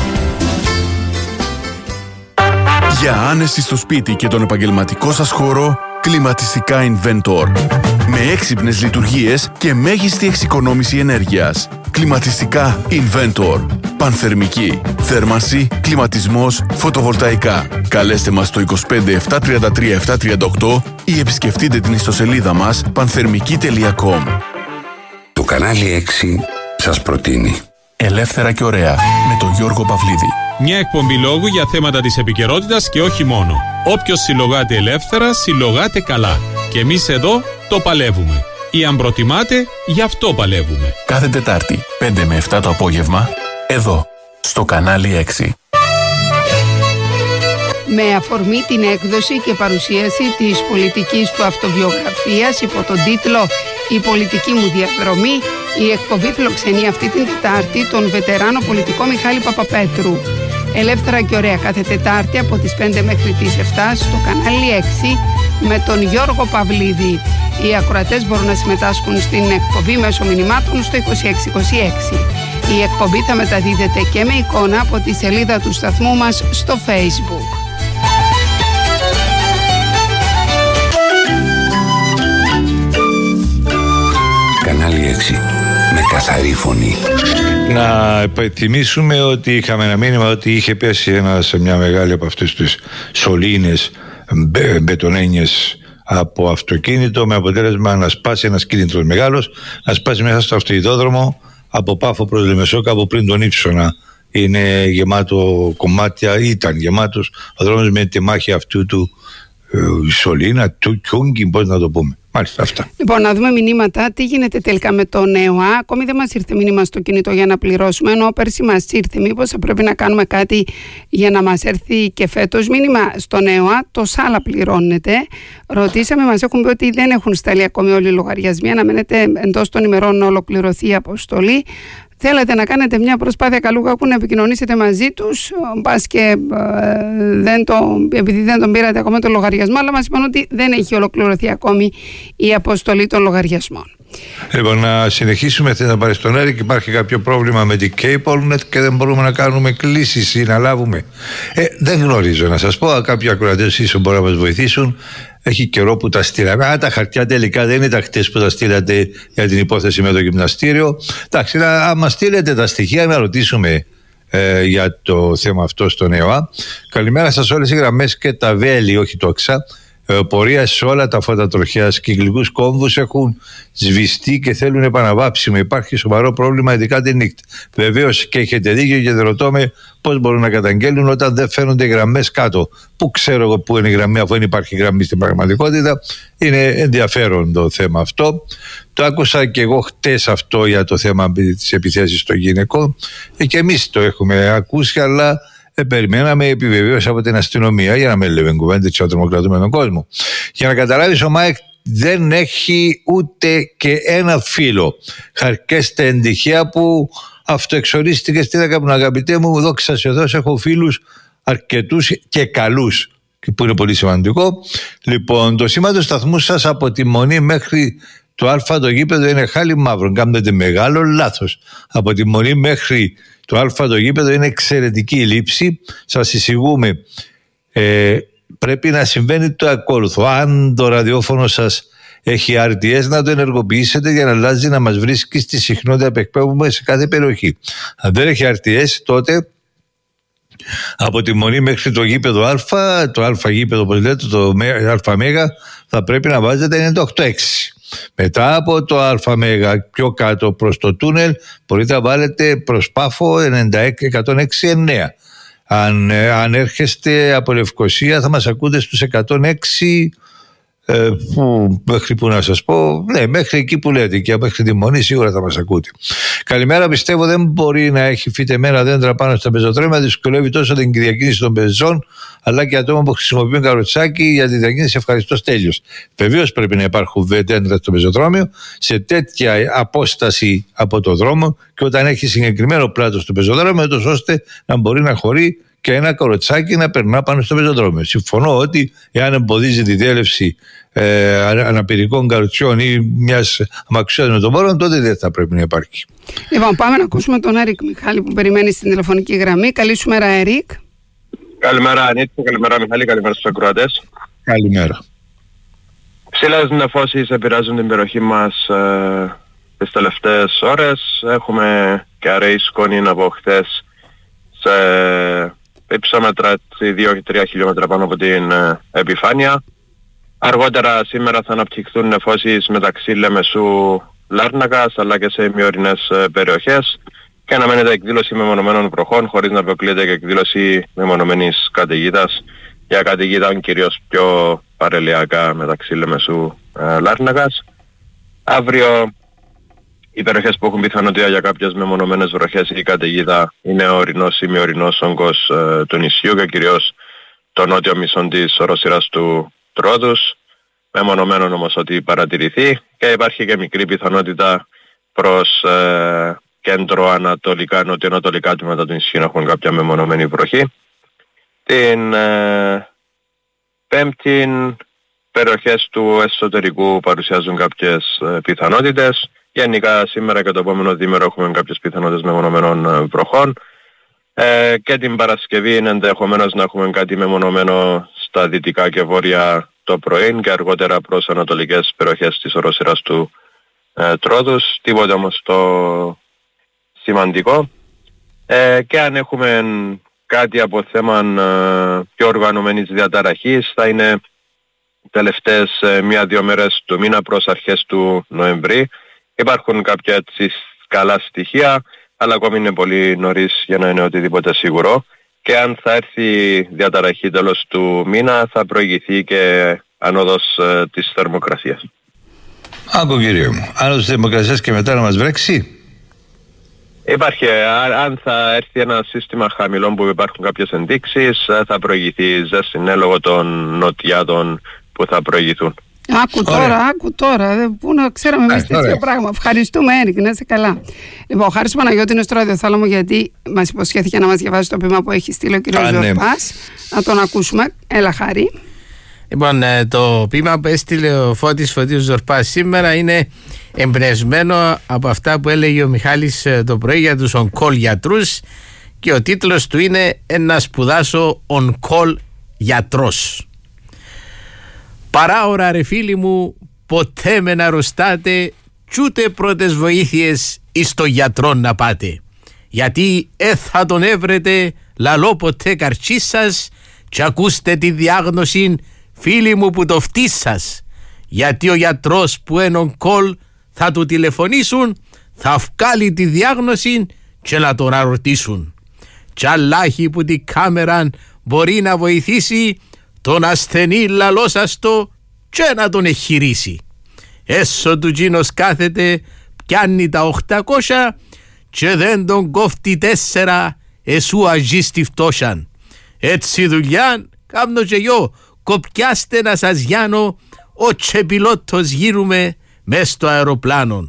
Για άνεση στο σπίτι και τον επαγγελματικό σας χώρο, κλιματιστικά Inventor. Με έξυπνες λειτουργίες και μέγιστη εξοικονόμηση ενέργειας. Κλιματιστικά Inventor. Πανθερμική, θέρμανση, κλιματισμός, φωτοβολταϊκά. Καλέστε μας στο είκοσι πέντε επτακόσια τριάντα τρία επτακόσια τριάντα οκτώ ή επισκεφτείτε την ιστοσελίδα μας πανθερμική τελεία κομ. Το Κανάλι έξι σας προτείνει Ελεύθερα και ωραία με τον Γιώργο Παυλίδη. Μια εκπομπή λόγου για θέματα της επικαιρότητας και όχι μόνο. Όποιος συλλογάται ελεύθερα, συλλογάται καλά. Και εμείς εδώ το παλεύουμε. Ή αν προτιμάτε, γι' αυτό παλεύουμε. Κάθε Τετάρτη, πέντε με επτά το απόγευμα, εδώ, στο Κανάλι έξι. Με αφορμή την έκδοση και παρουσίαση της πολιτικής του αυτοβιογραφίας υπό τον τίτλο «Η πολιτική μου διαδρομή», η εκπομπή φιλοξενεί αυτή την Τετάρτη τον βετεράνο πολιτικό Μιχάλη Παπαπέτρου. Ελεύθερα και ωραία κάθε Τετάρτη από τις πέντε μέχρι τις επτά στο Κανάλι έξι με τον Γιώργο Παυλίδη. Οι ακροατές μπορούν να συμμετάσχουν στην εκπομπή μέσω μηνυμάτων στο είκοσι έξι είκοσι έξι. Η εκπομπή θα μεταδίδεται και με εικόνα από τη σελίδα του σταθμού μας στο Facebook. Κανάλι έξι. Με καθαρή φωνή. Να υπενθυμίσουμε ότι είχαμε ένα μήνυμα ότι είχε πέσει ένα σε μια μεγάλη από αυτές τις σωλήνες μπε, μπετονένιες από αυτοκίνητο, με αποτέλεσμα να σπάσει ένας κίνητρος μεγάλος, να σπάσει μέσα στο αυτοειδόδρομο από Πάφο προς Λεμεσό, κάπου πριν τον Ύψωνα. Είναι γεμάτο κομμάτια, ήταν γεμάτος ο δρόμος με τη μάχη αυτού του ε, σωλήνα, του Κιούγκι, πώς να το πούμε. Μάλιστα, αυτά. Λοιπόν, να δούμε μηνύματα. Τι γίνεται τελικά με το ΝΕΟΑ? Ακόμη δεν μας ήρθε μήνυμα στο κινητό για να πληρώσουμε, ενώ πέρσι μας ήρθε. Μήπως θα πρέπει να κάνουμε κάτι για να μας έρθει και φέτος μήνυμα? Στο ΝΕΟΑ το ΣΑΛΑ πληρώνεται. Ρωτήσαμε, μας έχουν πει ότι δεν έχουν σταλεί ακόμη όλοι οι λογαριασμοί. Αναμένεται εντός των ημερών να ολοκληρωθεί η αποστολή. Θέλετε να κάνετε μια προσπάθεια καλού κακού να επικοινωνήσετε μαζί τους, μπας και ε, δεν το, επειδή δεν τον πήρατε ακόμα το λογαριασμό, αλλά μας είπαν ότι δεν έχει ολοκληρωθεί ακόμη η αποστολή των λογαριασμών. Λοιπόν, να συνεχίσουμε. Θέλετε να πάρει στον αέρα και υπάρχει κάποιο πρόβλημα με την CableNet και δεν μπορούμε να κάνουμε κλήσεις ή να λάβουμε. Ε, δεν γνωρίζω να σας πω. Κάποιοι ακροατές ίσως μπορούν να μας βοηθήσουν. Έχει καιρό που τα στείλαμε. Α, τα χαρτιά τελικά δεν είναι τα χτες που τα στείλατε για την υπόθεση με το γυμναστήριο. Εντάξει, άμα στείλετε τα στοιχεία να ρωτήσουμε ε, για το θέμα αυτό στο ΝΕΟΑ. Καλημέρα σας όλες οι γραμμές και τα βέλη, όχι το ΞΑ. πορεία σε όλα τα φώτα τροχιάς. Κυκλικούς κόμβους έχουν σβηστεί και θέλουν επαναβάψιμο. Υπάρχει σοβαρό πρόβλημα, ειδικά τη νύχτα. Βεβαίως και έχετε δίκιο και δεν ρωτώ με πώς μπορούν να καταγγέλνουν όταν δεν φαίνονται γραμμές κάτω. Πού ξέρω εγώ πού είναι η γραμμή, αφού δεν υπάρχει γραμμή στην πραγματικότητα. Είναι ενδιαφέρον το θέμα αυτό. Το άκουσα και εγώ χτες αυτό για το θέμα της επιθέσης των γυναικών. Ε, και εμείς το έχουμε ακούσει, αλλά ε, περιμέναμε επιβεβαίωση από την αστυνομία για να μην λέμε κουβέντες και ο τρομοκρατούμενο κόσμο. Για να καταλάβεις, ο ΜΑΕΚ δεν έχει ούτε και ένα φίλο. Χαρκέστε εντυχία που αυτοεξορίστηκε στη δέκα μου, αγαπητέ μου, δόξα σε Θεός, έχω φίλους αρκετούς και καλούς, που είναι πολύ σημαντικό. Λοιπόν, το σήμα του σταθμού σας από τη Μονή μέχρι το Α το γήπεδο είναι χάλι μαύρο. Κάνετε μεγάλο λάθος. Από τη Μονή μέχρι το Α το γήπεδο είναι εξαιρετική η λήψη. Σας εισηγούμε, ε, πρέπει να συμβαίνει το ακόλουθο. Αν το ραδιόφωνο σας έχει αρ τι ες, να το ενεργοποιήσετε για να αλλάζει, να μας βρίσκει στη συχνότητα που εκπέμπουμε σε κάθε περιοχή. Αν δεν έχει αρ τι ες, τότε από τη Μονή μέχρι το γήπεδο Α, το Α γήπεδο, όπως λέτε, το Α Μέγα, θα πρέπει να βάζετε ενενήντα οκτώ έξι. Μετά από το Α Μέγα πιο κάτω προς το τούνελ μπορείτε να βάλετε προς Πάφο εκατόν έξι εννέα. Αν, αν έρχεστε από Λευκοσία θα μας ακούτε στους εκατόν έξι. Ε, που, μέχρι που να σας πω, ναι, μέχρι εκεί που λέτε, και μέχρι τη Μονή σίγουρα θα μας ακούτε. Καλημέρα. Πιστεύω δεν μπορεί να έχει φυτεμένα δέντρα πάνω στα πεζοδρόμια, δυσκολεύει τόσο την διακίνηση των πεζών, αλλά και άτομα που χρησιμοποιούν καροτσάκι για τη διακίνηση. Ευχαριστώ, Στέλιος. Βεβαίως πρέπει να υπάρχουν δέντρα στο πεζοδρόμιο σε τέτοια απόσταση από το δρόμο και όταν έχει συγκεκριμένο πλάτο στο πεζοδρόμιο, τόσο ώστε να μπορεί να χωρεί και ένα κοροτσάκι να περνά πάνω στο πεζοδρόμιο. Συμφωνώ ότι εάν εμποδίζει τη διέλευση ε, αναπηρικών καροτσιών ή μιας αμαξιάς με τον πόρο, τότε δεν θα πρέπει να υπάρχει. Λοιπόν, πάμε να ακούσουμε τον Έρικ Μιχάλη που περιμένει στην τηλεφωνική γραμμή. Καλή σου μέρα, Έρικ. Καλημέρα, Ανίτη. Καλημέρα, Μιχάλη. Καλημέρα στους ακροατές. Καλημέρα. Ψηλές νεφώσεις επηρεάζουν την περιοχή μας ε, τις τελευταίες ώρες. Έχουμε και αραιή σκόνη από χθες σε υψόμετρα δύο και τρία χιλιόμετρα πάνω από την ε, επιφάνεια. Αργότερα σήμερα θα αναπτυχθούν νεφώσεις μεταξύ Λεμεσού Λάρνακας αλλά και σε ημιορεινές ε, περιοχές και αναμένεται εκδήλωση μεμονωμένων βροχών χωρίς να αποκλείεται και εκδήλωση μεμονωμένης καταιγίδας για καταιγίδα κυρίως πιο παρελιακά μεταξύ Λεμεσού ε, Λάρνακας. Αύριο οι περιοχές που έχουν πιθανότητα για κάποιες μεμονωμένες βροχές ή καταιγίδα είναι ο ορεινός ή μη ορεινός όγκος ε, του νησιού και κυρίως το νότιο μισό της οροσειράς του Τρόδους, μεμονωμένον όμως ότι παρατηρηθεί, και υπάρχει και μικρή πιθανότητα προς ε, κέντρο ανατολικά, νοτιοανατολικά τμήματα του νησιού να έχουν κάποια μεμονωμένη βροχή. Την ε, πέμπτη περιοχές του εσωτερικού παρουσιάζουν κάποιες ε, πιθανότητες. Γενικά σήμερα και το επόμενο διήμερο έχουμε κάποιες πιθανότητες μεμονωμένων βροχών. Ε, και την Παρασκευή είναι ενδεχομένως να έχουμε κάτι μεμονωμένο στα δυτικά και βόρεια το πρωί και αργότερα προς ανατολικές περιοχές της οροσειράς του ε, Τρόδους. Τίποτε όμως το σημαντικό. Ε, και αν έχουμε κάτι από θέμα ε, πιο οργανωμένης διαταραχής θα είναι τελευταίες ε, μία-δύο μέρες του μήνα προς αρχές του Νοεμβρή. Υπάρχουν κάποια έτσι καλά στοιχεία, αλλά ακόμη είναι πολύ νωρίς για να είναι οτιδήποτε σίγουρο. Και αν θα έρθει διαταραχή τέλος του μήνα, θα προηγηθεί και ανόδος ε, της θερμοκρασίας. Άκου κύριε μου, άνοδος της θερμοκρασίας και μετά να μας βρέξει. Υπάρχει, αν θα έρθει ένα σύστημα χαμηλών που υπάρχουν κάποιες ενδείξεις, θα προηγηθεί ζέστη, ναι, λόγω των νοτιάδων που θα προηγηθούν. Άκου τώρα, Ωραία. άκου τώρα. Πού να ξέραμε εμείς τέτοιο πράγμα. Ευχαριστούμε, Έρικ, να είσαι καλά. Λοιπόν, ο Χάρης Παναγιώτη είναι στο ραδιοθάλαμο γιατί μας υποσχέθηκε να μας διαβάσει το ποίημα που έχει στείλει ο κ. Ζορπάς. Να τον ακούσουμε. Έλα, Χάρη. Λοιπόν, το ποίημα που έστειλε ο Φώτης Φωτίου Ζορπάς σήμερα είναι εμπνευσμένο από αυτά που έλεγε ο Μιχάλης το πρωί για τους on-call γιατρούς και ο τίτλος του είναι «Ένα σπουδάσο on-call γιατρός». Παράωρα ρε φίλοι μου, ποτέ με να αρρωστάτε κι ούτε πρώτες βοήθειες εις το γιατρό να πάτε, γιατί ε θα τον έβρετε λαλό ποτέ καρτσί σας κι ακούστε τη διάγνωση φίλοι μου που το φτύσας, γιατί ο γιατρός που έναν κολ θα του τηλεφωνήσουν, θα βγάλει τη διάγνωση και να τον αρωτήσουν. Κι αλλάχι που τη κάμερα μπορεί να βοηθήσει τον ασθενή λαλόσαστο και να τον εχειρήσει. Έσω του γίνος κάθεται, πιάνει τα οχτακόσια και δεν τον κόφτει τέσσερα, εσού αγεί στη φτώσαν. Έτσι δουλειά κάμνω και εγώ, κοπιάστε να σας γιάνω, ο πιλότος γύρουμε μες στο αεροπλάνο.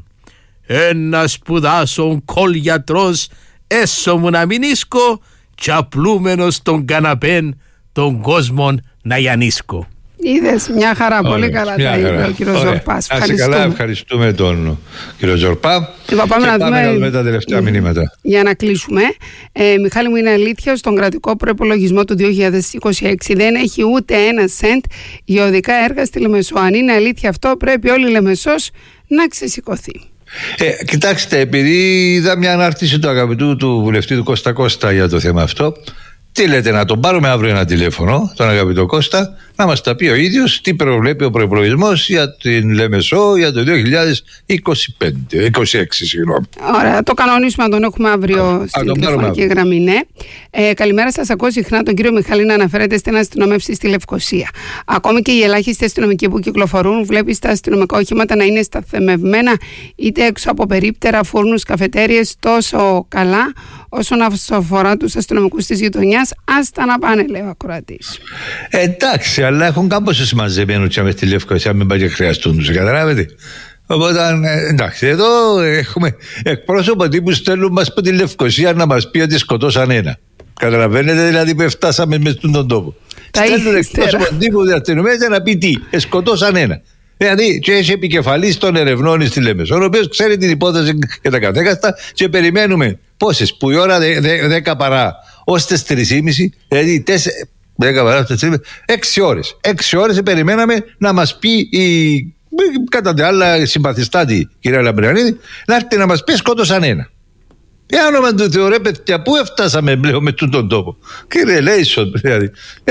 Ένα σπουδάσον κολ γιατρός, έσω μου να μην ίσκω, κι απλούμενος στον καναπέν των κόσμων να γιανίσκω. Είδες, μια χαρά, ωραία, πολύ καλά τα είπε ο κύριος Ζορπάς. Ευχαριστούμε. Καλά, ευχαριστούμε τον κύριο Ζορπά. Λοιπόν, πάμε, να, πάμε δούμε... να δούμε τα τελευταία μηνύματα. Για να κλείσουμε. Ε, Μιχάλη μου, είναι αλήθεια, στον κρατικό προϋπολογισμό του δύο χιλιάδες είκοσι έξι δεν έχει ούτε ένα σεντ για οδικά έργα στη Λεμεσό. Αν είναι αλήθεια αυτό, πρέπει όλη η Λεμεσός να ξεσηκωθεί. Ε, κοιτάξτε, επειδή είδα μια ανάρτηση του αγαπητού του βουλευτή του Κώστα Κώστα για το θέμα αυτό, τι λέτε, να τον πάρουμε αύριο ένα τηλέφωνο, τον αγαπητό Κώστα, να μας τα πει ο ίδιος τι προβλέπει ο προϋπολογισμός για την Λεμεσό για το δύο χιλιάδες είκοσι πέντε, είκοσι έξι, συγγνώμη. Ωραία, το κανονίσουμε να τον έχουμε αύριο Α, στην τηλεφωνική γραμμή, ναι. Ε, καλημέρα σας, ακούω συχνά τον κύριο Μιχάλη να αναφέρεται στην αστυνομεύση στη Λευκοσία. Ακόμη και οι ελάχιστοι αστυνομικοί που κυκλοφορούν, βλέπεις τα αστυνομικά οχήματα να είναι σταθμευμένα είτε έξω από περίπτερα, φούρνους, καφετέριες, τόσο καλά όσον αφορά τους αστυνομικούς της γειτονιάς. Άστα να πάνε, λέει ο ακροατής. Ε, εντάξει, αλλά έχουν κάμποσες μαζεμένους και με στη Λευκοσία, μην πάει και χρειαστούν τους, καταλάβετε. Οπότε, εντάξει, εδώ έχουμε εκπρόσωπο τύπου στέλνουν μας από τη Λευκοσία να μας πει ότι σκοτώσαν ένα. Καταλαβαίνετε, δηλαδή που φτάσαμε μες στον τόπο. Στέλνουν εκπρόσωπο τύπου της αστυνομίας για να πει τι, ε, σκοτώσαν ένα. Δηλαδή, και έχει επικεφαλής των ερευνών στη Λέμεσο, ο οποίος ξέρει την υπόθεση και τα κατέκαστα, και περιμένουμε πόσες, που η ώρα δέκα παρά ως τις τρεις και μισή, δηλαδή δέκα παρά ως τις τρεις και μισή, έξι ώρες. έξι ώρες περιμέναμε να μας πει η, κατά τα άλλα συμπαθιστάτη κυρία Λαμπριανίδη, να έρθει να μας πει σκότωσαν ένα. Για όνομα του Θεού, ρε παιδιά, πού έφτασαμε πλέον με τον τόπο. Κύριε Λέισον, δηλαδή.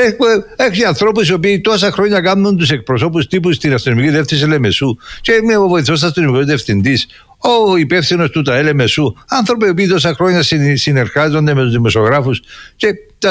Έχει ανθρώπους οι οποίοι τόσα χρόνια κάνουν τους εκπροσώπους τύπου στην αστυνομική διεύθυνση Λεμεσού. Και είμαι ο βοηθός αστυνομικός διευθυντής, ο υπεύθυνος του ΤΑΕ Λεμεσού. Άνθρωποι οι οποίοι τόσα χρόνια συνεργάζονται με τους δημοσιογράφους. Και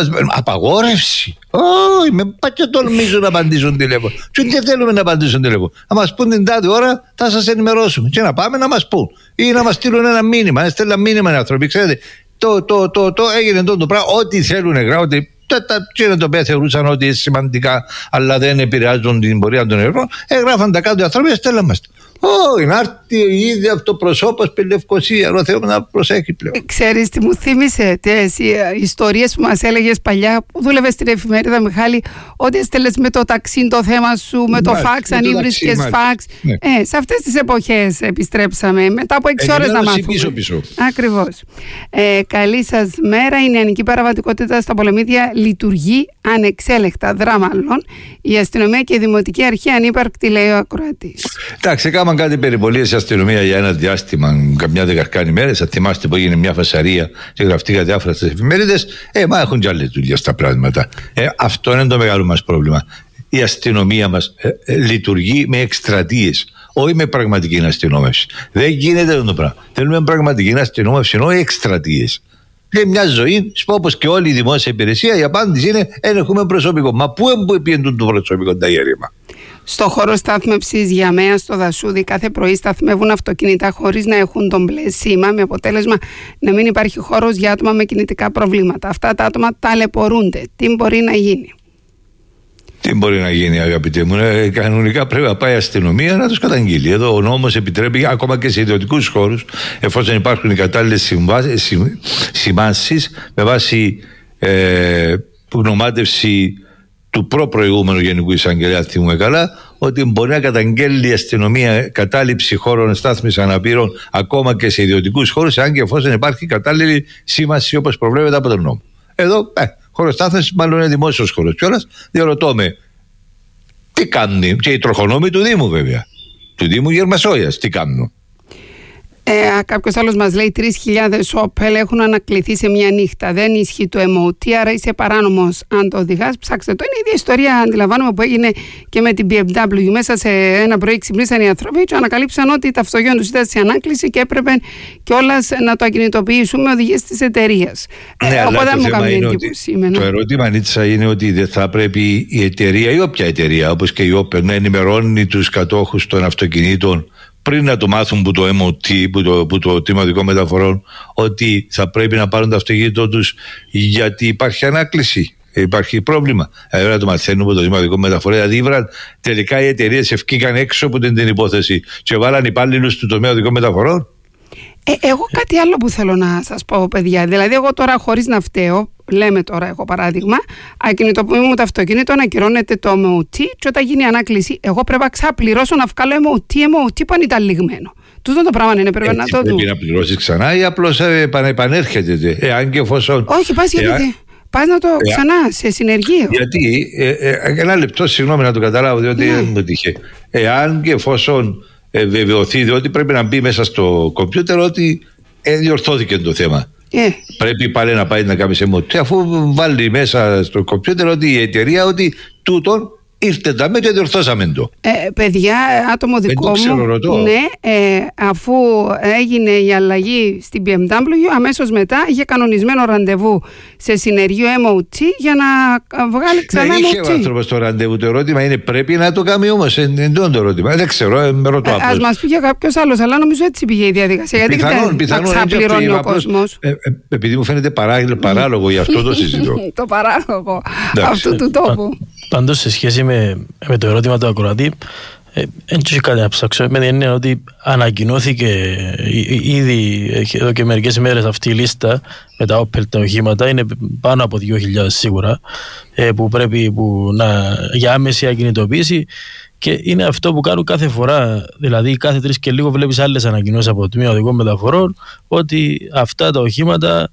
απαγόρευση. Όχι, με πάει και τολμίζω να απαντήσουν τηλέφωνο. Και δεν θέλουμε να απαντήσουν τηλέφωνο. Να μας πούν την τάδε ώρα, θα σας ενημερώσουμε. Και να πάμε να μας πούν. Ή να μας στείλουν ένα μήνυμα. Να στέλνουν μήνυμα οι άνθρωποι. Ξέρετε, το, το, το, το έγινε το, το πράγμα. Ό,τι θέλουν γράφονται. Τα κύριε το οποία θεωρούσαν ότι είναι σημαντικά, αλλά δεν επηρεάζουν την πορεία των ερευνών. Εγγράφαν τα κάτω οι άνθρωποι και στέλναν μας. Όχι, να έρθει ο ίδιο αυτοπροσώπος στη Λευκοσία. Εγώ θέλω να προσέχει πλέον. Ξέρεις τι μου θύμισε, οι ιστορίες που μας έλεγες παλιά, που δούλευες στην εφημερίδα, Μιχάλη, ότι έστελες με το ταξί το θέμα σου, με το μάλιστα, φάξ, αν βρίσκες φάξ. Ναι. Ε, σε αυτές τις εποχές επιστρέψαμε, μετά από έξι ώρες να μάθουμε. Πίσω, πίσω. Ακριβώς. Ε, καλή σας μέρα. Η νεανική παραβατικότητα στα Πολεμίδια λειτουργεί ανεξέλεκτα. Δράμαλλον. Η αστυνομία και η δημοτική αρχή ανύπαρκτη, λέει ο ακροατής. Εντάξει, έκαναν κάτι περιπολίες η αστυνομία για ένα διάστημα, καμιά δεκαρκάνη μέρες. Θα θυμάστε που έγινε μια φασαρία και γραφτήκα διάφορα στις εφημερίδες. Ε, μα έχουν κι άλλες δουλειές τα πράγματα. Ε, αυτό είναι το μεγάλο μας πρόβλημα. Η αστυνομία μας ε, ε, λειτουργεί με εκστρατείες, όχι με πραγματική αστυνόμευση. Δεν γίνεται αυτό το πράγμα. Θέλουμε πραγματική αστυνόμευση, όχι εκστρατείες. Είναι μια ζωή, όπως και όλη η δημόσια υπηρεσία, η απάντηση είναι: δεν έχουμε προσωπικό. Μα πού εμπιέντουν το προσωπικό τα γέρημα. Στο χώρο στάθμευσης για ΜΕΑ στο Δασούδι, κάθε πρωί σταθμεύουν αυτοκίνητα χωρίς να έχουν τον μπλε σήμα, με αποτέλεσμα να μην υπάρχει χώρος για άτομα με κινητικά προβλήματα. Αυτά τα άτομα ταλαιπωρούνται. Τι μπορεί να γίνει? Τι μπορεί να γίνει, αγαπητέ μου? Ε, κανονικά πρέπει να πάει η αστυνομία να τους καταγγείλει. Εδώ ο νόμος επιτρέπει ακόμα και σε ιδιωτικούς χώρους, εφόσον υπάρχουν οι κατάλληλες σημάσεις με βάση ε, γνωμάτευση του προ-προηγούμενου Γενικού Εισαγγελέα, θυμούμε καλά, ότι μπορεί να καταγγέλει η αστυνομία κατάληψη χώρων στάθμης αναπήρων ακόμα και σε ιδιωτικούς χώρους, αν και εφόσον υπάρχει κατάλληλη σήμανση όπως προβλέπεται από τον νόμο. Εδώ, ε, χώρος στάθμης μάλλον είναι δημόσιος χώρος. Κιόλας διαρωτώ με, τι κάνουν, και οι τροχονόμοι του Δήμου βέβαια, του Δήμου Γερμασόγειας, τι κάνουν. Ε, κάποιος άλλος μας λέει τρεις χιλιάδες Opel έχουν ανακληθεί σε μια νύχτα. Δεν ισχύει το εμ ο τι, άρα είσαι παράνομος αν το οδηγάς. Ψάξτε το. Είναι η ίδια ιστορία, αντιλαμβάνομαι, που έγινε και με την μπι εμ ντάμπλιου. Μέσα σε ένα πρωί ξυπνήσαν οι άνθρωποι και ανακαλύψαν ότι τα αυτοκίνητα τους ήταν σε ανάκληση και έπρεπε κιόλας να το ακινητοποιήσουν με οδηγίες της εταιρείας. Ναι, ε, οπότε δεν μου κάνει εντύπωση. Το ερώτημα, Νίτσα, είναι ότι δεν θα πρέπει η εταιρεία ή όποια εταιρεία, όπως και η Opel, να ενημερώνει τους κατόχους των αυτοκινήτων πριν να το μάθουν που το εμ ο τι, που το, που το Τμήμα Οδικών Μεταφορών, ότι θα πρέπει να πάρουν το αυτοκίνητο τους γιατί υπάρχει ανάκληση, υπάρχει πρόβλημα. Δηλαδή να το μαθαίνουν από το Τμήμα Οδικών Μεταφορών. Δηλαδή ήβραν, τελικά οι εταιρείες ευκήκαν έξω από την, την υπόθεση και βάλαν υπάλληλους του Τμήμα Οδικών Μεταφορών. Ε, εγώ κάτι άλλο που θέλω να σας πω, παιδιά. Δηλαδή, εγώ τώρα χωρίς να φταίω, λέμε τώρα εγώ παράδειγμα, ακινητοποιούμε το αυτοκίνητο, ανακυρώνεται το εμ ο τι και όταν γίνει ανάκληση, εγώ πρέπει να ξαπληρώσω να βγάλω εμ ο τι, εμ ο τι που αν ήταν λιγμένο. Τούτο το πράγμα είναι, πρέπει να το δούμε. Πρέπει να πληρώσεις ξανά ή απλώς επανέρχεται, εάν και εφόσον. Όχι, πας γιατί. Εάν... Πας να το ε, ξανά σε συνεργείο. Γιατί, ε, ε, ένα λεπτό, συγγνώμη να το καταλάβω, διότι δεν μου τύχε. Εάν και εφόσον ε, βεβαιωθεί, διότι πρέπει να μπει μέσα στο κομπιούτερ ότι ε, διορθώθηκε το θέμα. Yeah. Πρέπει πάλι να πάει να κάνει σε μοτή, αφού βάλει μέσα στο κομπιούτερ ότι η εταιρεία ότι τούτον ήρθε τα μέτρα και διορθώσαμε το. Ε, παιδιά, άτομο δικό μου, ναι, ε, αφού έγινε η αλλαγή στην μπι εμ ντάμπλιου, αμέσως μετά είχε κανονισμένο ραντεβού σε συνεργείο εμ ο τι για να βγάλει ξανά ναι, εμ ο τι. Είχε ο άνθρωπος το ραντεβού. Το ερώτημα είναι πρέπει να το κάνει όμως. Εντός το ερώτημα. Δεν ξέρω, ε, με ρωτώ απλώς. Ας μας πήγε κάποιος άλλος, αλλά νομίζω έτσι πήγε η διαδικασία. Γιατί πιθανόν, δεν θα ξαπληρώνει ο κόσμος. Ε, ε, επειδή μου φαίνεται παρά, παράλογο, γι' αυτό το συζητώ. Το παράλογο αυτού του τόπου. Πάντως σε σχέση με, με το ερώτημα του ακροατή, δεν έχει κάτι να ψάξω. Με την έννοια ότι ανακοινώθηκε ήδη εδώ και μερικές μέρες αυτή η λίστα με τα Opel τα οχήματα, είναι πάνω από δύο χιλιάδες σίγουρα, που πρέπει που να, για άμεση ακινητοποίηση, και είναι αυτό που κάνουν κάθε φορά. Δηλαδή, κάθε τρεις και λίγο βλέπεις άλλες ανακοινώσεις από το Τμήμα Οδικών Μεταφορών ότι αυτά τα οχήματα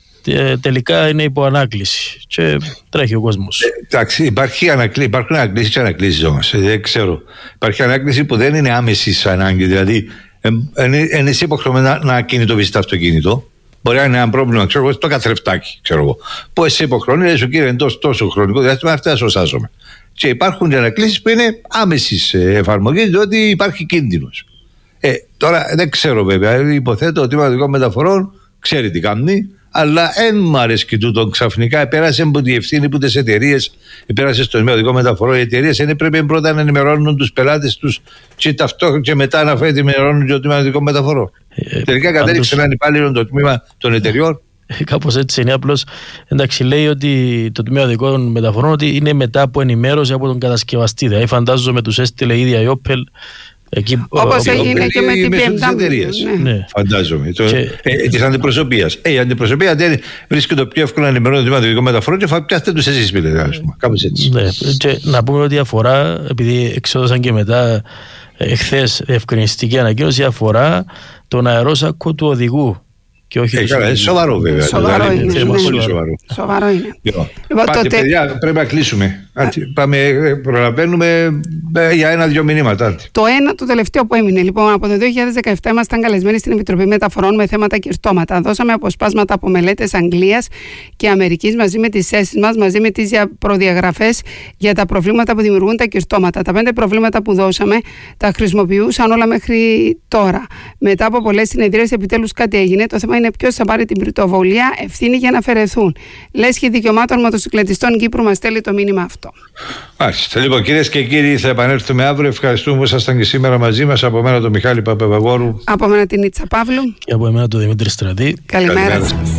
τελικά είναι υπό ανάκληση και τρέχει ο κόσμος. Εντάξει, υπάρχει ανακλή, υπάρχουν ανακλήσεις και ανακλήσεις όμως. Δεν ξέρω. Υπάρχει ανάκληση που δεν είναι άμεση ανάγκη. Δηλαδή, είναι εσύ υποχρεωμένο να, να κινητοποιήσεις το αυτοκίνητο. Μπορεί να είναι ένα πρόβλημα, ξέρω εγώ, στο καθρεφτάκι, ξέρω εγώ. Που εσύ υποχρεώνει, λέει σου κύριε, εντός τόσο χρονικό διάστημα, αυτά σωσάζομαι. Και υπάρχουν ανακλήσεις που είναι άμεσης εφαρμογής, διότι υπάρχει κίνδυνος. Ε, τώρα δεν ξέρω βέβαια. Υποθέτω ότι το Τμήμα Οδικών Μεταφορών ξέρει τι κάνει. Αλλά δεν μου αρέσει και τούτο ξαφνικά. Πέρασε από τη ευθύνη που τις εταιρείες, πέρασε στο Τμήμα Οδικών Μεταφορών. Οι εταιρείες είναι πρέπει πρώτα να ενημερώνουν τους πελάτες τους και ταυτόχρονα και μετά να φέρει ενημερώνουν και το Τμήμα Οδικών Μεταφορών. Ε, Τελικά κατέληξε έναν υπάλληλο το τμήμα των εταιρεών. Κάπως έτσι είναι. Απλώς εντάξει, λέει ότι το Τμήμα Οδικών Μεταφορών ότι είναι μετά από ενημέρωση από τον κατασκευαστή. Δηλαδή, φαντάζομαι τους έστειλε η ίδια η Opel. Εκεί, όπως ο, έγινε ο, και με την μπι εμ ντάμπλιου. Ναι. Ναι. Φαντάζομαι. Το, και... ε, της αντιπροσωπείας. Ε, η αντιπροσωπεία δεν βρίσκεται πιο εύκολα να ενημερώνει το Τμήμα Οδικών Μεταφορών και θα πιάσετε τους εσείς πείτε. Κάπως έτσι. Ναι. Και να πούμε ότι αφορά, επειδή εξόδωσαν και μετά εχθές ευκρινιστική ανακοίνωση, αφορά τον αερόσακο του οδηγού. Και όχι ε, καλά, είναι σοβαρό βέβαια. Σοβαρό είναι. είναι, είναι πολύ σοβαρό. Σοβαρό είναι. Λοιπόν, πάτε τότε... παιδιά, πρέπει να κλείσουμε. Πάμε, προλαβαίνουμε για ένα-δυο μηνύματα. Το ένα, το τελευταίο που έμεινε. Λοιπόν, από το δύο χιλιάδες δεκαεπτά ήμασταν καλεσμένοι στην Επιτροπή Μεταφορών με θέματα κυρτώματα. Δώσαμε αποσπάσματα από μελέτες Αγγλίας και Αμερικής μαζί με τις θέσεις μας, μαζί με τις προδιαγραφές για τα προβλήματα που δημιουργούν τα κυρτώματα. Τα πέντε προβλήματα που δώσαμε τα χρησιμοποιούσαν όλα μέχρι τώρα. Μετά από πολλές συνεδρίες, επιτέλους κάτι έγινε. Το θέμα είναι ποιος θα πάρει την πρωτοβουλία, ευθύνη για να αφαιρεθούν. Λέσχη Δικαιωμάτων Μοτοσυκλετιστών Κύπρου μας στέλνει το μήνυμα αυτό. Μάλιστα. Λοιπόν, κυρίες και κύριοι, θα επανέλθουμε αύριο. Ευχαριστούμε που ήσασταν και σήμερα μαζί μας. Από μένα τον Μιχάλη Παπαβαγόρου. Από μένα την Νίτσα Παύλου. Και από εμένα τον Δημήτρη Στρατή. Καλημέρα, Καλημέρα σας.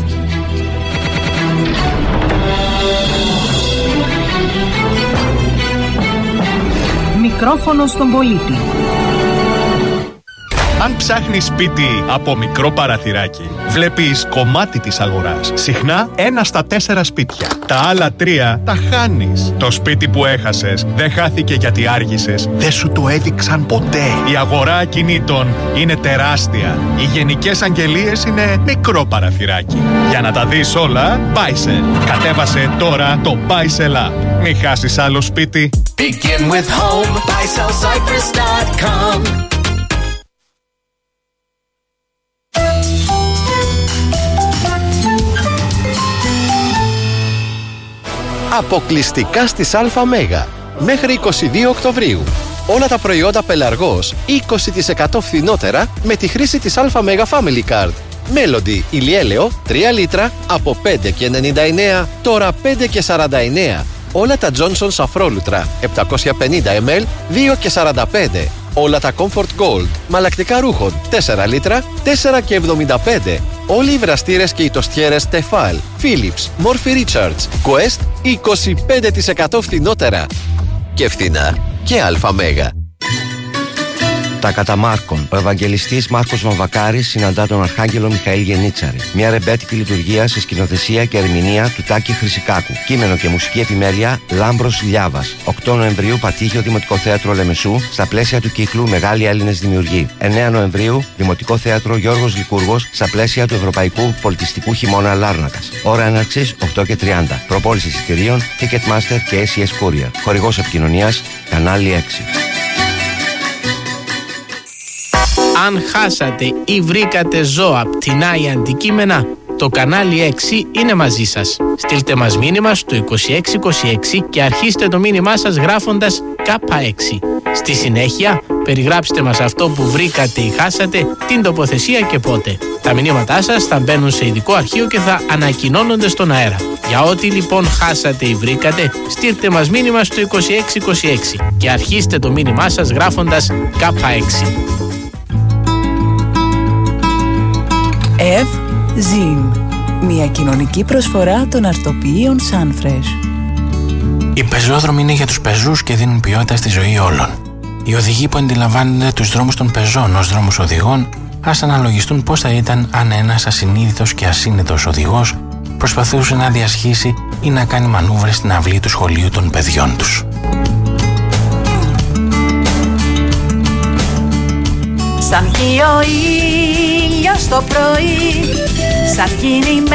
Μικρόφωνο στον πολίτη. Αν ψάχνεις σπίτι από μικρό παραθυράκι, βλέπεις κομμάτι της αγοράς. Συχνά ένα στα τέσσερα σπίτια. Τα άλλα τρία τα χάνεις. Το σπίτι που έχασες δεν χάθηκε γιατί άργησες. Δεν σου το έδειξαν ποτέ. Η αγορά ακινήτων είναι τεράστια. Οι γενικές αγγελίες είναι μικρό παραθυράκι. Για να τα δεις όλα, Buysell. Κατέβασε τώρα το Buysell App. Μην χάσεις άλλο σπίτι. Begin with home, buy sell cypress dot com. Αποκλειστικά στις ΑΜ μέχρι είκοσι δύο Οκτωβρίου. Όλα τα προϊόντα πελαργός είκοσι τοις εκατό φθηνότερα με τη χρήση της ΑΜ Family Card. Melody ηλιέλαιο τρία λίτρα από πέντε και ενενήντα εννέα, τώρα πέντε και σαράντα εννέα. Όλα τα Johnson Σαφρόλουτρα επτακόσια πενήντα μιλιλίτρα δύο και σαράντα πέντε. Όλα τα Comfort Gold μαλακτικά ρούχων τέσσερα λίτρα τέσσερα και εβδομήντα πέντε. Όλοι οι βραστήρες και οι τοστιέρες Tefal, Philips, Murphy Richards, Quest είκοσι πέντε τοις εκατό φθηνότερα. Και φθηνά και ΑΜΕΓΑ. Τα κατά Μάρκων. Ο Ευαγγελιστής Μάρκος Βαμβακάρης συναντά τον Αρχάγγελο Μιχαήλ Γενίτσαρη. Μια ρεμπέτικη λειτουργία σε σκηνοθεσία και ερμηνεία του Τάκη Χρυσικάκου. Κείμενο και μουσική επιμέλεια Λάμπρος Λιάβας. οκτώ Νοεμβρίου Πατήχιο Δημοτικό Θέατρο Λεμεσού στα πλαίσια του κύκλου Μεγάλοι Έλληνες Δημιουργοί. εννέα Νοεμβρίου Δημοτικό Θέατρο Γιώργος Λικούργος στα πλαίσια του Ευρωπαϊκού Πολιτιστικού Χειμώνα Λάρνακας. Ώρα έναρξης οκτώ και τριάντα. Προπόληση εισιτηρίων Ticketmaster και ες ι ες Courier. Χορηγός επικοινωνίας Κανάλι έξι. Αν χάσατε ή βρήκατε ζώα, πτηνά ή αντικείμενα, το κανάλι έξι είναι μαζί σας. Στείλτε μας μήνυμα στο είκοσι έξι είκοσι έξι και αρχίστε το μήνυμά σας γράφοντας κέι έξι. Στη συνέχεια, περιγράψτε μας αυτό που βρήκατε ή χάσατε, την τοποθεσία και πότε. Τα μηνύματά σας θα μπαίνουν σε ειδικό αρχείο και θα ανακοινώνονται στον αέρα. Για ό,τι λοιπόν χάσατε ή βρήκατε, στείλτε μας μήνυμα στο είκοσι έξι είκοσι έξι και αρχίστε το μήνυμά σας γράφοντας κέι έξι. Ευζήν, μια κοινωνική προσφορά των αρτοποιείων Sunfresh. Οι πεζόδρομοι είναι για τους πεζούς και δίνουν ποιότητα στη ζωή όλων. Οι οδηγοί που αντιλαμβάνονται τους δρόμους των πεζών ως δρόμους οδηγών, ας αναλογιστούν πώς θα ήταν αν ένας ασυνείδητος και ασύνετος οδηγός προσπαθούσε να διασχίσει ή να κάνει μανούβρες στην αυλή του σχολείου των παιδιών τους. Σαν βγει ο ήλιος το πρωί, σαν γίνει